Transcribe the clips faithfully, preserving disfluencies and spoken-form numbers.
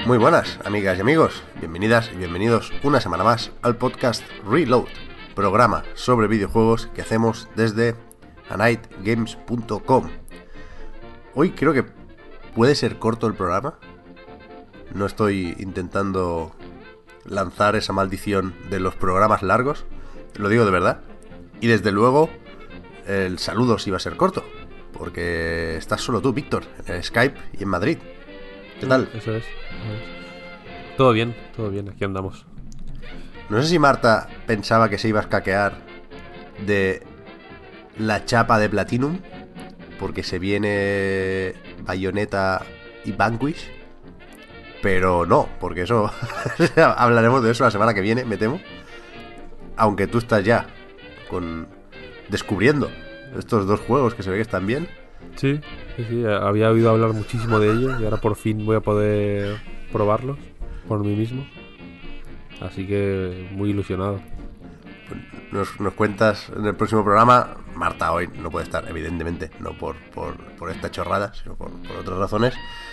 Muy buenas, amigas y amigos. Bienvenidas y bienvenidos una semana más al podcast Reload, programa sobre videojuegos que hacemos desde a night games punto com. Hoy creo que puede ser corto el programa. No estoy intentando lanzar esa maldición de los programas largos, lo digo de verdad. Y desde luego, el saludo sí va a ser corto, porque estás solo tú, Víctor, en Skype y en Madrid. ¿Qué tal? Eso es, eso es. Todo bien, todo bien, aquí andamos. No sé si Marta pensaba que se iba a escaquear de la chapa de Platinum, porque se viene Bayonetta y Vanquish, pero no, porque eso hablaremos de eso la semana que viene, me temo. Aunque tú estás ya con descubriendo estos dos juegos que se ve que están bien. Sí, sí, sí, había oído hablar muchísimo de ellos y ahora por fin voy a poder probarlos por mí mismo. Así que muy ilusionado. Nos, nos cuentas en el próximo programa. Marta hoy no puede estar, evidentemente, no por, por, por esta chorrada, sino por, por otras razones.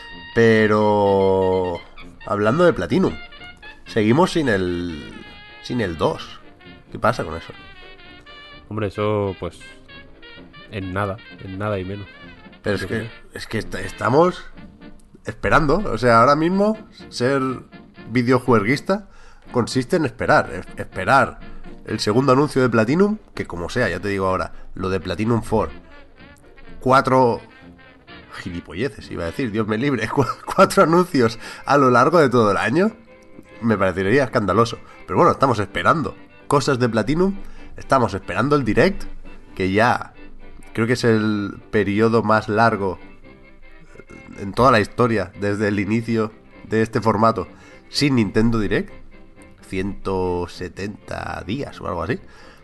Pero hablando de Platinum, seguimos sin el sin el dos. ¿Qué pasa con eso? Hombre, eso pues en nada, en nada y menos. Pero es que, es que est- estamos esperando. O sea, ahora mismo ser videojueguista consiste en esperar. es- Esperar el segundo anuncio de Platinum, que como sea, ya te digo ahora, lo de Platinum cuatro. Cuatro gilipolleces, iba a decir, Dios me libre. cu- Cuatro anuncios a lo largo de todo el año. Me parecería escandaloso. Pero bueno, estamos esperando cosas de Platinum. Estamos esperando el Direct, que ya creo que es el periodo más largo en toda la historia desde el inicio de este formato sin Nintendo Direct. ciento setenta días o algo así.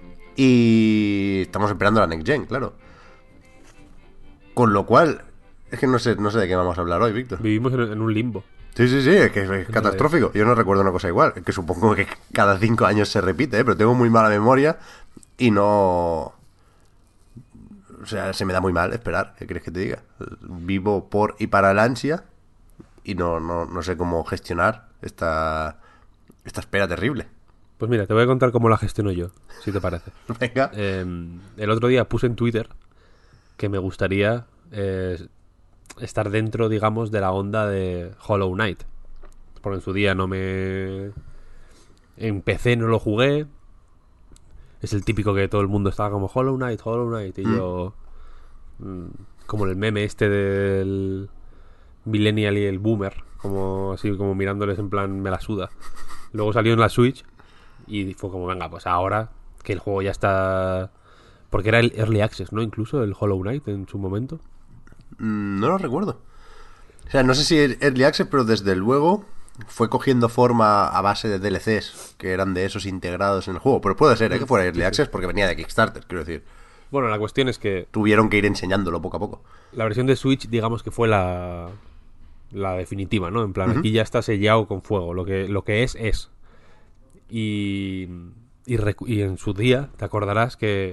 Y estamos esperando la Next Gen, claro. Con lo cual, es que no sé, no sé de qué vamos a hablar hoy, Víctor. Vivimos en, en un limbo. Sí, sí, sí, es que es catastrófico. Yo no recuerdo una cosa igual. Es que supongo que cada cinco años se repite, ¿eh? Pero tengo muy mala memoria y no... O sea, se me da muy mal esperar. ¿Qué quieres que te diga? Vivo por y para el ansia y no, no, no sé cómo gestionar esta, esta espera terrible. Pues mira, te voy a contar cómo la gestiono yo, si te parece. Venga. Eh, el otro día puse en Twitter que me gustaría eh, estar dentro, digamos, de la onda de Hollow Knight. Porque en su día no me... En P C no lo jugué. Es el típico que todo el mundo estaba como Hollow Knight, Hollow Knight. Y Mm. yo... mm, como el meme este del Millennial y el Boomer. Como así, como mirándoles en plan, me la suda. Luego salió en la Switch y fue como, venga, pues ahora que el juego ya está... Porque era el Early Access, ¿no? Incluso el Hollow Knight en su momento. Mm, No lo recuerdo. O sea, no sé si es Early Access, pero desde luego fue cogiendo forma a base de D L Cs que eran de esos integrados en el juego. Pero puede ser, ¿eh? Que fuera Early Access porque venía de Kickstarter, quiero decir. Bueno, la cuestión es que Tuvieron que ir enseñándolo poco a poco. la versión de Switch, digamos que fue la, la definitiva, ¿no? En plan, Ujú. aquí ya está sellado con fuego. Lo que, lo que es, es. Y, y, recu- y en su día, te acordarás que,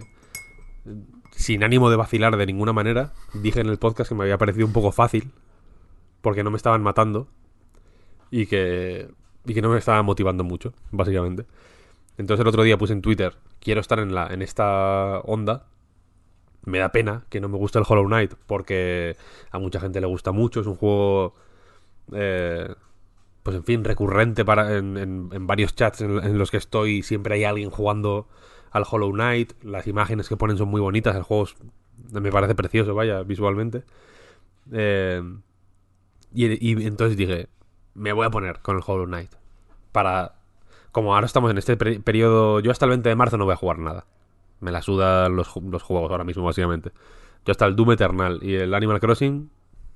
sin ánimo de vacilar de ninguna manera, dije en el podcast que me había parecido un poco fácil, porque no me estaban matando y que, y que no me estaban motivando mucho, básicamente. Entonces el otro día puse en Twitter, quiero estar en, la, en esta onda. Me da pena que no me guste el Hollow Knight, porque a mucha gente le gusta mucho. Es un juego, eh, pues en fin, recurrente para en, en- en varios chats en, en los que estoy. Siempre hay alguien jugando al Hollow Knight. Las imágenes que ponen son muy bonitas. El juego es- me parece precioso, vaya, visualmente. Eh, y, y entonces dije, me voy a poner con el Hollow Knight. Para... Como ahora estamos en este pre- periodo... Yo hasta el veinte de marzo no voy a jugar nada. Me la sudan los, ju- los juegos ahora mismo, básicamente. Yo hasta el Doom Eternal y el Animal Crossing...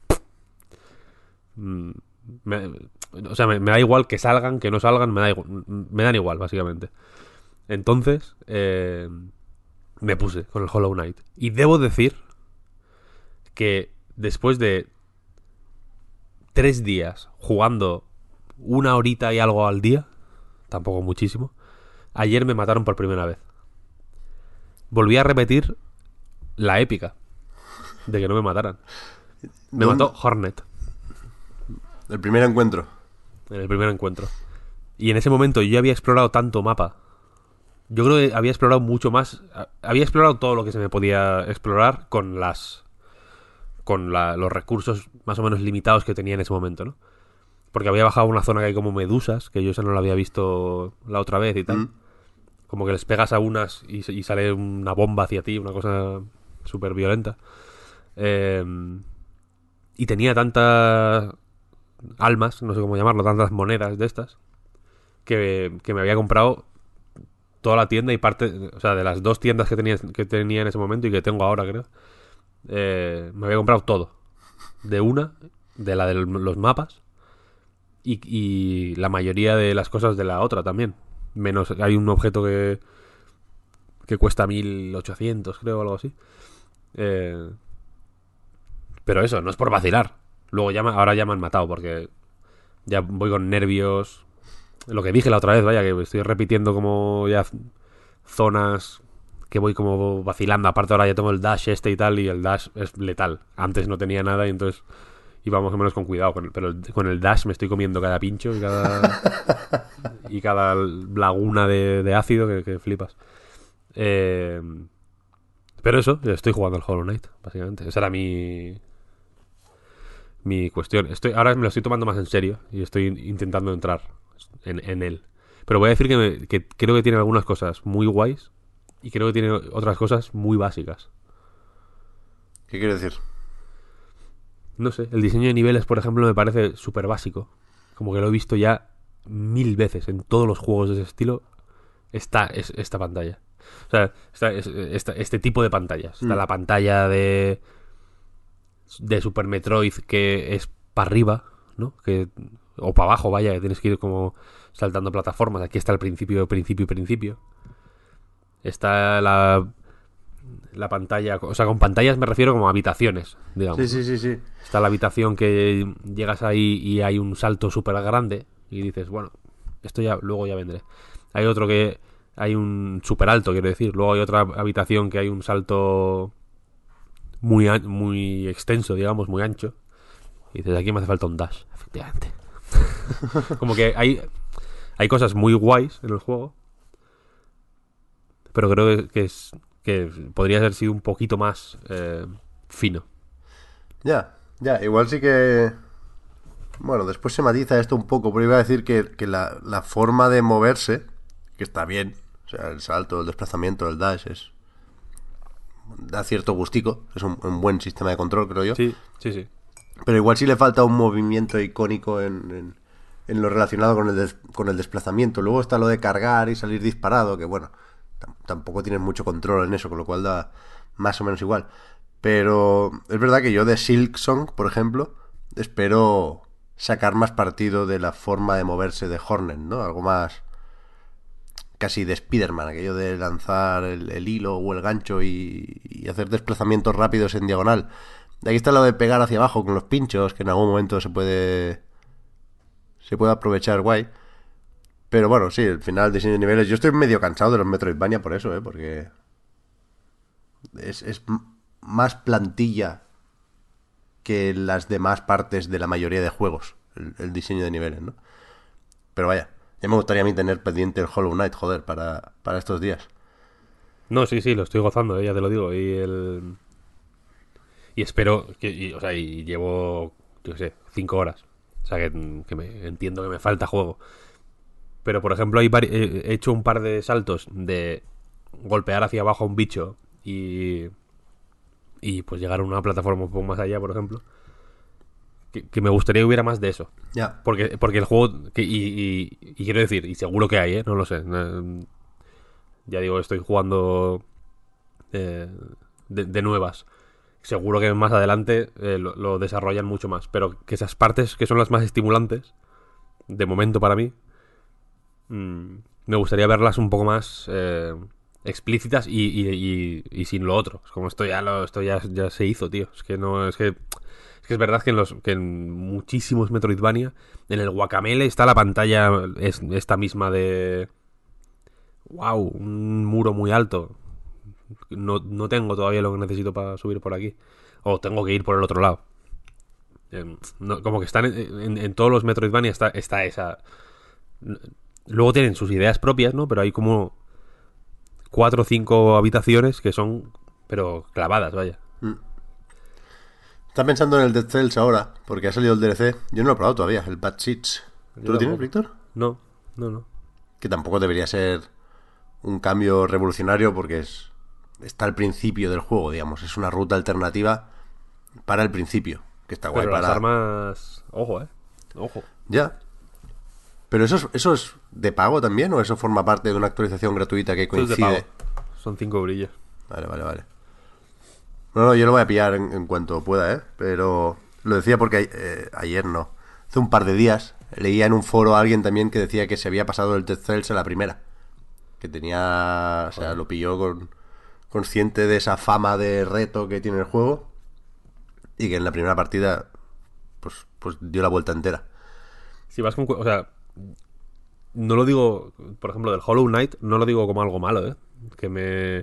mm, me- o sea, me, me da igual que salgan, que no salgan, me, da igual, me dan igual, básicamente. Entonces, eh, me puse con el Hollow Knight. Y debo decir que después de tres días jugando una horita y algo al día, tampoco muchísimo, ayer me mataron por primera vez. Volví a repetir la épica de que no me mataran. Me ¿Dónde? mató Hornet. El primer encuentro. en el primer encuentro. Y en ese momento yo había explorado tanto mapa. Yo creo que había explorado mucho más. Había explorado todo lo que se me podía explorar con las. Con la, los recursos más o menos limitados que tenía en ese momento, ¿no? Porque había bajado a una zona que hay como medusas, que yo esa no la había visto la otra vez y tal. Mm. Como que les pegas a unas y, y sale una bomba hacia ti, una cosa súper violenta. Eh, y tenía tantas almas, no sé cómo llamarlo, tantas monedas de estas, que, que me había comprado toda la tienda y parte, o sea, de las dos tiendas que tenía, que tenía en ese momento y que tengo ahora, creo, eh, me había comprado todo. De una, de la de los mapas, y, y la mayoría de las cosas de la otra también. Menos, hay un objeto que que cuesta mil ochocientos, creo, o algo así. Eh, pero eso, no es por vacilar. Luego ya, ahora ya me han matado porque ya voy con nervios. Lo que dije la otra vez, vaya, que estoy repitiendo como ya zonas que voy como vacilando. Aparte ahora ya tengo el dash este y tal, y el dash es letal. Antes no tenía nada y entonces iba más o menos con cuidado. Con el, pero el, con el dash me estoy comiendo cada pincho y cada y cada laguna de, de ácido que, que flipas. Eh, pero eso, estoy jugando al Hollow Knight, básicamente. Esa era mi mi cuestión. Estoy, ahora me lo estoy tomando más en serio y estoy intentando entrar en, en él. Pero voy a decir que, me, que creo que tiene algunas cosas muy guays y creo que tiene otras cosas muy básicas. ¿Qué quiere decir? No sé, el diseño de niveles, por ejemplo, me parece súper básico. Como que lo he visto ya mil veces en todos los juegos de ese estilo. Está es, esta pantalla. O sea, está, es, esta, este tipo de pantallas. Está mm. la pantalla de de Super Metroid que es para arriba, ¿no? Que, o para abajo, vaya, que tienes que ir como saltando plataformas. Aquí está el principio, principio, principio. Está la la pantalla, o sea, con pantallas me refiero como a habitaciones, digamos. Sí, sí, sí, sí. Está la habitación que llegas ahí y hay un salto súper grande y dices, bueno, esto ya luego ya vendré. Hay otro que hay un súper alto, quiero decir. Luego hay otra habitación que hay un salto muy an- muy extenso, digamos, muy ancho. Y dices, aquí me hace falta un dash, efectivamente. Como que hay hay cosas muy guays en el juego, pero creo que, que es que podría haber sido un poquito más eh, fino. Ya, ya, igual sí que... Bueno, después se matiza esto un poco, pero iba a decir que, que la, la forma de moverse, que está bien, o sea, el salto, el desplazamiento, el dash, es... da cierto gustico, es un, un buen sistema de control, creo yo. Sí, sí, sí. Pero igual sí le falta un movimiento icónico en, en, en lo relacionado con el, des, con el desplazamiento. Luego está lo de cargar y salir disparado, que bueno... tampoco tienes mucho control en eso, con lo cual da más o menos igual. Pero es verdad que yo de Silksong, por ejemplo, espero sacar más partido de la forma de moverse de Hornet, ¿no? Algo más casi de Spider-Man, aquello de lanzar el, el hilo o el gancho y, y hacer desplazamientos rápidos en diagonal. De aquí está lo de pegar hacia abajo con los pinchos, que en algún momento se puede se puede aprovechar guay. Pero bueno, sí, al final diseño de niveles. Yo estoy medio cansado de los Metroidvania por eso, ¿eh? Porque es, es más plantilla que las demás partes de la mayoría de juegos, el, el diseño de niveles, ¿no? Pero vaya, ya me gustaría a mí tener pendiente el Hollow Knight, joder, para, para estos días. No, sí, sí, lo estoy gozando, ¿eh? Ya te lo digo. Y el... Y espero... Que, y, o sea, y llevo, yo qué sé, cinco horas. O sea, que, que me, entiendo que me falta juego. Pero, por ejemplo, hay he hecho un par de saltos de golpear hacia abajo a un bicho y... y pues llegar a una plataforma un poco más allá, por ejemplo. Que, que me gustaría que hubiera más de eso. Ya. Yeah. Porque, porque el juego... Que, y, y, y quiero decir, y seguro que hay, ¿eh? No lo sé. Ya digo, estoy jugando eh, de, de nuevas. Seguro que más adelante eh, lo, lo desarrollan mucho más. Pero que esas partes que son las más estimulantes, de momento para mí, mmm, me gustaría verlas un poco más eh, explícitas y, y, y, y sin lo otro. Es como esto ya lo, esto ya, ya se hizo, tío. Es que no, es que es que es verdad que en los que en muchísimos Metroidvania, en el Guacamelee está la pantalla es, esta misma de wow, un muro muy alto. No, no tengo todavía lo que necesito para subir por aquí. O tengo que ir por el otro lado. Eh, no, como que están en, en, en todos los Metroidvania está, está esa... Luego tienen sus ideas propias, ¿no? Pero hay como cuatro o cinco habitaciones que son, pero clavadas, vaya. Mm. Estás pensando en el Dead Cells ahora, porque ha salido el D L C. Yo no lo he probado todavía, el Bad Seeds. ¿Tú Yo lo tienes, tampoco. Víctor? No, no, no. Que tampoco debería ser un cambio revolucionario porque es está al principio del juego, digamos. Es una ruta alternativa para el principio, que está guay Pero las para... armas... Ojo, eh. Ojo. Ya. Pero eso es, eso es de pago también, o eso forma parte de una actualización gratuita que Esto es de pago. coincide. Son cinco brillos. Vale, vale, vale. No, no, yo lo voy a pillar en, en cuanto pueda, ¿eh? Pero lo decía porque eh, ayer no. Hace un par de días leía en un foro a alguien también que decía que se había pasado el Dead Cells a la primera. Que tenía... O sea, Joder. lo pilló con, consciente de esa fama de reto que tiene el juego. Y que en la primera partida pues, pues dio la vuelta entera. Si vas con... cu- O sea, no lo digo... Por ejemplo, del Hollow Knight, no lo digo como algo malo, ¿eh? Que me...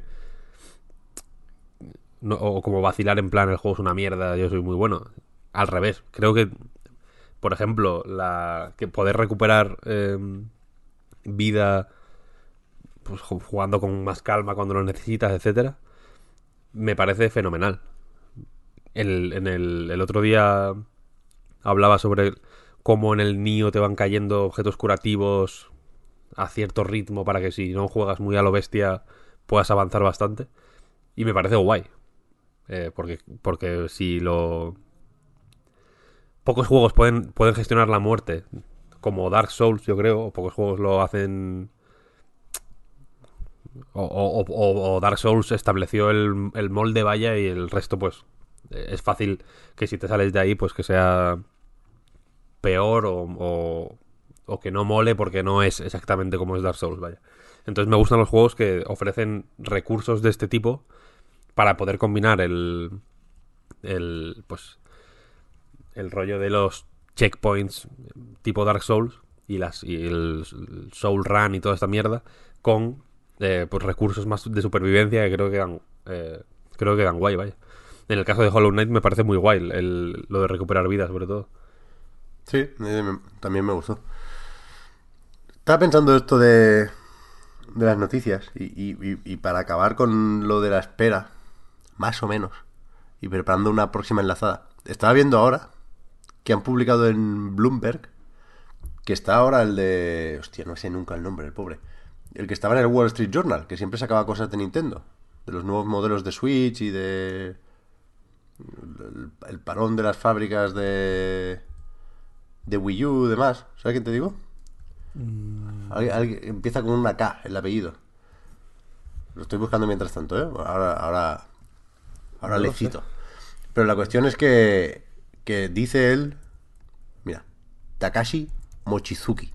No, o como vacilar en plan, el juego es una mierda, yo soy muy bueno. Al revés. Creo que, por ejemplo, la que poder recuperar eh, vida pues, ju- jugando con más calma cuando lo necesitas, etcétera, me parece fenomenal. El, en el, el otro día hablaba sobre cómo en el Nioh te van cayendo objetos curativos a cierto ritmo para que si no juegas muy a lo bestia puedas avanzar bastante. Y me parece guay. Eh, porque, porque si lo... Pocos juegos pueden, pueden gestionar la muerte, como Dark Souls, yo creo, o pocos juegos lo hacen... O, o- o- o Dark Souls estableció el, el molde, vaya, y el resto, pues, eh, es fácil que si te sales de ahí, pues que sea peor o, o, o que no mole porque no es exactamente como es Dark Souls, vaya. Entonces me gustan los juegos que ofrecen recursos de este tipo para poder combinar el, el pues el rollo de los checkpoints tipo Dark Souls y las y el Soul Run y toda esta mierda con eh, pues recursos más de supervivencia que creo que dan eh, creo que dan guay, vaya. En el caso de Hollow Knight me parece muy guay el, el- lo de recuperar vida, sobre todo. Sí, eh, me- también me gustó. Estaba pensando esto de, de las noticias y, y- y- y para acabar con lo de la espera, más o menos, y preparando una próxima enlazada. Estaba viendo ahora que han publicado en Bloomberg que está ahora el de... Hostia, no sé nunca el nombre, el pobre. El que estaba en el Wall Street Journal, que siempre sacaba cosas de Nintendo. De los nuevos modelos de Switch y de... El, el parón de las fábricas de... De Wii U y demás. ¿Sabes quién te digo? Alguien- alguien- empieza con una K el apellido. Lo estoy buscando mientras tanto, ¿eh? Ahora, ahora, ahora No le lo sé. cito. Pero la cuestión es que, que dice él, mira, Takashi Mochizuki.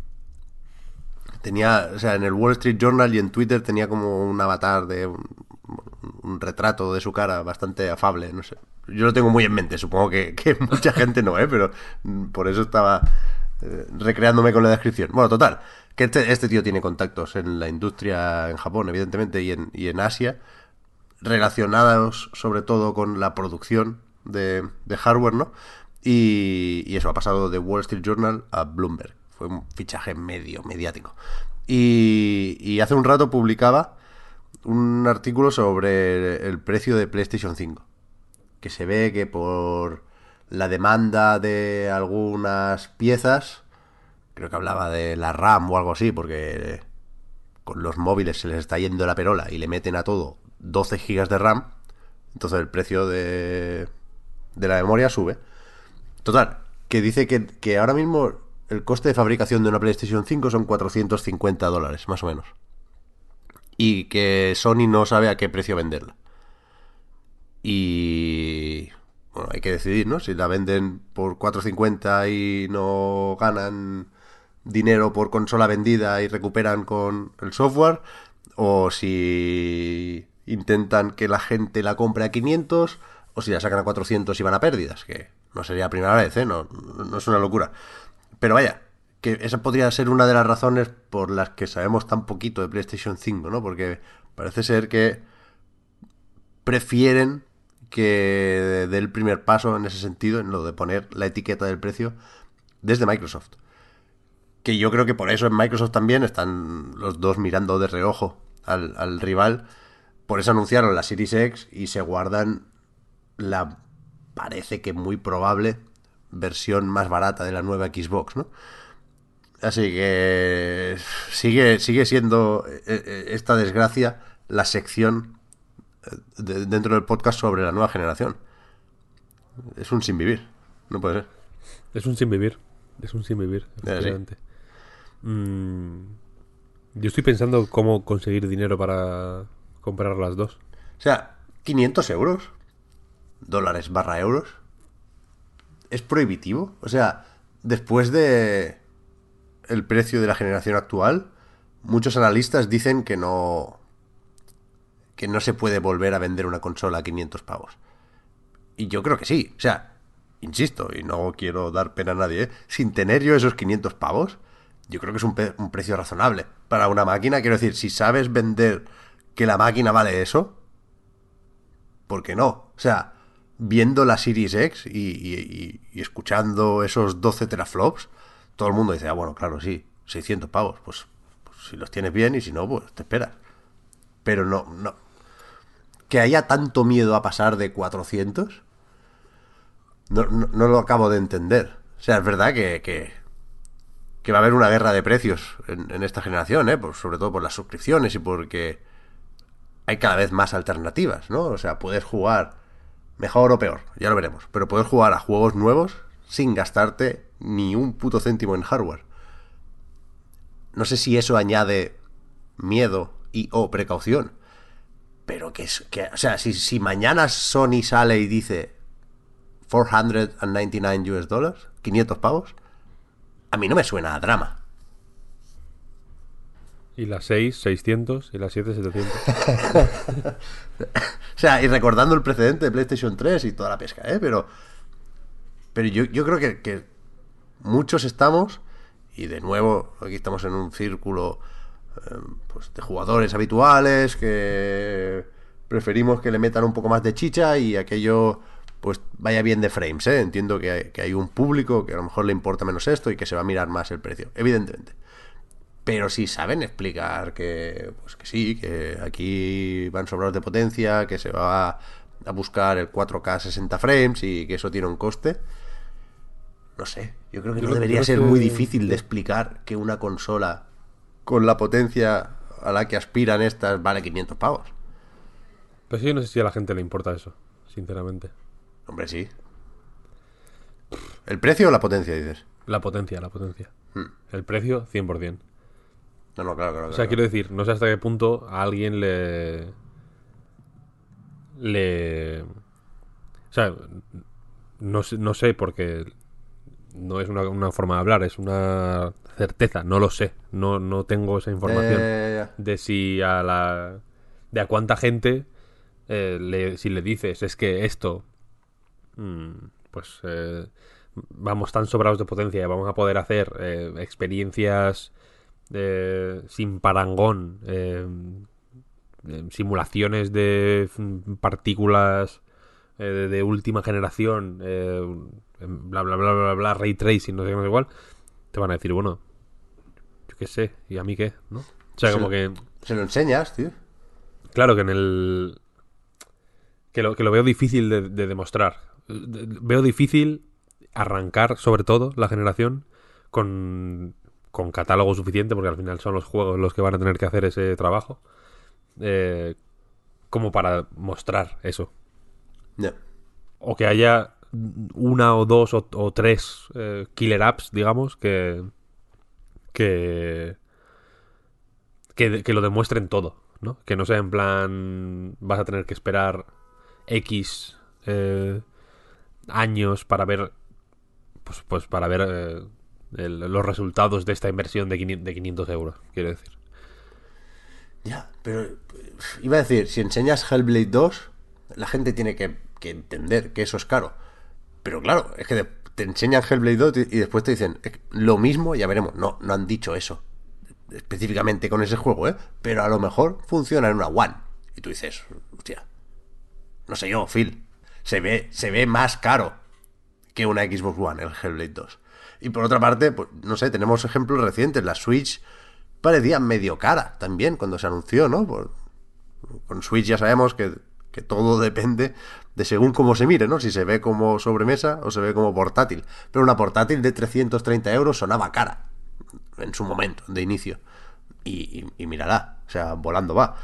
Tenía, o sea, en el Wall Street Journal y en Twitter tenía como un avatar de un, un retrato de su cara bastante afable, no sé. Yo lo tengo muy en mente, supongo que, que mucha gente no, ¿eh? Pero mm, por eso estaba eh, recreándome con la descripción. Bueno, total, que este, este tío tiene contactos en la industria en Japón, evidentemente, y en, y en Asia, relacionados sobre todo con la producción de, de hardware, ¿no? Y, y eso ha pasado de Wall Street Journal a Bloomberg. Fue un fichaje medio mediático. Y, y hace un rato publicaba un artículo sobre el precio de PlayStation cinco. Que se ve que por la demanda de algunas piezas, creo que hablaba de la RAM o algo así, porque con los móviles se les está yendo la perola y le meten a todo doce gigas de RAM, entonces el precio de, de la memoria sube. Total, que dice que, que ahora mismo el coste de fabricación de una PlayStation cinco son cuatrocientos cincuenta dólares, más o menos. Y que Sony no sabe a qué precio venderla. Y... Bueno, hay que decidir, ¿no? Si la venden por cuatrocientos cincuenta y no ganan dinero por consola vendida y recuperan con el software, o si intentan que la gente la compre a quinientos, o si la sacan a cuatrocientos y van a pérdidas, que no sería la primera vez, ¿eh? No, no es una locura. Pero vaya, que esa podría ser una de las razones por las que sabemos tan poquito de PlayStation cinco, ¿no? Porque parece ser que prefieren que dé el primer paso en ese sentido, en lo de poner la etiqueta del precio desde Microsoft. Que yo creo que por eso en Microsoft también están los dos mirando de reojo al, al rival. Por eso anunciaron la Series X y se guardan la, parece que muy probable, versión más barata de la nueva Xbox, ¿no? Así que sigue, sigue siendo esta desgracia la sección de, dentro del podcast sobre la nueva generación. Es un sin vivir, no puede ser. Es un sin vivir, es un sin vivir, efectivamente. Sí. Mm, yo estoy pensando cómo conseguir dinero para comprar las dos. O sea, quinientos euros, dólares barra euros, es prohibitivo. O sea, después de el precio de la generación actual, muchos analistas dicen que no que no se puede volver a vender una consola a quinientos pavos. Y yo creo que sí. O sea, insisto, y no quiero dar pena a nadie, ¿eh? Sin tener yo esos quinientos pavos, yo creo que es un, pe- un precio razonable para una máquina. Quiero decir, si sabes vender que la máquina vale eso, ¿por qué no? O sea, viendo la Series X y, y, y, y escuchando esos doce teraflops, todo el mundo dice, ah, bueno, claro, sí, seiscientos pavos, pues, pues si los tienes bien y si no, pues te esperas. Pero no, no. Que haya tanto miedo a pasar de cuatrocientos, no, no, no lo acabo de entender. O sea, es verdad que, que, que va a haber una guerra de precios en, en esta generación, ¿eh? Por, sobre todo por las suscripciones y porque hay cada vez más alternativas, ¿no? O sea, puedes jugar mejor o peor, ya lo veremos, pero puedes jugar a juegos nuevos sin gastarte ni un puto céntimo en hardware. No sé si eso añade miedo y o precaución, pero que es que, o sea, si, si mañana Sony sale y dice cuatrocientos noventa y nueve U S dólares, quinientos pavos, a mí no me suena a drama. Y las seis, seiscientos, y las siete, setecientos. O sea, y recordando el precedente de PlayStation tres y toda la pesca, ¿eh? Pero, pero yo, yo creo que, que muchos estamos, y de nuevo, aquí estamos en un círculo eh, pues, de jugadores habituales que preferimos que le metan un poco más de chicha y aquello pues vaya bien de frames, ¿eh? Entiendo que hay, que hay un público que a lo mejor le importa menos esto y que se va a mirar más el precio, evidentemente. Pero si saben explicar que, pues que sí, que aquí van sobrados de potencia, que se va a buscar el cuatro K sesenta frames y que eso tiene un coste, no sé, yo creo que Yo no lo- debería yo lo ser que- muy difícil de explicar que una consola con la potencia a la que aspiran estas vale quinientos pavos. Pues yo no sé si a la gente le importa eso, sinceramente. Hombre, sí. ¿El precio o la potencia, dices? La potencia, la potencia. Hmm. El precio, cien por ciento. No, no, claro, claro. O sea, claro. quiero decir, no sé hasta qué punto a alguien le... Le... O sea, no sé, no sé porque no es una, una forma de hablar, es una certeza, no lo sé. No, no tengo esa información Eh, de si a la... De a cuánta gente, eh, le- si le dices, es que esto... mm, pues... eh, vamos tan sobrados de potencia, vamos a poder hacer eh, experiencias eh, sin parangón, eh, eh, simulaciones de mm, partículas eh, de, de última generación, eh, bla bla bla bla bla, ray tracing, no sé qué, no sé igual, te van a decir, bueno, yo qué sé, ¿y a mí qué? ¿No? O sea, se, como que, se lo enseñas, tío. claro que en el... Que lo, que lo veo difícil de, de demostrar. De- de- Veo difícil arrancar, sobre todo, la generación con, con catálogo suficiente, porque al final son los juegos los que van a tener que hacer ese trabajo, eh, como para mostrar eso. Ya. O que haya una o dos o, o tres eh, killer apps, digamos, que, que, que, que lo demuestren todo, ¿no? Que no sea en plan, vas a tener que esperar X eh, años para ver pues, pues para ver eh, el- los resultados de esta inversión de quinientos, de quinientos euros, quiero decir. Ya, pero eh, iba a decir, si enseñas Hellblade dos, la gente tiene que, que entender que eso es caro. Pero claro, es que de- te enseñan Hellblade dos y, y después te dicen, "Eh, lo mismo, ya veremos". No, no han dicho eso específicamente con ese juego, ¿eh? Pero a lo mejor funciona en una One. Y tú dices, hostia, no sé yo, Phil. se ve, se ve más caro que una Xbox One, el Hellblade dos. Y por otra parte, pues no sé, tenemos ejemplos recientes. La Switch parecía medio cara también cuando se anunció, ¿no? Por, con Switch ya sabemos que, que todo depende de según cómo se mire, ¿no? Si se ve como sobremesa o se ve como portátil. Pero una portátil de trescientos treinta euros sonaba cara en su momento, de inicio. Y, y, y mírala, o sea, volando va.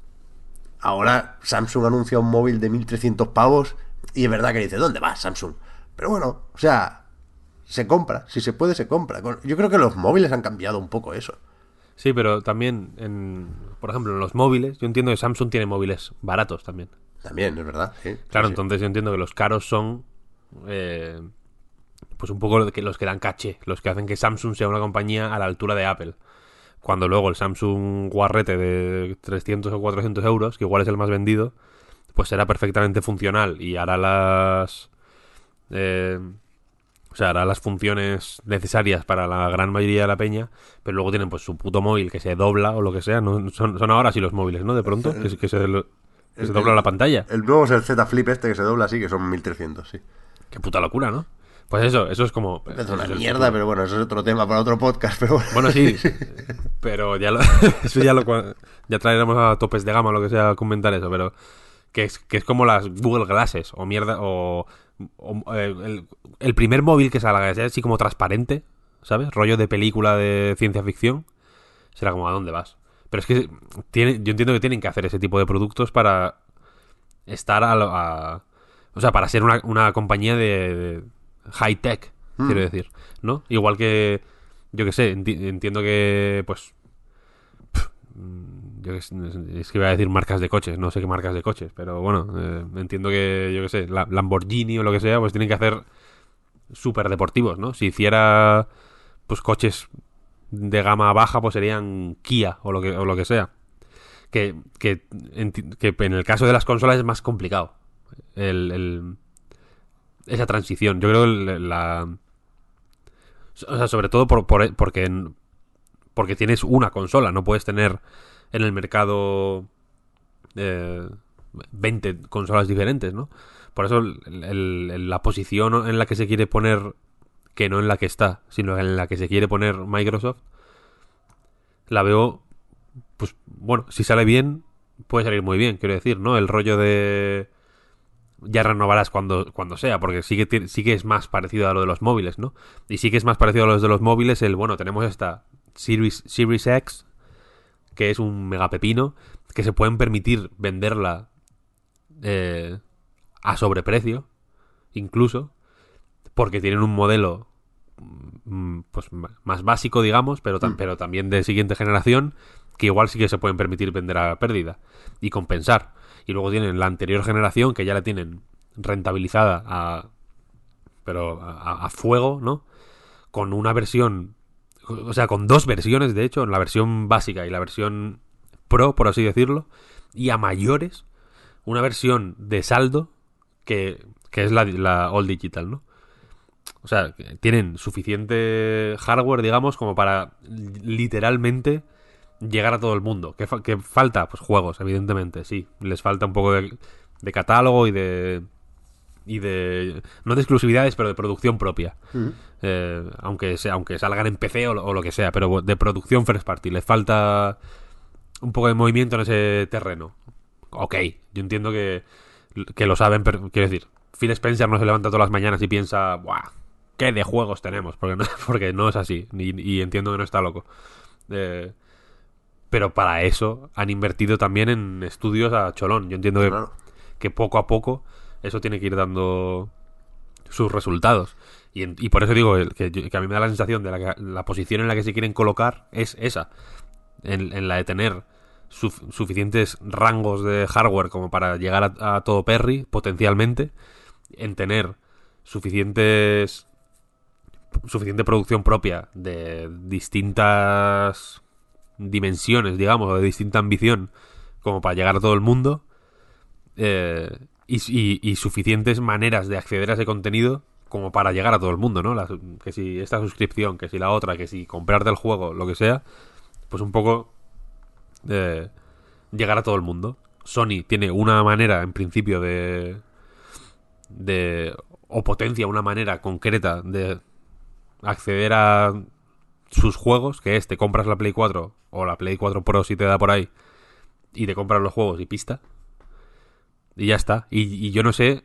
Ahora Samsung anuncia un móvil de mil trescientos pavos y es verdad que dice, ¿dónde va Samsung? Pero bueno, o sea, se compra, si se puede se compra. Yo creo que los móviles han cambiado un poco eso. Sí, pero también, en, por ejemplo, en los móviles, yo entiendo que Samsung tiene móviles baratos también. También, es verdad, sí. Claro, sí, entonces sí. yo entiendo que los caros son, eh, pues un poco los que, los que dan caché, los que hacen que Samsung sea una compañía a la altura de Apple. Cuando luego el Samsung guarrete de trescientos o cuatrocientos euros, que igual es el más vendido, pues será perfectamente funcional y hará las... Eh, o sea, hará las funciones necesarias para la gran mayoría de la peña, pero luego tienen pues su puto móvil que se dobla o lo que sea. No, son, son ahora sí los móviles, ¿no? De pronto, que, que se, que se dobla el, la pantalla. El nuevo es el Z Flip este que se dobla así, que son mil trescientos, sí. Qué puta locura, ¿no? Pues eso, eso es como... Es una es mierda, pero bueno, eso es otro tema para otro podcast, pero bueno. Bueno, sí, pero ya lo, eso ya lo ya traeremos a topes de gama o lo que sea a comentar eso, pero que es, que es como las Google Glasses o mierda o, o eh, el, el primer móvil que salga que sea así como transparente, ¿sabes? Rollo de película de ciencia ficción, será como ¿a dónde vas? Pero es que tiene, yo entiendo que tienen que hacer ese tipo de productos para estar a, a o sea, para ser una, una compañía de, de high tech, mm. quiero decir, ¿no? Igual que yo que sé, enti- entiendo que pues pff, yo que sé, es que iba a decir marcas de coches, no sé qué marcas de coches, pero bueno, eh, entiendo que yo que sé, la Lamborghini o lo que sea, pues tienen que hacer súper deportivos, ¿no? Si hiciera pues coches de gama baja, pues serían Kia o lo que o lo que sea. Que, que, en, que en el caso de las consolas es más complicado el, el esa transición. Yo creo que la... O sea, sobre todo por, por, porque, porque tienes una consola. No puedes tener en el mercado eh, veinte consolas diferentes, ¿no? Por eso el, el, el, la posición en la que se quiere poner, que no en la que está, sino en la que se quiere poner Microsoft, la veo, pues bueno, si sale bien, puede salir muy bien, quiero decir, ¿no? El rollo de... ya renovarás cuando, cuando sea, porque sí que, sí que es más parecido a lo de los móviles, ¿no? Y sí que es más parecido a los de los móviles el, bueno, tenemos esta Series, Series X, que es un megapepino, que se pueden permitir venderla eh, a sobreprecio, incluso, porque tienen un modelo pues más básico, digamos, pero, tam- mm. pero también de siguiente generación, que igual sí que se pueden permitir vender a pérdida y compensar. Y luego tienen la anterior generación, que ya la tienen rentabilizada a, pero a, a fuego, ¿no? Con una versión, o sea, con dos versiones, de hecho, la versión básica y la versión Pro, por así decirlo, y a mayores, una versión de saldo que, que es la, la All Digital, ¿no? O sea, tienen suficiente hardware, digamos, como para literalmente llegar a todo el mundo. ¿Qué, fa- qué falta? Pues juegos, evidentemente, sí. Les falta un poco de, de catálogo y de... y de... no de exclusividades, pero de producción propia. Uh-huh. Eh, aunque, sea, aunque salgan en P C o, o lo que sea, pero de producción first party. Les falta un poco de movimiento en ese terreno. Ok, yo entiendo que, que lo saben, pero quiero decir, Phil Spencer no se levanta todas las mañanas y piensa, ¡buah! ¿Qué de juegos tenemos? Porque no, porque no es así. Y, y entiendo que no está loco. Eh, pero para eso han invertido también en estudios a cholón. Yo entiendo que, claro. que poco a poco eso tiene que ir dando sus resultados. Y, en, y por eso digo que, que a mí me da la sensación de la, la posición en la que se quieren colocar es esa. En, en la de tener suf, suficientes rangos de hardware como para llegar a, a todo Perry, potencialmente. En tener suficientes... suficiente producción propia de distintas dimensiones, digamos, o de distinta ambición como para llegar a todo el mundo, eh, y, y, y suficientes maneras de acceder a ese contenido como para llegar a todo el mundo, ¿no? La, que si esta suscripción, que si la otra, que si comprarte el juego, lo que sea, pues un poco eh, llegar a todo el mundo. Sony tiene una manera, en principio, de de o potencia una manera concreta de acceder a sus juegos, que es te compras la Play cuatro o la Play cuatro Pro si te da por ahí y te compras los juegos y pista y ya está. Y, y yo no sé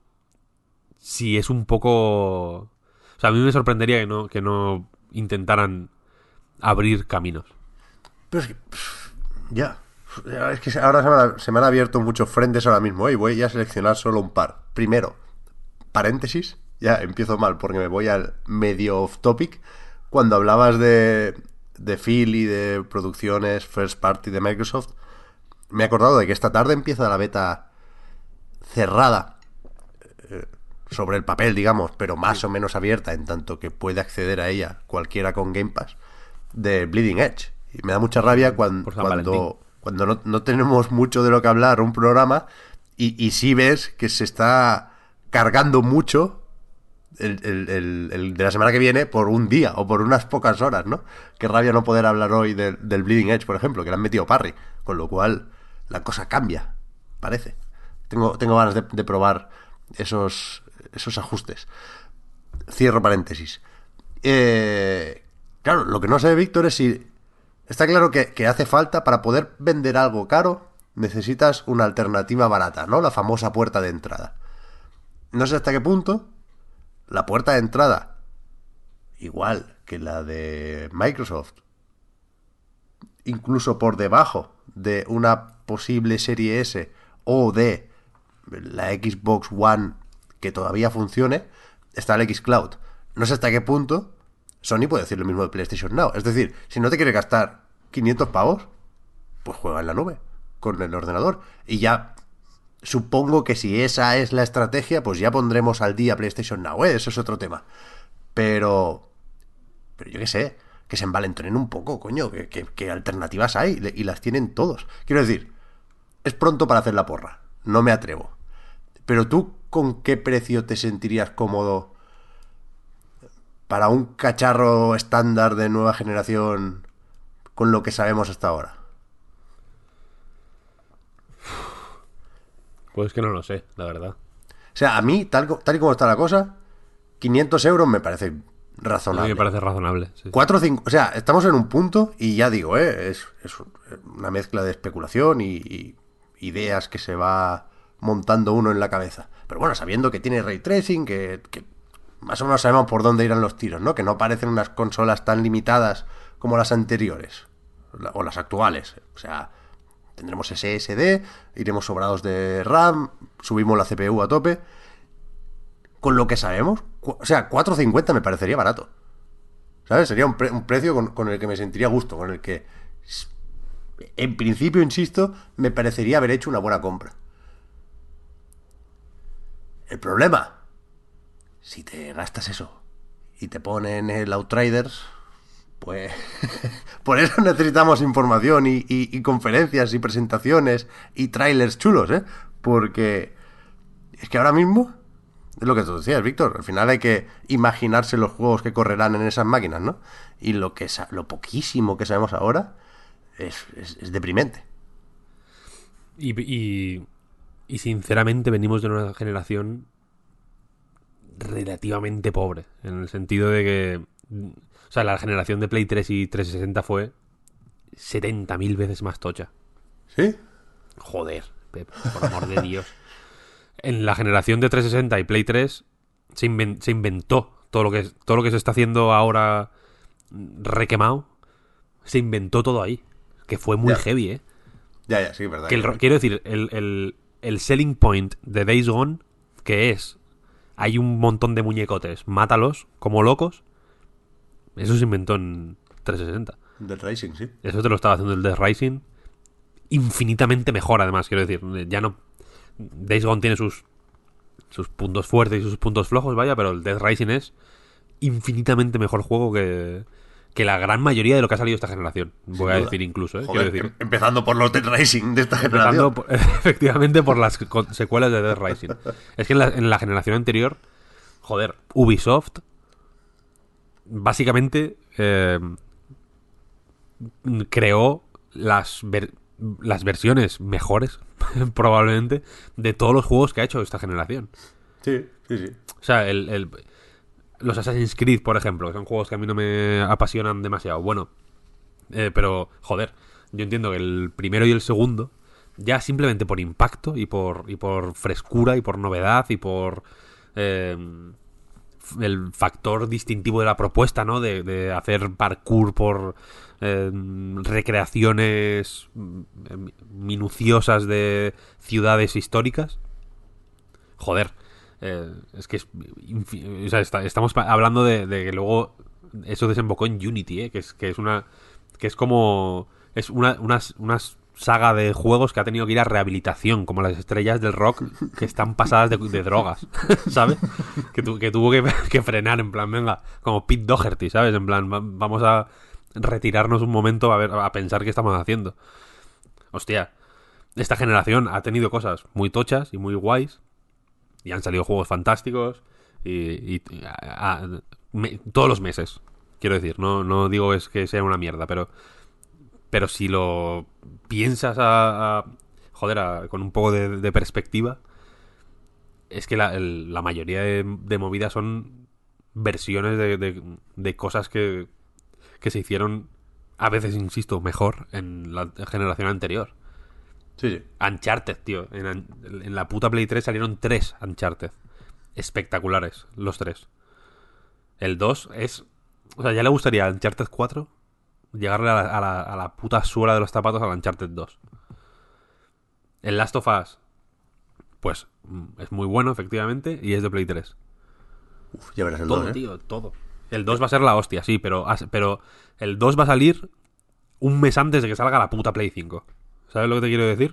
si es un poco... O sea, a mí me sorprendería que no, que no intentaran abrir caminos. Pero es que... pff, ya. Es que ahora se me, han, se me han abierto muchos frentes ahora mismo, ¿eh? Y voy a seleccionar solo un par. Primero, paréntesis. Ya empiezo mal porque me voy al medio off topic. Cuando hablabas de, de Phil y de producciones first party de Microsoft, me he acordado de que esta tarde empieza la beta cerrada, eh, sobre el papel, digamos, pero más o menos abierta, en tanto que puede acceder a ella cualquiera con Game Pass, de Bleeding Edge. Y me da mucha rabia cuando, cuando, cuando no, no tenemos mucho de lo que hablar un programa y, y sí ves que se está cargando mucho el, el, el, el de la semana que viene por un día o por unas pocas horas, ¿no? Qué rabia no poder hablar hoy de, del Bleeding Edge, por ejemplo, que le han metido parry, con lo cual la cosa cambia, parece. Tengo, tengo ganas de, de probar esos, esos ajustes. Cierro paréntesis. Eh, claro, lo que no sé, Víctor, es si... Está claro que, que hace falta, para poder vender algo caro, necesitas una alternativa barata, ¿no? La famosa puerta de entrada. No sé hasta qué punto la puerta de entrada, igual que la de Microsoft, incluso por debajo de una posible serie S o de la Xbox One que todavía funcione, está el xCloud. No sé hasta qué punto Sony puede decir lo mismo de PlayStation Now. Es decir, si no te quieres gastar quinientos pavos, pues juega en la nube con el ordenador. Y ya supongo que si esa es la estrategia, pues ya pondremos al día PlayStation Now, ¿eh? Eso es otro tema. Pero... Pero yo qué sé, que se envalentonen un poco, coño. Que, que, que alternativas hay y las tienen todos. Quiero decir, es pronto para hacer la porra. No me atrevo. Pero tú, ¿con qué precio te sentirías cómodo para un cacharro estándar de nueva generación con lo que sabemos hasta ahora? Pues que no lo sé, la verdad. O sea, a mí, tal, tal y como está la cosa, quinientos euros me parece razonable. A mí me parece razonable. Sí. cuatro, cinco, o sea, estamos en un punto, y ya digo, ¿eh? es, es una mezcla de especulación y, y ideas que se va montando uno en la cabeza. Pero bueno, sabiendo que tiene ray tracing, que, que más o menos sabemos por dónde irán los tiros, ¿no? Que no parecen unas consolas tan limitadas como las anteriores o las actuales. O sea, tendremos S S D, iremos sobrados de RAM, subimos la C P U a tope. Con lo que sabemos, o sea, cuatro cincuenta me parecería barato. ¿Sabes? Sería un, pre- un precio con, con el que me sentiría a gusto, con el que, en principio, insisto, me parecería haber hecho una buena compra. El problema, si te gastas eso y te ponen el Outriders, pues por eso necesitamos información y, y, y conferencias y presentaciones y trailers chulos, ¿eh? Porque es que ahora mismo es lo que tú decías, Víctor. Al final hay que imaginarse los juegos que correrán en esas máquinas, ¿no? Y lo que sa- lo poquísimo que sabemos ahora es, es, es deprimente. Y, y, y sinceramente venimos de una generación relativamente pobre, en el sentido de que, o sea, la generación de Play tres y trescientos sesenta fue setenta mil veces más tocha. ¿Sí? Joder, Pep, por amor de Dios. En la generación de trescientos sesenta y Play tres se, inven- se inventó todo lo que todo lo que se está haciendo ahora requemado. Se inventó todo ahí, que fue muy Ya. heavy, ¿eh? Ya, ya, sí, es verdad. Que el ro- quiero decir, el, el, el selling point de Days Gone, que es, hay un montón de muñecotes, mátalos como locos, eso se inventó en trescientos sesenta. Del Racing, sí. Eso te lo estaba haciendo el Death Rising infinitamente mejor, además, quiero decir. Ya no... Days Gone tiene sus sus puntos fuertes y sus puntos flojos, vaya, pero el Death Rising es infinitamente mejor juego que, que la gran mayoría de lo que ha salido esta generación. Voy Sin a duda. decir incluso, ¿eh? Joder, Quiero decir, em- empezando por los Dead Racing de esta empezando generación. por- efectivamente por las co- secuelas de Death Rising. Es que en la, en la generación anterior, joder, Ubisoft básicamente eh, creó las ver- las versiones mejores probablemente de todos los juegos que ha hecho esta generación. Sí, sí, sí. O sea, el, el- los Assassin's Creed, por ejemplo, que son juegos que a mí no me apasionan demasiado. Bueno, eh, pero, joder, yo entiendo que el primero y el segundo, ya simplemente por impacto y por, y por frescura y por novedad y por eh, el factor distintivo de la propuesta, ¿no? De, de hacer parkour por eh, recreaciones mm, minuciosas de ciudades históricas. Joder, eh, es que es, infi- o sea, está- estamos pa- hablando de, de que luego eso desembocó en Unity, ¿eh? Que es que es una que es como es una una, una saga de juegos que ha tenido que ir a rehabilitación, como las estrellas del rock que están pasadas de, de drogas, ¿sabes? Que, tu- que tuvo que, que frenar en plan, venga, como Pete Doherty, ¿sabes? En plan, va- vamos a retirarnos un momento a ver a pensar qué estamos haciendo. Hostia, esta generación ha tenido cosas muy tochas y muy guays y han salido juegos fantásticos y, y- a- a- me- todos los meses, quiero decir, no, no digo es que sea una mierda, pero pero si lo piensas a, a- joder, a- con un poco de, de perspectiva, es que la, el- la mayoría de, de movidas son versiones de, de- de cosas que, que se hicieron a veces, insisto, mejor en la generación anterior. Sí, sí. Uncharted, tío. En, en la puta Play tres salieron tres Uncharted. Espectaculares, los tres. El dos es... O sea, ya le gustaría a Uncharted cuatro llegarle a la, a la, a la puta suela de los zapatos al Uncharted dos. El Last of Us, pues, mm, es muy bueno, efectivamente, y es de Play tres. Uf, ya verás el dos, Todo, ¿eh? tío, todo. El dos va a ser la hostia, sí, pero, as- pero el dos va a salir un mes antes de que salga la puta Play cinco. ¿Sabes lo que te quiero decir?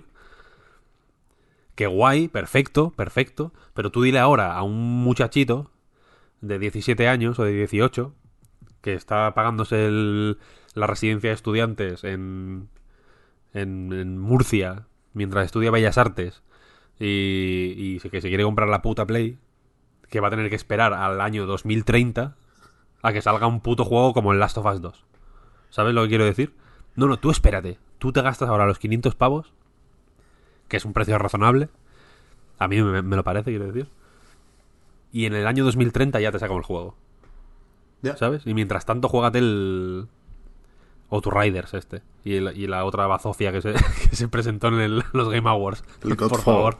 Que guay, perfecto, perfecto. Pero tú dile ahora a un muchachito de diecisiete años o de dieciocho que está pagándose el- la residencia de estudiantes en, en, en Murcia mientras estudia Bellas Artes y, y se- que se quiere comprar la puta Play, que va a tener que esperar al año dos mil treinta a que salga un puto juego como el Last of Us dos. ¿Sabes lo que quiero decir? No, no, tú espérate. Tú te gastas ahora los quinientos pavos, que es un precio razonable. A mí me, me lo parece, quiero decir. Y en el año dos mil treinta ya te sacan el juego. Ya. ¿Sabes? Y mientras tanto, juégate el Outriders este. Y, el- y la otra bazofia que se, que se presentó en el- los Game Awards. El Por Godfall. favor.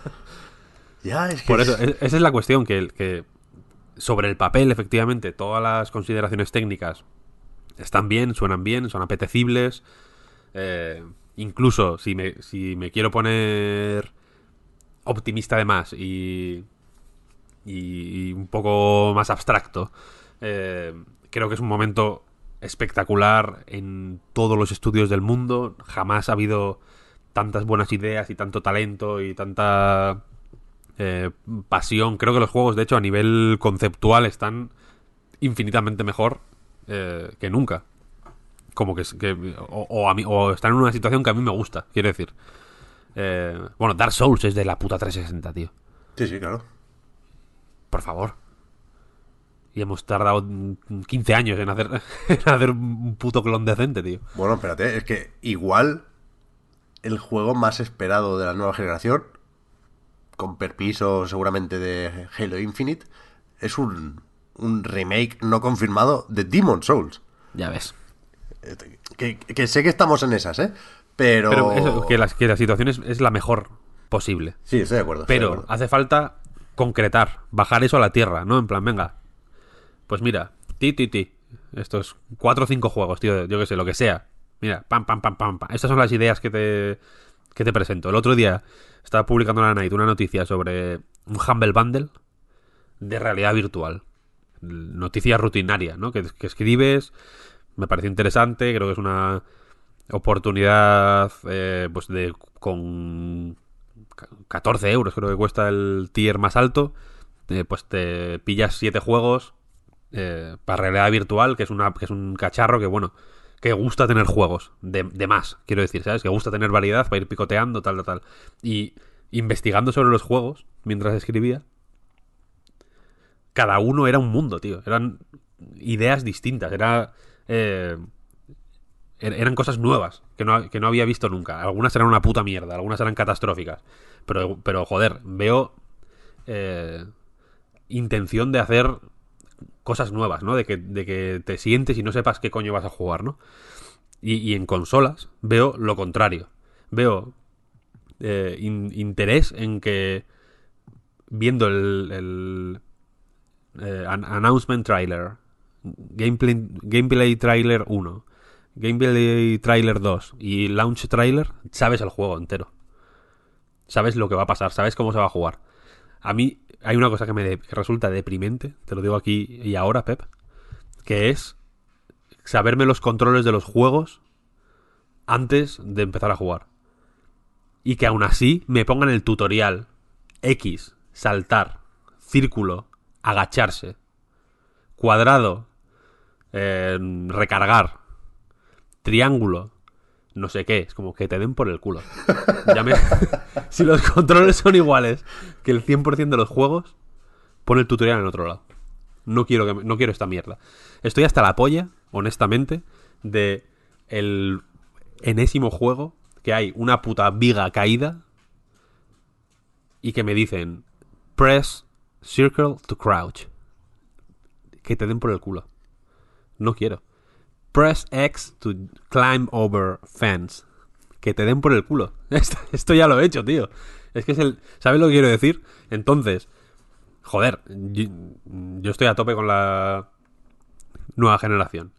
Ya, es que... Por es- eso, es- esa es la cuestión, que, que sobre el papel, efectivamente, todas las consideraciones técnicas están bien, suenan bien, son apetecibles. Eh, incluso si me, si me quiero poner optimista además y, y, y un poco más abstracto, eh, creo que es un momento espectacular en todos los estudios del mundo. Jamás ha habido tantas buenas ideas y tanto talento y tanta eh, pasión. Creo que los juegos, de hecho, a nivel conceptual están infinitamente mejor eh, que nunca. Como que, que o, o, a mí, o están en una situación que a mí me gusta, quiero decir. Eh, bueno, Dark Souls es de la puta trescientos sesenta, tío. Sí, sí, claro. Por favor. Y hemos tardado quince años en hacer, en hacer un puto clon decente, tío. Bueno, espérate, es que igual el juego más esperado de la nueva generación, con permiso seguramente de Halo Infinite, es un, un remake no confirmado de Demon Souls. Ya ves. Que, que sé que estamos en esas, ¿eh? Pero... Pero eso, que, la, que la situación es, es la mejor posible. Sí, estoy de acuerdo. estoy de Pero acuerdo. hace falta concretar, bajar eso a la tierra, ¿no? En plan, venga. Pues mira, ti, ti, ti. Estos cuatro o cinco juegos, tío, yo que sé, lo que sea. Mira, pam, pam, pam, pam, pam. Estas son las ideas que te, que te presento. El otro día estaba publicando en la Night una noticia sobre un Humble Bundle de realidad virtual. Noticia rutinaria, ¿no? Que, que escribes, me pareció interesante, creo que es una oportunidad, eh, pues de con catorce euros creo que cuesta el tier más alto, eh, pues te pillas siete juegos eh, para realidad virtual, que es una que es un cacharro que, bueno, que gusta tener juegos de, de más, quiero decir, ¿sabes? Que gusta tener variedad para ir picoteando, tal, tal, tal. Y investigando sobre los juegos mientras escribía, cada uno era un mundo, tío. Eran ideas distintas, era eh, er- eran cosas nuevas que no, que no había visto nunca. Algunas eran una puta mierda, algunas eran catastróficas. Pero, pero joder, veo eh, intención de hacer cosas nuevas, ¿no? De que, de que te sientes y no sepas qué coño vas a jugar, ¿no? Y, y en consolas veo lo contrario. Veo eh, in- interés en que viendo el, el eh, an- announcement trailer, gameplay, gameplay trailer uno, gameplay trailer dos y launch trailer, sabes el juego entero. Sabes lo que va a pasar, sabes cómo se va a jugar. A mí hay una cosa que me de- que resulta deprimente, te lo digo aquí y ahora, Pep, que es saberme los controles de los juegos antes de empezar a jugar. Y que aún así me pongan el tutorial X, saltar, círculo, agacharse, cuadrado, eh, recargar, triángulo, no sé qué. Es como que te den por el culo. Ya me... si los controles son iguales que el cien por ciento de los juegos, pon el tutorial en otro lado. No quiero, que me... no quiero esta mierda. Estoy hasta la polla, honestamente, de el enésimo juego que hay una puta viga caída y que me dicen press circle to crouch. Que te den por el culo. No quiero. Press X to climb over fence. Que te den por el culo. Esto, esto ya lo he hecho, tío. Es que es el... ¿Sabes lo que quiero decir? Entonces, joder, yo, yo estoy a tope con la nueva generación.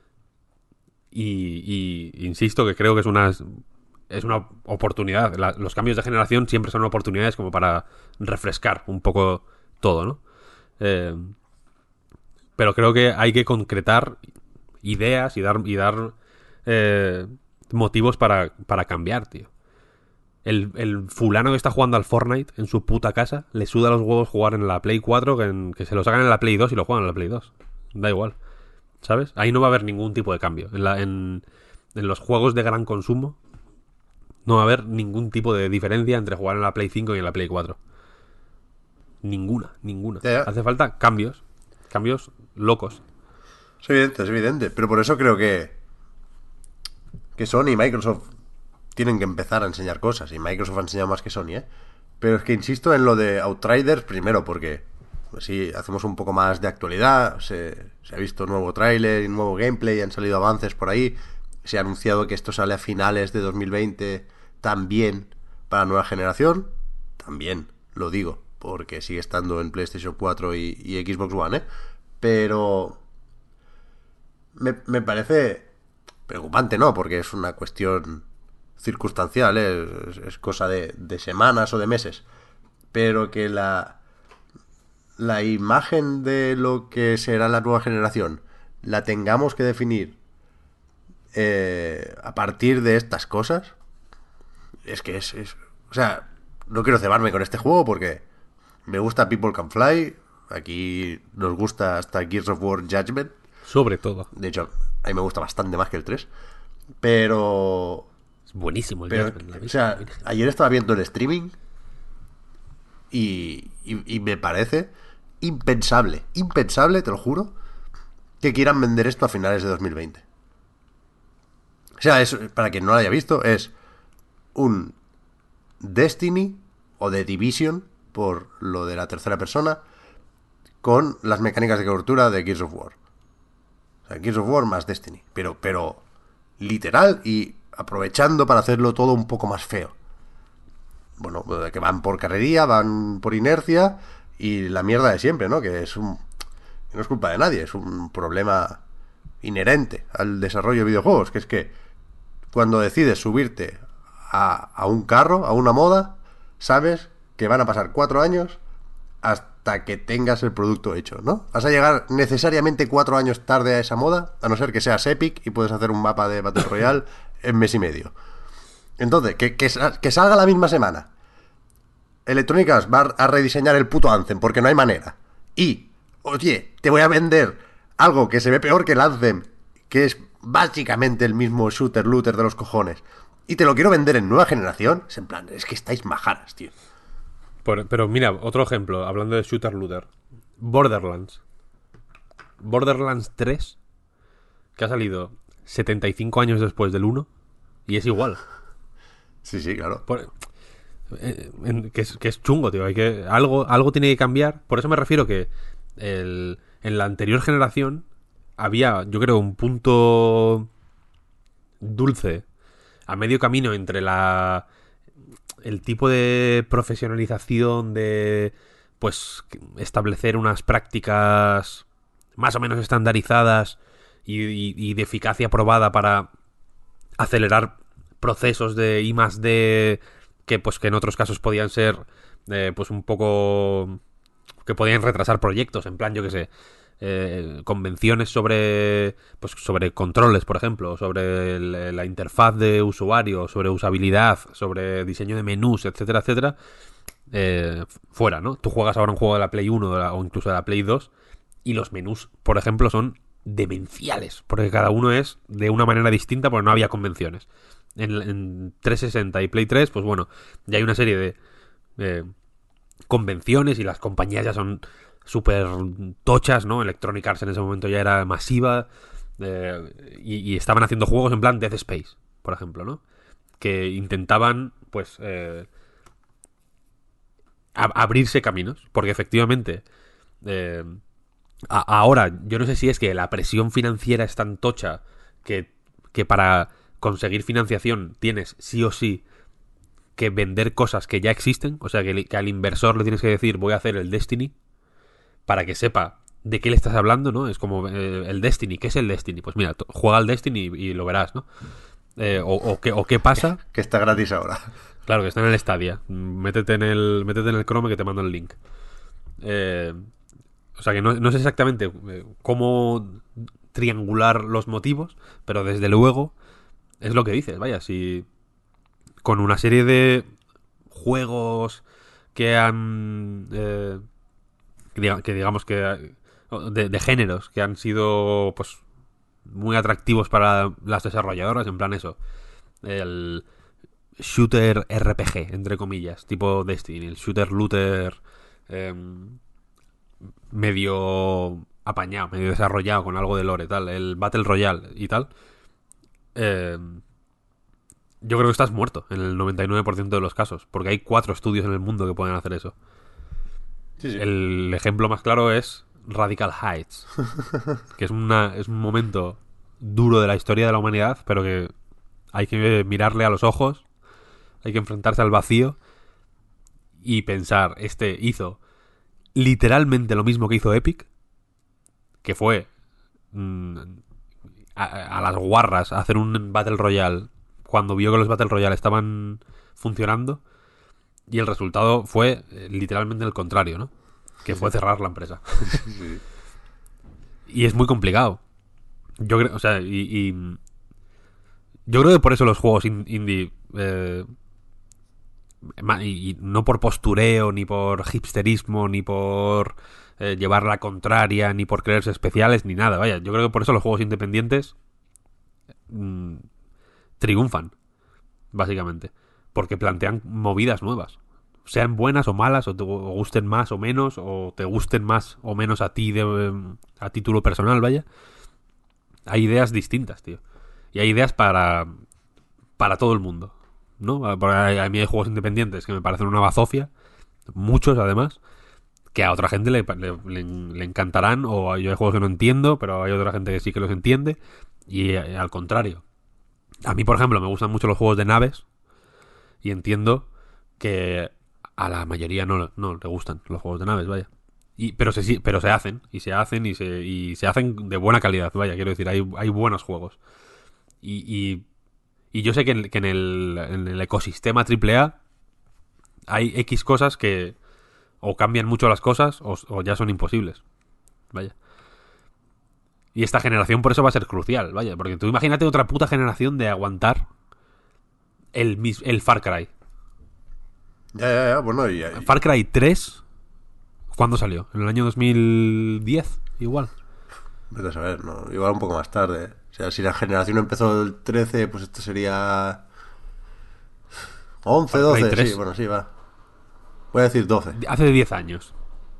Y, y insisto que creo que es una es una oportunidad. La, los cambios de generación siempre son oportunidades como para refrescar un poco todo, ¿no? Eh, pero creo que hay que concretar ideas y dar y dar eh, motivos para, para cambiar, tío. El, el fulano que está jugando al Fortnite en su puta casa le suda los huevos jugar en la Play cuatro que, en, que se lo sacan en la Play dos y lo juegan en la Play dos. Da igual. ¿Sabes? Ahí no va a haber ningún tipo de cambio. En, la, en, en los juegos de gran consumo no va a haber ningún tipo de diferencia entre jugar en la Play cinco y en la Play cuatro. Ninguna, ninguna. Ya, ya. Hace falta cambios. Cambios locos. Es evidente, es evidente. Pero por eso creo que que Sony y Microsoft tienen que empezar a enseñar cosas. Y Microsoft ha enseñado más que Sony, ¿eh? Pero es que insisto en lo de Outriders primero, porque si hacemos un poco más de actualidad, se, se ha visto nuevo tráiler y nuevo gameplay, han salido avances por ahí, se ha anunciado que esto sale a finales de dos mil veinte también para nueva generación, también lo digo, porque sigue estando en PlayStation cuatro y, y Xbox One, ¿eh? Pero me, me parece preocupante, ¿no? Porque es una cuestión circunstancial, ¿eh? es, es cosa de, de semanas o de meses, pero que la la imagen de lo que será la nueva generación la tengamos que definir eh, a partir de estas cosas, es que es, es... O sea, no quiero cebarme con este juego porque me gusta People Can Fly, aquí nos gusta hasta Gears of War Judgment. Sobre todo. De hecho, a mí me gusta bastante más que el tres. Pero... Es buenísimo el pero Judgment, la o sea, Virgen. ayer estaba viendo el streaming y, y, y me parece impensable, impensable, te lo juro, que quieran vender esto a finales de dos mil veinte. O sea, es, para quien no lo haya visto, es un Destiny o The Division, por lo de la tercera persona, con las mecánicas de cobertura de Gears of War. O sea, Gears of War más Destiny. Pero, pero literal y aprovechando para hacerlo todo un poco más feo. Bueno, que van por carrería, van por inercia y la mierda de siempre, ¿no? Que es un... no es culpa de nadie, es un problema inherente al desarrollo de videojuegos, que es que cuando decides subirte a, a un carro, a una moda, sabes que van a pasar cuatro años hasta que tengas el producto hecho, ¿no? Vas a llegar necesariamente cuatro años tarde a esa moda, a no ser que seas Epic y puedes hacer un mapa de Battle Royale en mes y medio. Entonces, que, que, que salga la misma semana. Electronic Arts va a rediseñar el puto Anthem porque no hay manera. Y, oye, te voy a vender algo que se ve peor que el Anthem, que es básicamente el mismo shooter looter de los cojones, y te lo quiero vender en nueva generación. Es en plan, es que estáis majaras, tío. Por, pero mira, otro ejemplo, hablando de shooter looter. Borderlands. Borderlands tres, que ha salido setenta y cinco años después del uno, y es igual. Sí, sí, claro. Por, eh, en- que, es, que es chungo, tío. Hay que, algo, algo tiene que cambiar. Por eso me refiero que el, en la anterior generación había, yo creo, un punto dulce a medio camino entre la el tipo de profesionalización de pues establecer unas prácticas más o menos estandarizadas y, y- y de eficacia probada para acelerar procesos de I más D que pues que en otros casos podían ser eh, pues un poco que podían retrasar proyectos, en plan, yo que sé, eh, convenciones sobre pues sobre controles, por ejemplo, sobre el- la interfaz de usuario, sobre usabilidad, sobre diseño de menús, etcétera, etcétera, eh, fuera, ¿no? Tú juegas ahora un juego de la Play uno de la- o incluso de la Play dos y los menús, por ejemplo, son demenciales, porque cada uno es de una manera distinta porque no había convenciones. En, en trescientos sesenta y Play tres, pues bueno, ya hay una serie de eh, convenciones y las compañías ya son súper tochas, ¿no? Electronic Arts en ese momento ya era masiva eh, y, y estaban haciendo juegos en plan Dead Space, por ejemplo, ¿no? Que intentaban, pues, eh, a- abrirse caminos, porque efectivamente, eh, a- ahora, yo no sé si es que la presión financiera es tan tocha que, que para conseguir financiación tienes sí o sí que vender cosas que ya existen, o sea, que, que al inversor le tienes que decir voy a hacer el Destiny para que sepa de qué le estás hablando, ¿no? Es como eh, el Destiny, ¿qué es el Destiny? Pues mira, t- juega al Destiny y, y lo verás, ¿no? Eh, o, o qué, o qué pasa. Que está gratis ahora. Claro, que está en el Stadia. Métete en el, métete en el Chrome que te mando el link. Eh, o sea que no, no sé exactamente eh, cómo triangular los motivos, pero desde luego es lo que dices, vaya, si con una serie de juegos que han eh, que, diga- que digamos que de, de géneros que han sido pues muy atractivos para las desarrolladoras, en plan eso, el shooter R P G entre comillas, tipo Destiny, el shooter looter eh, medio apañado, medio desarrollado con algo de lore, tal, el Battle Royale y tal. eh, yo creo que estás muerto en el noventa y nueve por ciento de los casos, porque hay cuatro estudios en el mundo que pueden hacer eso. Sí, sí. El ejemplo más claro es Radical Heights, que es, una, es un momento duro de la historia de la humanidad, pero que hay que mirarle a los ojos, hay que enfrentarse al vacío y pensar, este hizo literalmente lo mismo que hizo Epic, que fue mm, a, a las guarras a hacer un Battle Royale cuando vio que los Battle Royale estaban funcionando y el resultado fue eh, literalmente el contrario, ¿no? Que fue cerrar la empresa. Sí. Y es muy complicado. Yo creo, o sea, y, y yo creo que por eso los juegos in- indie eh, ma- y, y no por postureo, ni por hipsterismo, ni por eh, llevar la contraria, ni por creerse especiales, ni nada. Vaya, yo creo que por eso los juegos independientes mm, triunfan, básicamente. Porque plantean movidas nuevas. Sean buenas o malas, o te o gusten más o menos, o te gusten más o menos a ti de, eh, a título personal, vaya. Hay ideas distintas, tío. Y hay ideas para, para todo el mundo, ¿no? Porque a, a mí hay juegos independientes que me parecen una bazofia, muchos además, que a otra gente le, le, le- le encantarán, o yo hay juegos que no entiendo, pero hay otra gente que sí que los entiende, y eh, al contrario. A mí, por ejemplo, me gustan mucho los juegos de naves, y entiendo que a la mayoría no, no le gustan los juegos de naves, vaya. Y, pero, se, sí- pero se hacen, y se hacen, y se, y se hacen de buena calidad, vaya, quiero decir, hay, hay buenos juegos. Y, y, y yo sé que, en, que en, el, en el ecosistema triple A hay X cosas que o cambian mucho las cosas o, o ya son imposibles. Vaya. Y esta generación por eso va a ser crucial, vaya. Porque tú imagínate otra puta generación de aguantar el, mis- el Far Cry. Ya, ya, ya. Bueno, y, y- Far Cry tres, ¿cuándo salió? En el año dos mil diez, igual. vete a saber, ¿no? Igual un poco más tarde. ¿eh? O sea, si la generación empezó el trece, pues esto sería once, Far Cry doce, sí, tres, bueno, sí, va. Voy a decir doce. hace diez años.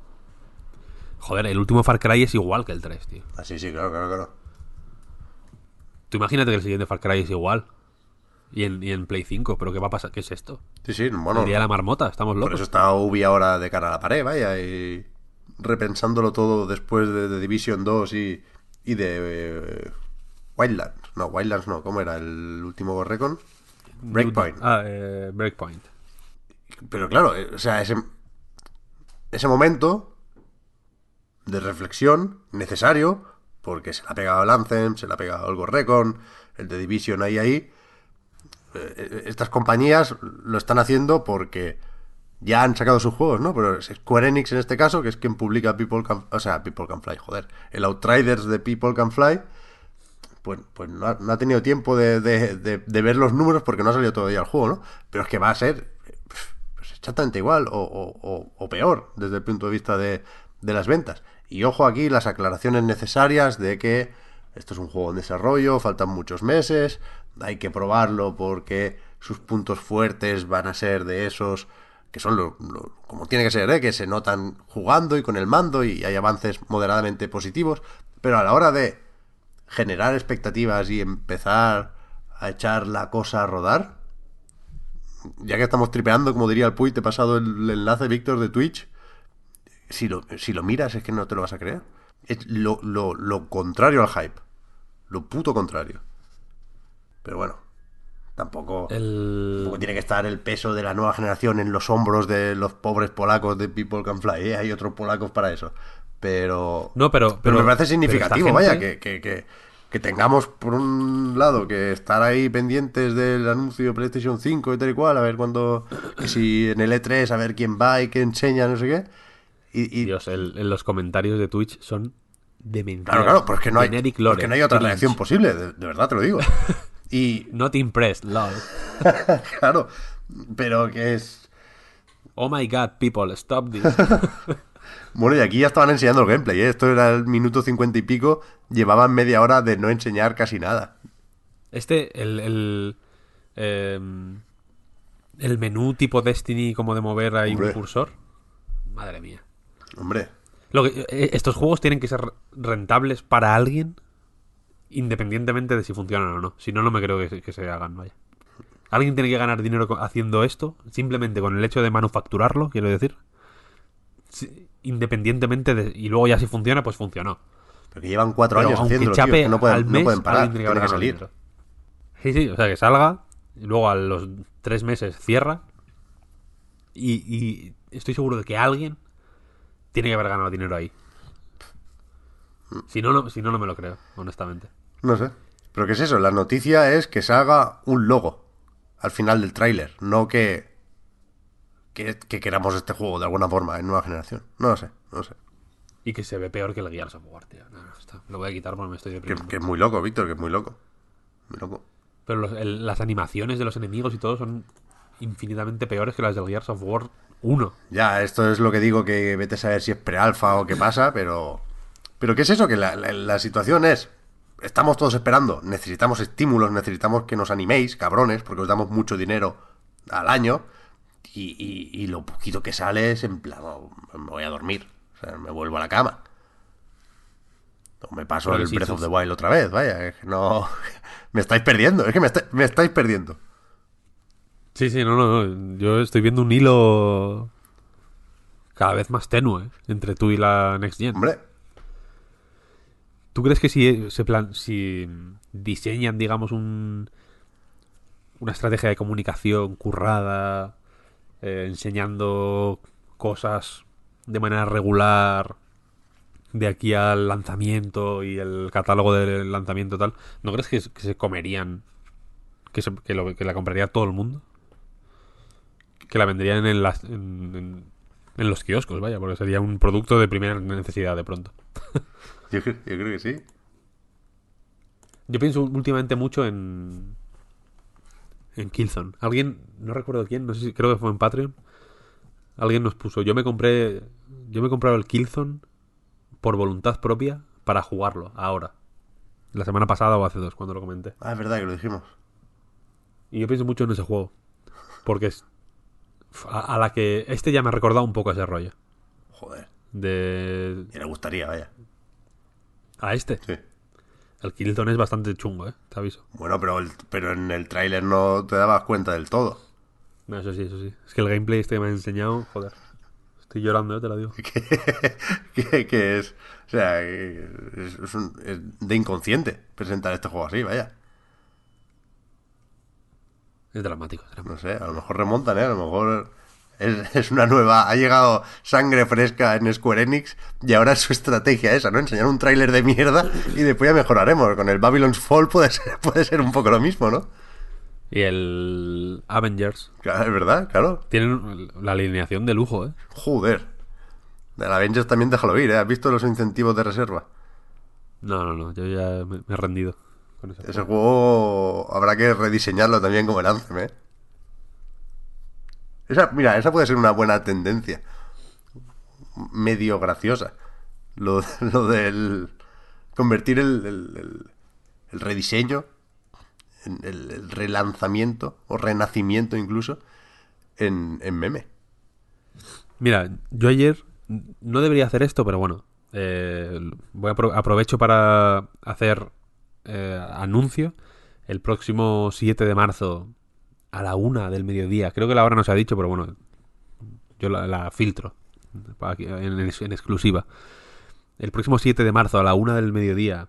Joder, el último Far Cry es igual que el tres, tío. Ah, sí, sí, claro, claro, claro. Tú imagínate que el siguiente Far Cry es igual. Y en, y en Play cinco, ¿pero qué va a pasar? ¿Qué es esto? Sí, sí, bueno. El día de la marmota, estamos locos. Por eso está Ubi ahora de cara a la pared, vaya, y repensándolo todo después de, de Division dos y, y de eh, Wildlands. No, Wildlands no, ¿cómo era? El último Ghost Recon. Breakpoint. Ah, eh, Breakpoint. Pero claro, eh, o sea, ese, ese momento de reflexión necesario, porque se le ha pegado el Anthem, se le ha pegado el Ghost Recon, el de Division ahí, ahí. Eh, estas compañías lo están haciendo porque ya han sacado sus juegos, ¿no? Pero Square Enix en este caso, que es quien publica People Can... O sea, People Can Fly, joder. El Outriders de People Can Fly, pues, pues no, ha, no ha tenido tiempo de, de, de, de ver los números porque no ha salido todavía el juego, ¿no? Pero es que va a ser pues, exactamente igual o, o, o peor desde el punto de vista de, de las ventas. Y ojo aquí las aclaraciones necesarias de que esto es un juego en desarrollo, faltan muchos meses, hay que probarlo porque sus puntos fuertes van a ser de esos que son lo, lo, como tiene que ser, ¿eh? Que se notan jugando y con el mando y hay avances moderadamente positivos, pero a la hora de generar expectativas y empezar a echar la cosa a rodar, ya que estamos tripeando, como diría el Puy, te he pasado el, el enlace, Víctor, de Twitch, si lo, si lo miras es que no te lo vas a creer. Es lo, lo, lo contrario al hype, lo puto contrario. Pero bueno, tampoco, el... tampoco tiene que estar el peso de la nueva generación en los hombros de los pobres polacos de People Can Fly, ¿eh? Hay otros polacos para eso. Pero, no, pero, pero, pero me parece significativo, gente... vaya, que, que, que, que tengamos por un lado que estar ahí pendientes del anuncio de PlayStation cinco y tal y cual, a ver cuando, que si en el E tres, a ver quién va y qué enseña, no sé qué. Y, y... Dios, el, en los comentarios de Twitch son demenciales. Claro, claro, porque no hay, porque no hay otra reacción posible, de, de verdad te lo digo. Y... Not impressed, lol. Claro, pero que es... Oh my god, people, stop this. Bueno, y aquí ya estaban enseñando el gameplay, ¿eh? Esto era el minuto cincuenta y pico, llevaban media hora de no enseñar casi nada. Este, el... el eh, el menú tipo Destiny, como de mover ahí Hombre. un cursor. Madre mía. Hombre. Lo que, estos juegos tienen que ser rentables para alguien, independientemente de si funcionan o no. Si no, no me creo que se, que se hagan, vaya. Alguien tiene que ganar dinero haciendo esto, simplemente con el hecho de manufacturarlo, quiero decir. Sí, independientemente de... Y luego ya si funciona, pues funcionó. Pero que llevan cuatro Pero años aunque haciéndolo, chape tío, que no pueden, al mes, no pueden parar, alguien tiene que, tiene que ganar salir. dinero. Sí, sí, o sea, que salga, y luego a los tres meses cierra, y, y estoy seguro de que alguien tiene que haber ganado dinero ahí. Si no, no, si no, no me lo creo, honestamente. No sé. Pero ¿qué es eso? La noticia es que se haga un logo al final del tráiler, no que, que que queramos este juego de alguna forma en nueva generación. No lo sé, no lo sé. Y que se ve peor que el Gears of War, tío. No, no, está. Lo voy a quitar porque me estoy Que, deprimiendo. que es muy loco, Víctor, que es muy loco. Muy loco. Pero los, el, las animaciones de los enemigos y todo son infinitamente peores que las del Gears of War uno. Ya, esto es lo que digo, que vete a saber si es pre-alfa o qué pasa, pero... Pero ¿qué es eso? Que la, la, la situación es... Estamos todos esperando, necesitamos estímulos, necesitamos que nos animéis, cabrones, porque os damos mucho dinero al año, y, y, y lo poquito que sale es en plan, oh, me voy a dormir, o sea, me vuelvo a la cama. O me paso Pero el sí, Breath sí, of the sí. Wild otra vez, vaya, es que no... me estáis perdiendo, es que me, está, me estáis perdiendo. Sí, sí, no, no, no. Yo estoy viendo un hilo cada vez más tenue entre tú y la Next Gen. Hombre, ¿Tú crees que si se plan, si diseñan, digamos, un una estrategia de comunicación currada, eh, enseñando cosas de manera regular de aquí al lanzamiento y el catálogo del lanzamiento tal, ¿no crees que, que se comerían, que, se, que, lo, que la compraría todo el mundo? Que la vendrían en, las, en, en, en los kioscos, vaya, porque sería un producto de primera necesidad de pronto. yo, yo creo que sí. Yo pienso últimamente mucho en en Killzone. Alguien, no recuerdo quién, no sé si creo que fue en Patreon. Alguien nos puso, yo me compré yo me he comprado el Killzone por voluntad propia para jugarlo ahora. La semana pasada o hace dos, cuando lo comenté. Ah, es verdad que lo dijimos. Y yo pienso mucho en ese juego. Porque es a, a la que este ya me ha recordado un poco ese rollo. Joder. De Y le gustaría, vaya. a este. Sí. El Killzone es bastante chungo, ¿eh? Te aviso. Bueno, pero, el, pero en el tráiler no te dabas cuenta del todo. No, eso sí, eso sí. Es que el gameplay este que me han enseñado, joder. Estoy llorando, ¿eh? Te lo digo. que, que es... O sea, es, es un- es de inconsciente presentar este juego así, vaya. Es dramático, es No dramático. sé, a lo mejor remontan, ¿eh? A lo mejor es, es una nueva... Ha llegado sangre fresca en Square Enix y ahora es su estrategia esa, ¿no? Enseñar un tráiler de mierda y después ya mejoraremos. Con el Babylon's Fall puede ser, puede ser un poco lo mismo, ¿no? Y el Avengers. Claro, es verdad, claro. Tienen la alineación de lujo, ¿eh? Joder. De la Avengers también déjalo ir, ¿eh? ¿Has visto los incentivos de reserva? No, no, no. Yo ya me, me he rendido con ese Ese juego. juego habrá que rediseñarlo también como el Anthem, ¿eh? Esa, mira, esa puede ser una buena tendencia. Medio graciosa. Lo, lo del... Convertir el, el, el- el rediseño, en el, el relanzamiento o renacimiento incluso, en, en meme. Mira, yo ayer no debería hacer esto, pero bueno. eh, voy a apro- aprovecho para hacer eh, anuncio. El próximo siete de marzo a la una del mediodía. Creo que la hora no se ha dicho, pero bueno, yo la, la filtro para que- en, en exclusiva. El próximo siete de marzo a la una del mediodía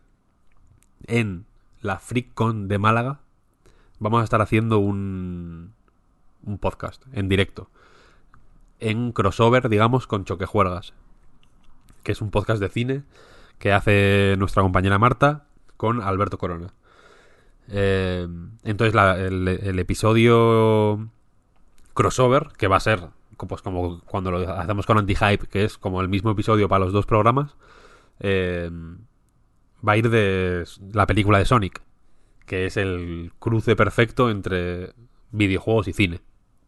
en la FreakCon de Málaga vamos a estar haciendo un, un podcast en directo. En crossover, digamos, con Choquejuergas, que es un podcast de cine que hace nuestra compañera Marta con Alberto Corona. Eh, entonces la- el, el episodio crossover, que va a ser pues como cuando lo hacemos con Anti-Hype, que es como el mismo episodio para los dos programas, eh, va a ir de la película de Sonic, que es el cruce perfecto entre videojuegos y cine.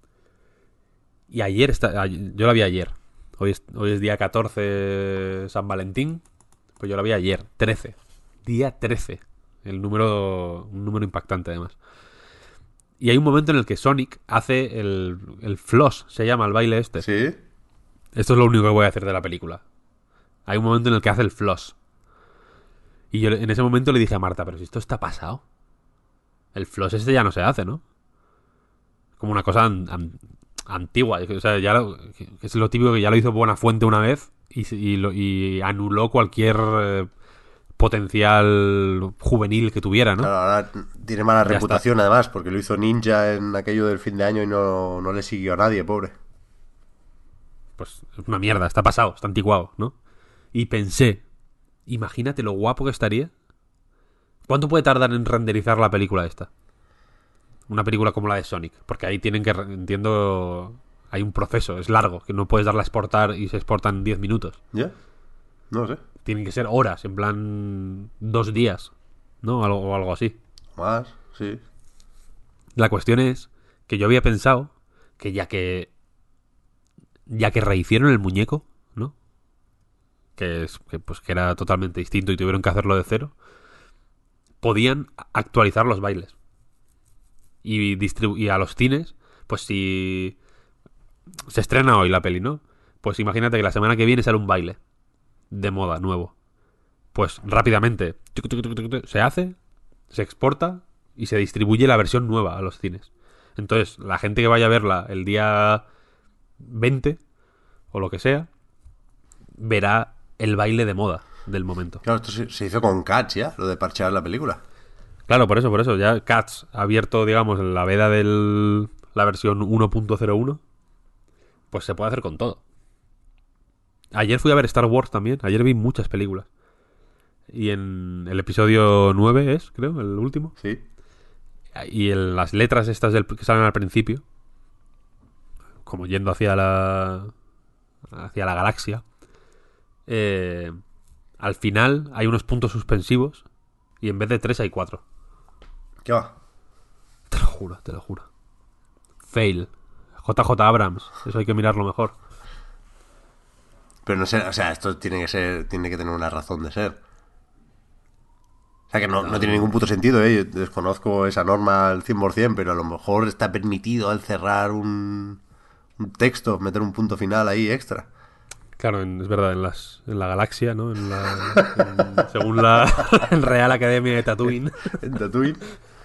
Y ayer, está, yo la vi ayer. Hoy es, hoy es día catorce, San Valentín. Pues yo la vi ayer, trece. Día trece. El número, un número impactante además. Y hay un momento en el que Sonic hace el, el floss, se llama el baile este. ¿Sí? Esto es lo único que voy a hacer de la película. Hay un momento en el que hace el floss. Y yo en ese momento le dije a Marta, pero si esto está pasado. El floss este ya no se hace, ¿no? Como una cosa an- an- antigua. O sea, ya lo- que es lo típico que ya lo hizo Buenafuente una vez y, se- y, lo- y anuló cualquier eh, potencial juvenil que tuviera, ¿no? Claro, ahora tiene mala Ya reputación además, porque lo hizo Ninja en aquello del fin de año y no, no le siguió a nadie, pobre. Pues es una mierda, está pasado, está anticuado, ¿no? Y pensé, imagínate lo guapo que estaría. ¿Cuánto puede tardar en renderizar la película esta? Una película como la de Sonic. Porque ahí tienen que, re- entiendo, hay un proceso, es largo, que no puedes darla a exportar y se exporta en diez minutos. ¿Ya? No sé. Tienen que ser horas, en plan dos días, ¿no? Algo, o algo así. Más, sí. La cuestión es que yo había pensado que ya que ya que rehicieron el muñeco, ¿no? Que es que, pues que era totalmente distinto y tuvieron que hacerlo de cero, podían actualizar los bailes y distribu- y a los cines, pues si se estrena hoy la peli, ¿no? Pues imagínate que la semana que viene sale un baile de moda nuevo. Pues rápidamente tuc, tuc, tuc, tuc, tuc, se hace, se exporta y se distribuye la versión nueva a los cines. Entonces, la gente que vaya a verla el día veinte o lo que sea, verá el baile de moda del momento. Claro, esto se, se hizo con Cats ya, lo de parchear la película. Claro, por eso, por eso. Ya Cats ha abierto, digamos, la veda de la versión uno punto cero uno. Pues se puede hacer con todo. Ayer fui a ver Star Wars también. Ayer vi muchas películas. Y en el episodio nueve es, creo, el último. Sí. Y en las letras estas del, que salen al principio, como yendo hacia la hacia la galaxia, eh, al final hay unos puntos suspensivos y en vez de tres hay cuatro. ¿Qué va? Te lo juro, te lo juro. Fail. J J Abrams. Eso hay que mirarlo mejor. Pero no sé, o sea, esto tiene que ser, tiene que tener una razón de ser. O sea, que no, no tiene ningún puto sentido, ¿eh? Yo desconozco esa norma al cien por ciento, pero a lo mejor está permitido al cerrar un, un texto, meter un punto final ahí extra. Claro, en- es verdad, en las en la galaxia, ¿no? En la, en- según la Real Academia de Tatooine. En Tatooine.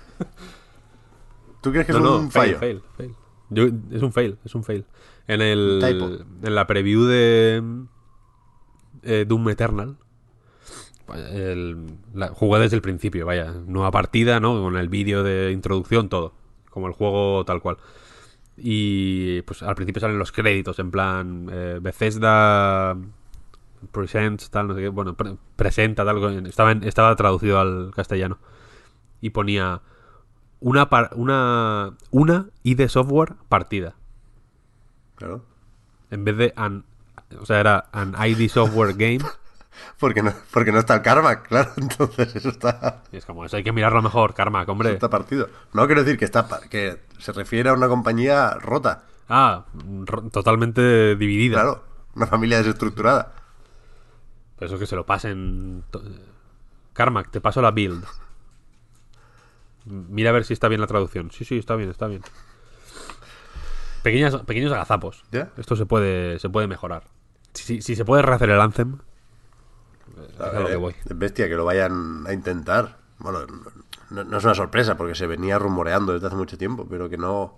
¿Tú crees que No, es no, un fail, fallo? fail, fail. Yo, es un fail, es un fail. En Un typo. el en la preview de eh, Doom Eternal, el, la, jugué desde el principio, vaya, nueva partida, ¿no? Con el vídeo de introducción, todo, como el juego tal cual. Y pues al principio salen los créditos, en plan eh, Bethesda Presents, tal, no sé qué, bueno, pre- presenta, tal, estaba, en- estaba traducido al castellano. Y ponía una, par- una, una I D Software partida. Claro. En vez de an, o sea, era an I D Software Game. Porque no, porque no está el karma, claro. Entonces eso está, Y es como, eso hay que mirarlo mejor, Carmack, eso hombre. está partido. No quiero decir que está pa- que se refiere a una compañía rota. Ah, ro- totalmente dividida. Claro. Una familia desestructurada. Por eso que se lo pasen. to- Carmack, te paso la build. Mira a ver si está bien la traducción. Sí, sí, está bien, está bien. Pequeñas, pequeños agazapos. ¿Ya? Esto se puede, se puede mejorar. Si, si- si se puede rehacer el Anthem, es a lo que Eh, voy. Es bestia que lo vayan a intentar. Bueno, no, no es una sorpresa porque se venía rumoreando desde hace mucho tiempo, pero que no.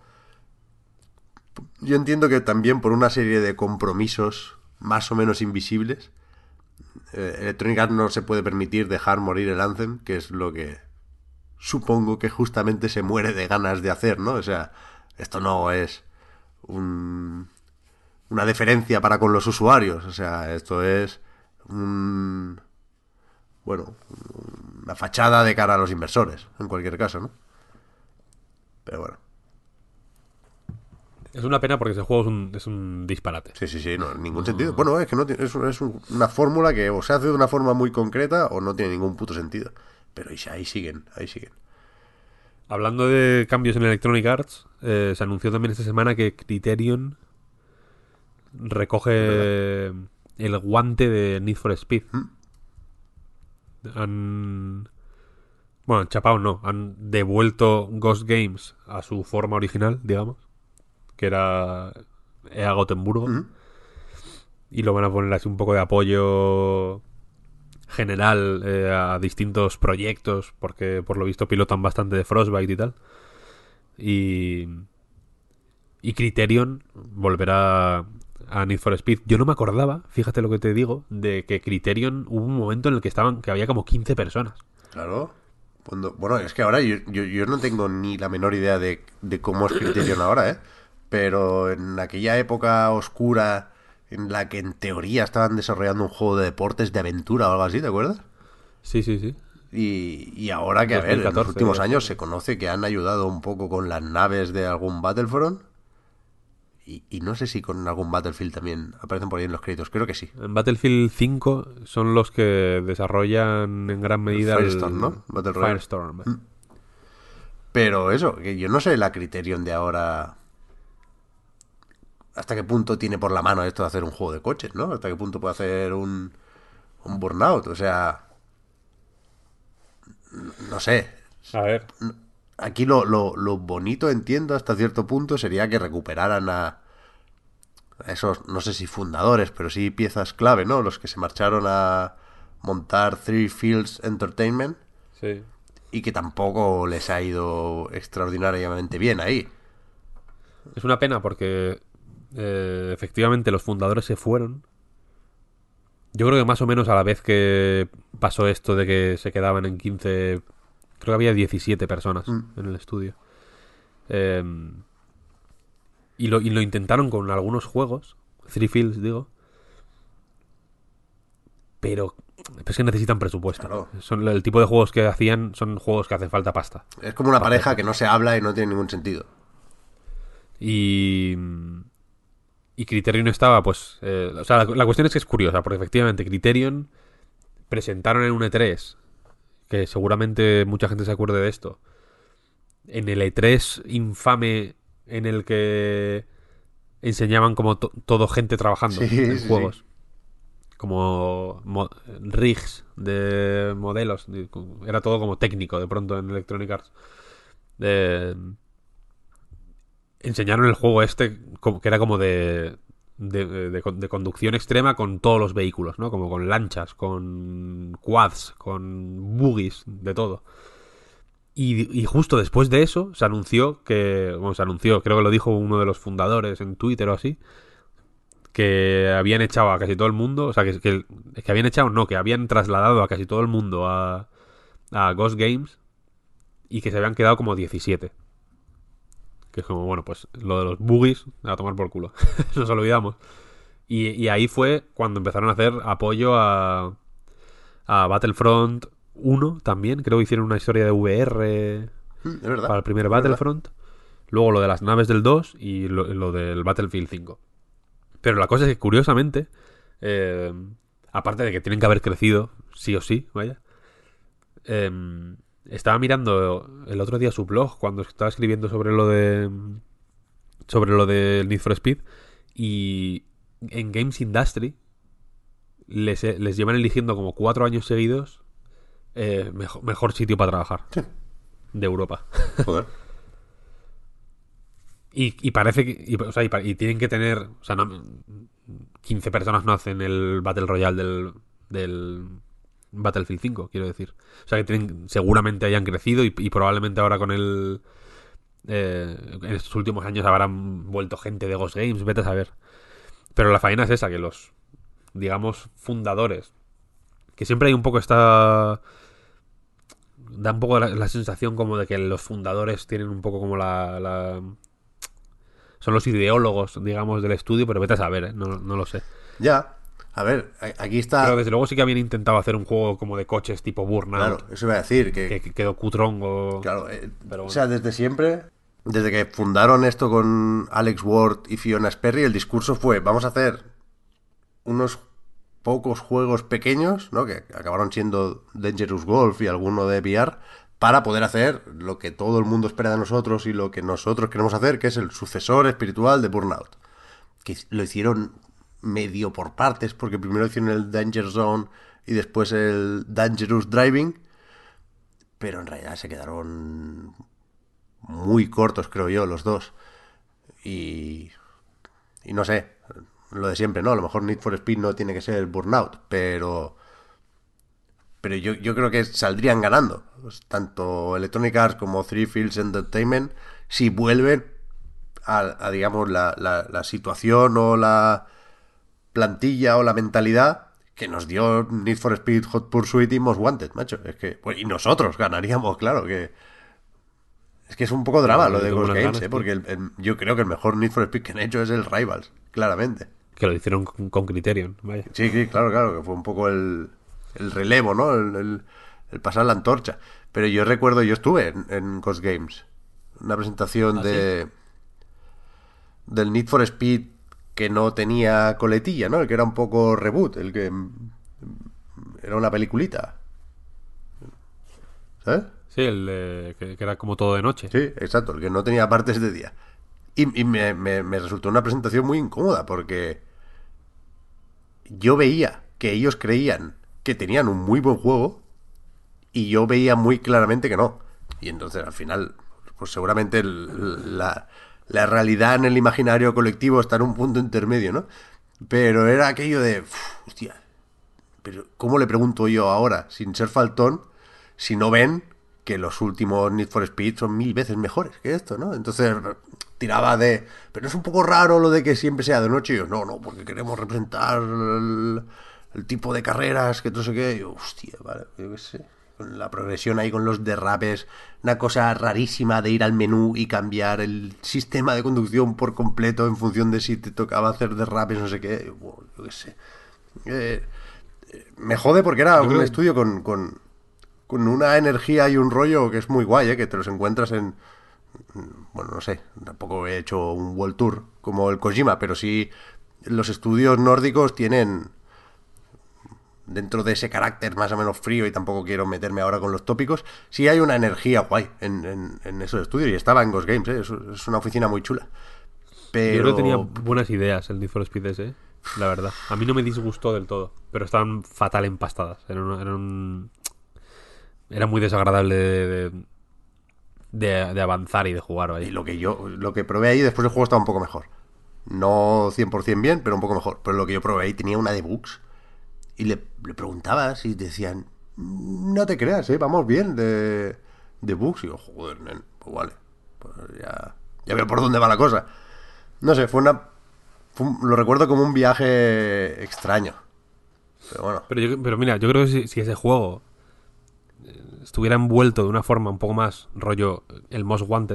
Yo entiendo que también por una serie de compromisos más o menos invisibles, eh, Electronic Arts no se puede permitir dejar morir el Anthem, que es lo que supongo que justamente se muere de ganas de hacer, ¿no? O sea, esto no es un, una deferencia para con los usuarios, o sea, esto es un, bueno, una fachada de cara a los inversores, en cualquier caso, ¿no? Pero bueno, Es una pena porque ese juego es un, es un disparate. sí, sí, sí, no, en ningún sentido. Bueno, es que no tiene, es, es un- una fórmula que o se hace de una forma muy concreta o no tiene ningún puto sentido. Pero ahí, ahí siguen, ahí siguen. Hablando de cambios en Electronic Arts, eh, se anunció también esta semana que Criterion recoge el guante de Need for Speed. Han. Bueno, chapao no. Han devuelto Ghost Games a su forma original, digamos. Que era E A Gotemburgo. Ujú. Y lo van a poner así un poco de apoyo general eh, a distintos proyectos. Porque por lo visto pilotan bastante de Frostbite y tal. Y. Y Criterion volverá a Need for Speed. Yo no me acordaba, fíjate lo que te digo, de que Criterion hubo un momento en el que estaban, que había como quince personas. Claro. Cuando, bueno, es que ahora yo, yo, yo no tengo ni la menor idea de, de cómo es Criterion ahora, ¿eh? Pero en aquella época oscura en la que en teoría estaban desarrollando un juego de deportes de aventura o algo así, ¿te acuerdas? Sí, sí, sí. Y, y ahora que, a ver, en los dos mil catorce, últimos creo. años se conoce que han ayudado un poco con las naves de algún Battlefront. Y, y no sé si con algún Battlefield también aparecen por ahí en los créditos. Creo que sí. En Battlefield cinco son los que desarrollan en gran medida el Firestorm, ¿no? Battle Royale. Firestorm. Pero eso, que yo no sé la Criterion de ahora. ¿Hasta qué punto tiene por la mano esto de hacer un juego de coches, ¿no? ¿Hasta qué punto puede hacer un, un Burnout? O sea, no sé. A ver. Aquí lo, lo, lo bonito, entiendo, hasta cierto punto, sería que recuperaran a, a esos, no sé si fundadores, pero sí piezas clave, ¿no? Los que se marcharon a montar Three Fields Entertainment Sí. y que tampoco les ha ido extraordinariamente bien ahí. Es una pena porque eh, efectivamente los fundadores se fueron. Yo creo que más o menos a la vez que pasó esto de que se quedaban en quince. Creo que había diecisiete personas Mm. en el estudio. Eh, y, lo, y lo intentaron con algunos juegos. Three Fields, digo. Pero es que necesitan presupuesto. Claro. Son el tipo de juegos que hacían son juegos que hacen falta pasta. Es como una Pa' pareja hacerlo. que no se habla y no tiene ningún sentido. Y. Y Criterion estaba, pues. eh, o sea, la, la cuestión es que es curiosa, porque efectivamente Criterion presentaron en un E tres, que seguramente mucha gente se acuerde de esto. En el E tres infame en el que enseñaban como to- todo gente trabajando Sí, en sí, juegos. sí. Como mo- rigs de modelos. de- Era todo como técnico de pronto en Electronic Arts. Eh, enseñaron el juego este como- que era como de de, de, de conducción extrema con todos los vehículos, ¿no? Como con lanchas, con quads, con buggies, de todo. Y, y justo después de eso se anunció que, bueno, se anunció, creo que lo dijo uno de los fundadores en Twitter o así, que habían echado a casi todo el mundo, o sea, que, que, que habían echado, no, que habían trasladado a casi todo el mundo a, a Ghost Games y que se habían quedado como diecisiete. Que es como, bueno, pues lo de los buggies, a tomar por culo. Nos olvidamos. Y, y ahí fue cuando empezaron a hacer apoyo a, a Battlefront uno también. Creo que hicieron una historia de V R Es verdad. para el primer es Battlefront. verdad. Luego lo de las naves del dos y lo, lo del Battlefield cinco. Pero la cosa es que, curiosamente, eh, aparte de que tienen que haber crecido, sí o sí, vaya, eh, estaba mirando el otro día su blog cuando estaba escribiendo sobre lo de sobre lo del Need for Speed, y en Games Industry les, les llevan eligiendo como cuatro años seguidos eh, mejor, mejor sitio para trabajar Sí. de Europa. Joder. Y, y parece que y, o sea, y, y tienen que tener, o sea, no, quince personas no hacen el Battle Royale del, del Battlefield cinco, quiero decir. O sea, que tienen, seguramente hayan crecido y, y probablemente ahora con el eh, en estos últimos años habrán vuelto gente de Ghost Games, vete a saber. Pero la faena es esa, que los, digamos, fundadores, que siempre hay un poco esta, da un poco la, la sensación como de que los fundadores tienen un poco como la, la son los ideólogos, digamos, del estudio, pero vete a saber, ¿eh? no, no lo sé. Ya. A ver, a- aquí está. Pero desde luego sí que habían intentado hacer un juego como de coches tipo Burnout, Claro, eso iba a decir. Que, que, que quedó cutrongo. claro, eh, Pero o bueno. sea, desde siempre, desde que fundaron esto con Alex Ward y Fiona Sperry, el discurso fue: vamos a hacer unos pocos juegos pequeños, ¿no? Que acabaron siendo Dangerous Golf y alguno de V R, para poder hacer lo que todo el mundo espera de nosotros y lo que nosotros queremos hacer, que es el sucesor espiritual de Burnout. Que lo hicieron medio por partes, porque primero hicieron el Danger Zone y después el Dangerous Driving, pero en realidad se quedaron muy cortos, creo yo, los dos. Y, y no sé, lo de siempre, ¿no? A lo mejor Need for Speed no tiene que ser Burnout, pero pero yo, yo creo que saldrían ganando, pues, tanto Electronic Arts como Three Fields Entertainment, si vuelven a, a digamos, la, la, la situación o la plantilla o la mentalidad que nos dio Need for Speed, Hot Pursuit y Most Wanted, macho. Es que, pues, y nosotros ganaríamos, claro, que es que es un poco drama Claro, lo yo de tengo Ghost unas Games, ganas, ¿eh? tío. Porque el- el- yo creo que el mejor Need for Speed que han hecho es el Rivals, claramente. Que lo hicieron con, con Criterion, vaya. Sí, sí, claro, claro, que fue un poco el, el relevo, ¿no? El, el- el pasar la antorcha. Pero yo recuerdo, yo estuve en, en Ghost Games, una presentación ¿Ah, de del Need for Speed que no tenía coletilla, ¿no? El que era un poco reboot, el que mm, era una peliculita, ¿sabes? Sí, el de, que, que era como todo de noche. Sí, exacto, el que no tenía partes de día. Y, y me, me- me resultó una presentación muy incómoda porque yo veía que ellos creían que tenían un muy buen juego y yo veía muy claramente que no. Y entonces al final, pues seguramente el- la, la realidad en el imaginario colectivo está en un punto intermedio, ¿no? Pero era aquello de, "Uf, hostia, pero ¿cómo le pregunto yo ahora, sin ser faltón, si no ven que los últimos Need for Speed son mil veces mejores que esto, ¿no? Entonces tiraba de, pero es un poco raro lo de que siempre sea de noche. Y yo, no, no, porque queremos representar el, el tipo de carreras que no sé qué. Y yo, hostia, vale, yo qué sé. Con la progresión ahí con los derrapes, una cosa rarísima de ir al menú y cambiar el sistema de conducción por completo en función de si te tocaba hacer derrapes, no sé qué. Yo, bueno, yo qué sé. Eh, me jode porque era Yo un creo- estudio con, con, con una energía y un rollo que es muy guay, ¿eh? Que te los encuentras en... Bueno, no sé, tampoco he hecho un World Tour como el Kojima, pero sí los estudios nórdicos tienen, dentro de ese carácter más o menos frío, y tampoco quiero meterme ahora con los tópicos, sí hay una energía guay en, en, en esos estudios, y estaba en Ghost Games, ¿eh? Es, es una oficina muy chula. Pero... Yo creo que tenía buenas ideas el Need for Speed ese, ¿eh? La verdad. A mí no me disgustó del todo, pero estaban fatal empastadas. Eran, un- eran un- era muy desagradable de, de, de- de avanzar y de jugar Y ahí. lo que yo, lo que probé ahí, después el juego estaba un poco mejor. No cien por ciento bien, pero un poco mejor. Pero lo que yo probé ahí tenía una de bugs. Y le, le preguntabas y decían, no te creas, ¿eh? Vamos bien de, de bugs. Y yo, joder, nen, pues vale. Pues ya, ya veo por dónde va la cosa. No sé, fue una... fue un- lo recuerdo como un viaje extraño. Pero bueno. Pero, yo, pero mira, yo creo que si, si ese juego estuviera envuelto de una forma un poco más rollo el Most Wanted,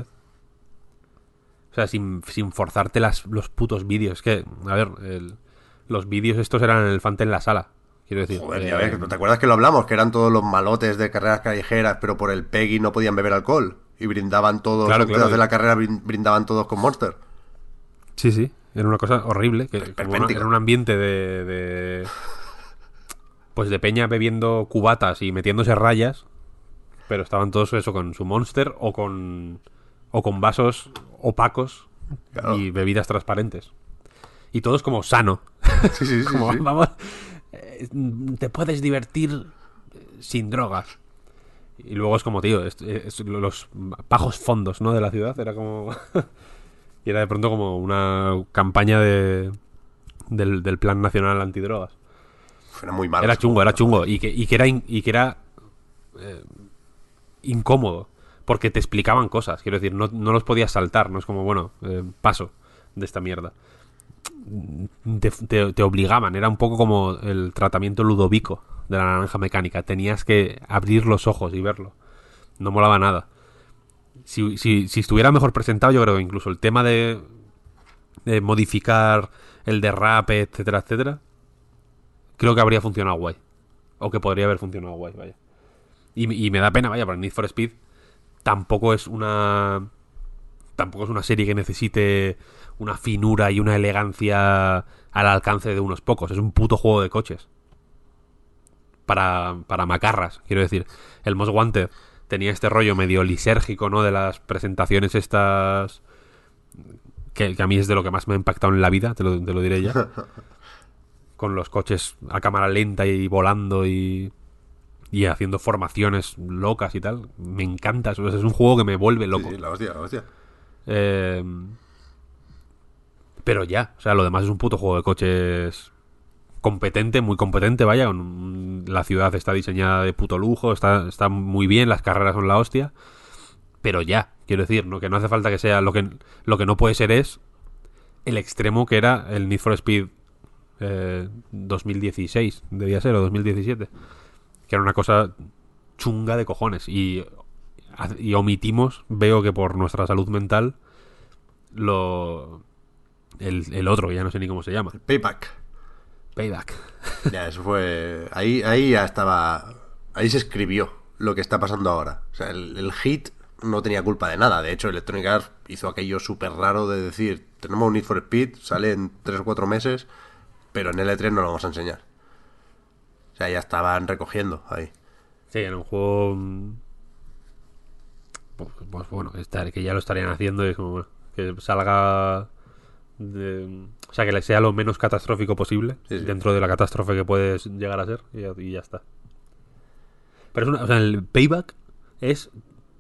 o sea, sin, sin forzarte las, los putos vídeos. Es que, a ver, el- los vídeos estos eran el elefante en la sala. Quiero decir, Joder, ya eh, ves, ¿te acuerdas que lo hablamos? Que eran todos los malotes de carreras callejeras, pero por el Peggy no podían beber alcohol. Y brindaban todos, claro, antes de claro. hacer la carrera, brin- brindaban todos con Monster. Sí, sí, era una cosa horrible. Que, como una- Esperpéntico. era un ambiente de, de. Pues de peña bebiendo cubatas y metiéndose rayas. Pero estaban todos eso con su Monster o con. O con vasos opacos Claro. y bebidas transparentes. Y todos como sano. Sí, sí, sí, Como, sí. vamos, eh, te puedes divertir sin drogas. Y luego es como, tío, es- es los bajos fondos, ¿no? De la ciudad. Era como... y era de pronto como una campaña de del, del Plan Nacional Antidrogas. Era muy malo. Era ese chungo, juego, era ¿no? chungo. Y que, y que era, in- y que era eh, incómodo. Porque te explicaban cosas. Quiero decir, no, no los podías saltar. No es como, bueno, eh, paso de esta mierda. Te, te- te obligaban, era un poco como el tratamiento ludovico de la naranja mecánica. Tenías que abrir los ojos y verlo. No molaba nada. Si, si, si estuviera mejor presentado, yo creo que incluso el tema de, de modificar el derrape, etcétera, etcétera, creo que habría funcionado guay. O que podría haber funcionado guay, vaya. Y, y me da pena, vaya, porque Need for Speed tampoco es una... Tampoco es una serie que necesite una finura y una elegancia al alcance de unos pocos. Es un puto juego de coches. Para, para macarras, quiero decir. El Most Wanted tenía este rollo medio lisérgico, ¿no? De las presentaciones estas... Que, que a mí es de lo que más me ha impactado en la vida, te lo, te lo diré ya. Con los coches a cámara lenta y volando y... Y haciendo formaciones locas y tal. Me encanta. Es un juego que me vuelve Sí, loco. sí, la hostia, la hostia. Eh, pero ya, o sea, lo demás es un puto juego de coches competente, muy competente, vaya. Con un- la ciudad está diseñada de puto lujo, está, está muy bien, las carreras son la hostia. Pero ya, quiero decir, ¿no? Que no hace falta que sea. Lo que, lo que no puede ser es el extremo que era el Need for Speed eh, dos mil dieciséis, debía ser, o dos mil diecisiete. Que era una cosa chunga de cojones. Y, y omitimos, veo que por nuestra salud mental, lo el, el otro, que ya no sé ni cómo se llama. Payback. Payback. Ya, eso fue... Ahí, ahí ya estaba... Ahí se escribió lo que está pasando ahora. O sea, el, el hit no tenía culpa de nada. De hecho, Electronic Arts hizo aquello súper raro de decir, tenemos un Need for Speed, sale en tres o cuatro meses, pero en L tres no lo vamos a enseñar. O sea, ya estaban recogiendo ahí. Sí, era un juego... mm, Pues, pues bueno, estar, que ya lo estarían haciendo y es como, bueno, que salga... de- o sea, que le sea lo menos catastrófico posible, Sí, sí. dentro de la catástrofe que puedes llegar a ser, y ya, y ya está. Pero es una, o sea, el Payback es...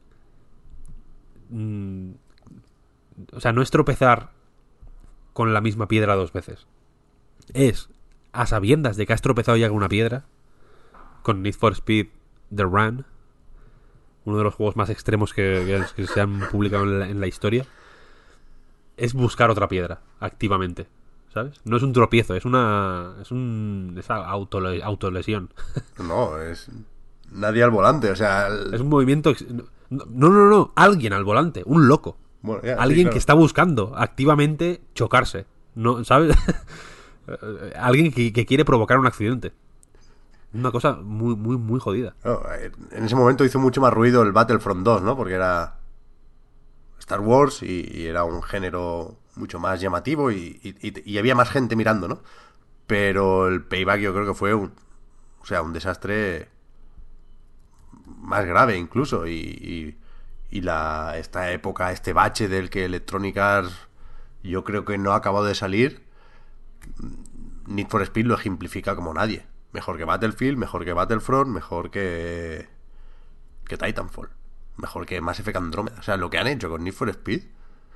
mm, o sea, no es tropezar con la misma piedra dos veces. Es, a sabiendas de que has tropezado ya con una piedra, con Need for Speed The Run, uno de los juegos más extremos que, que- que se han publicado en la, en la historia, es buscar otra piedra, activamente. ¿Sabes? No es un tropiezo, es una... Es un... Es autole- autolesión. No, es... Nadie al volante, o sea... el- Es un movimiento... ex- No, no, no, no. Alguien al volante. Un loco. Bueno, ya, sí, Alguien claro. que está buscando activamente chocarse. No, ¿sabes? Alguien que, que quiere provocar un accidente. Una cosa muy, muy, muy jodida. No, en ese momento hizo mucho más ruido el Battlefront dos, ¿no? Porque era Star Wars y, y era un género mucho más llamativo y, y- y había más gente mirando, ¿no? Pero el Payback yo creo que fue un, o sea, un desastre más grave incluso y, y, y la esta época, este bache del que Electronic Arts yo creo que no ha acabado de salir. Need for Speed lo ejemplifica como nadie. Mejor que Battlefield, mejor que Battlefront, mejor que que Titanfall, mejor que Mass Effect Andromeda. O sea, lo que han hecho con Need for Speed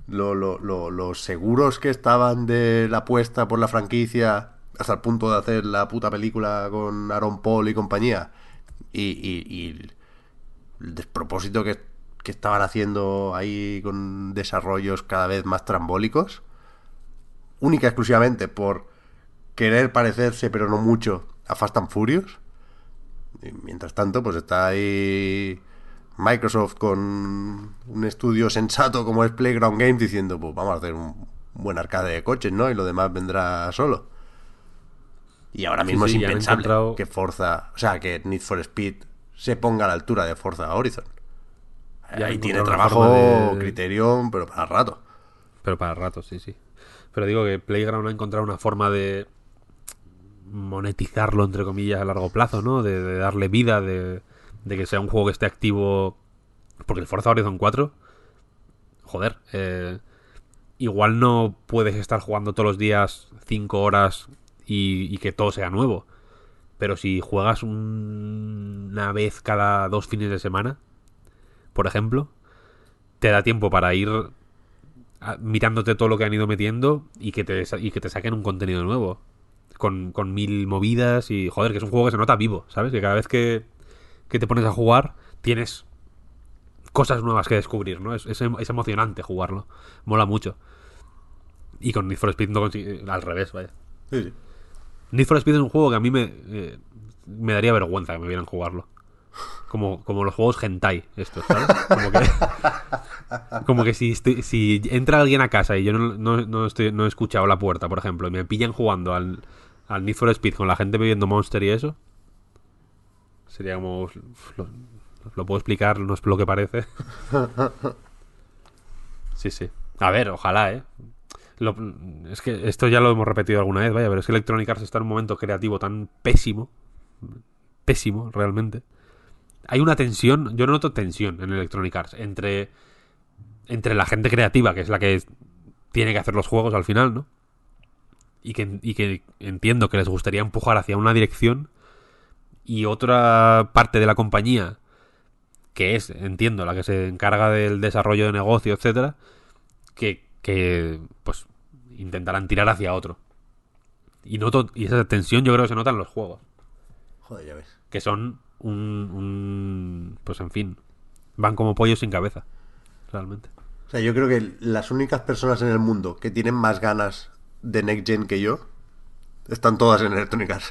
lo, lo, lo, los seguros que estaban de la apuesta por la franquicia hasta el punto de hacer la puta película con Aaron Paul y compañía y, y, y el despropósito que, que estaban haciendo ahí con desarrollos cada vez más trambólicos, única y exclusivamente por querer parecerse, pero no mucho, a Fast and Furious. Y mientras tanto, pues está ahí Microsoft con un estudio sensato como es Playground Games diciendo, pues vamos a hacer un buen arcade de coches, ¿no? Y lo demás vendrá solo. Y ahora mismo sí, sí, es impensable encontrado... que Forza, o sea, que Need for Speed se ponga a la altura de Forza Horizon. Ya ahí tiene trabajo, de... criterio, pero para rato. Pero para rato, sí, sí. Pero digo que Playground ha encontrado una forma de monetizarlo, entre comillas, a largo plazo, ¿no? De, de darle vida, de, de que sea un juego que esté activo. Porque el Forza Horizon cuatro, joder, eh, igual no puedes estar jugando todos los días cinco horas y, y que todo sea nuevo. Pero si juegas un, una vez cada dos fines de semana, por ejemplo, te da tiempo para ir a, mirándote todo lo que han ido metiendo y que te, y que te saquen un contenido nuevo. Con, con mil movidas y, joder, que es un juego que se nota vivo, ¿sabes? Que cada vez que, que te pones a jugar tienes cosas nuevas que descubrir, ¿no? Es, es, es emocionante jugarlo. Mola mucho. Y con Need for Speed no consigue... Al revés, vaya. Sí, sí. Need for Speed es un juego que a mí me, eh, me daría vergüenza que me vieran jugarlo. Como, como los juegos hentai estos, ¿sabes? Como que, como que si, estoy, si entra alguien a casa y yo no, no, no, estoy, no he escuchado la puerta, por ejemplo, y me pillan jugando al, al Need for Speed con la gente bebiendo Monster y eso, sería como... Lo, lo puedo explicar, no es lo que parece. Sí, sí. A ver, ojalá, ¿eh? Lo, es que esto ya lo hemos repetido alguna vez, vaya, pero es que Electronic Arts está en un momento creativo tan pésimo, pésimo, realmente. Hay una tensión, yo no noto tensión en Electronic Arts entre, entre la gente creativa, que es la que tiene que hacer los juegos al final, ¿no? Y que, y que entiendo que les gustaría empujar hacia una dirección, y otra parte de la compañía, que es, entiendo, la que se encarga del desarrollo de negocio, etcétera, que, que pues intentarán tirar hacia otro. Y noto, y esa tensión yo creo que se nota en los juegos. Joder, ya ves. Que son un, un... pues en fin, van como pollos sin cabeza, realmente. O sea, yo creo que las únicas personas en el mundo que tienen más ganas de Next Gen que yo están todas en Electronic Arts.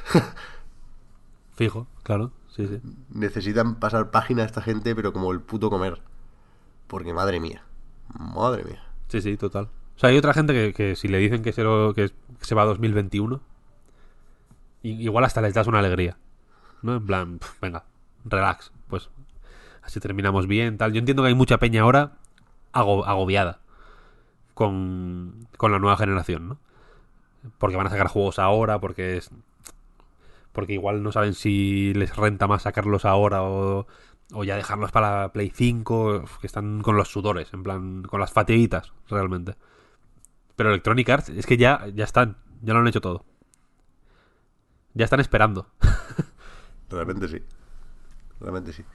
Fijo, claro, sí, sí. Necesitan pasar página a esta gente, pero como el puto comer. Porque madre mía, madre mía. Sí, sí, total. O sea, hay otra gente que, que si le dicen que se, lo, que se va a dos mil veintiuno, igual hasta les das una alegría, ¿no? En plan, pff, venga, relax, pues así terminamos bien, tal. Yo entiendo que hay mucha peña ahora ago, agobiada con, con la nueva generación, ¿no? Porque van a sacar juegos ahora, porque es... porque igual no saben si les renta más sacarlos ahora o, o ya dejarlos para la Play cinco, que están con los sudores, en plan, con las fatiguitas, realmente. Pero Electronic Arts, es que ya, ya están, ya lo han hecho todo. Ya están esperando. Realmente sí. Realmente sí.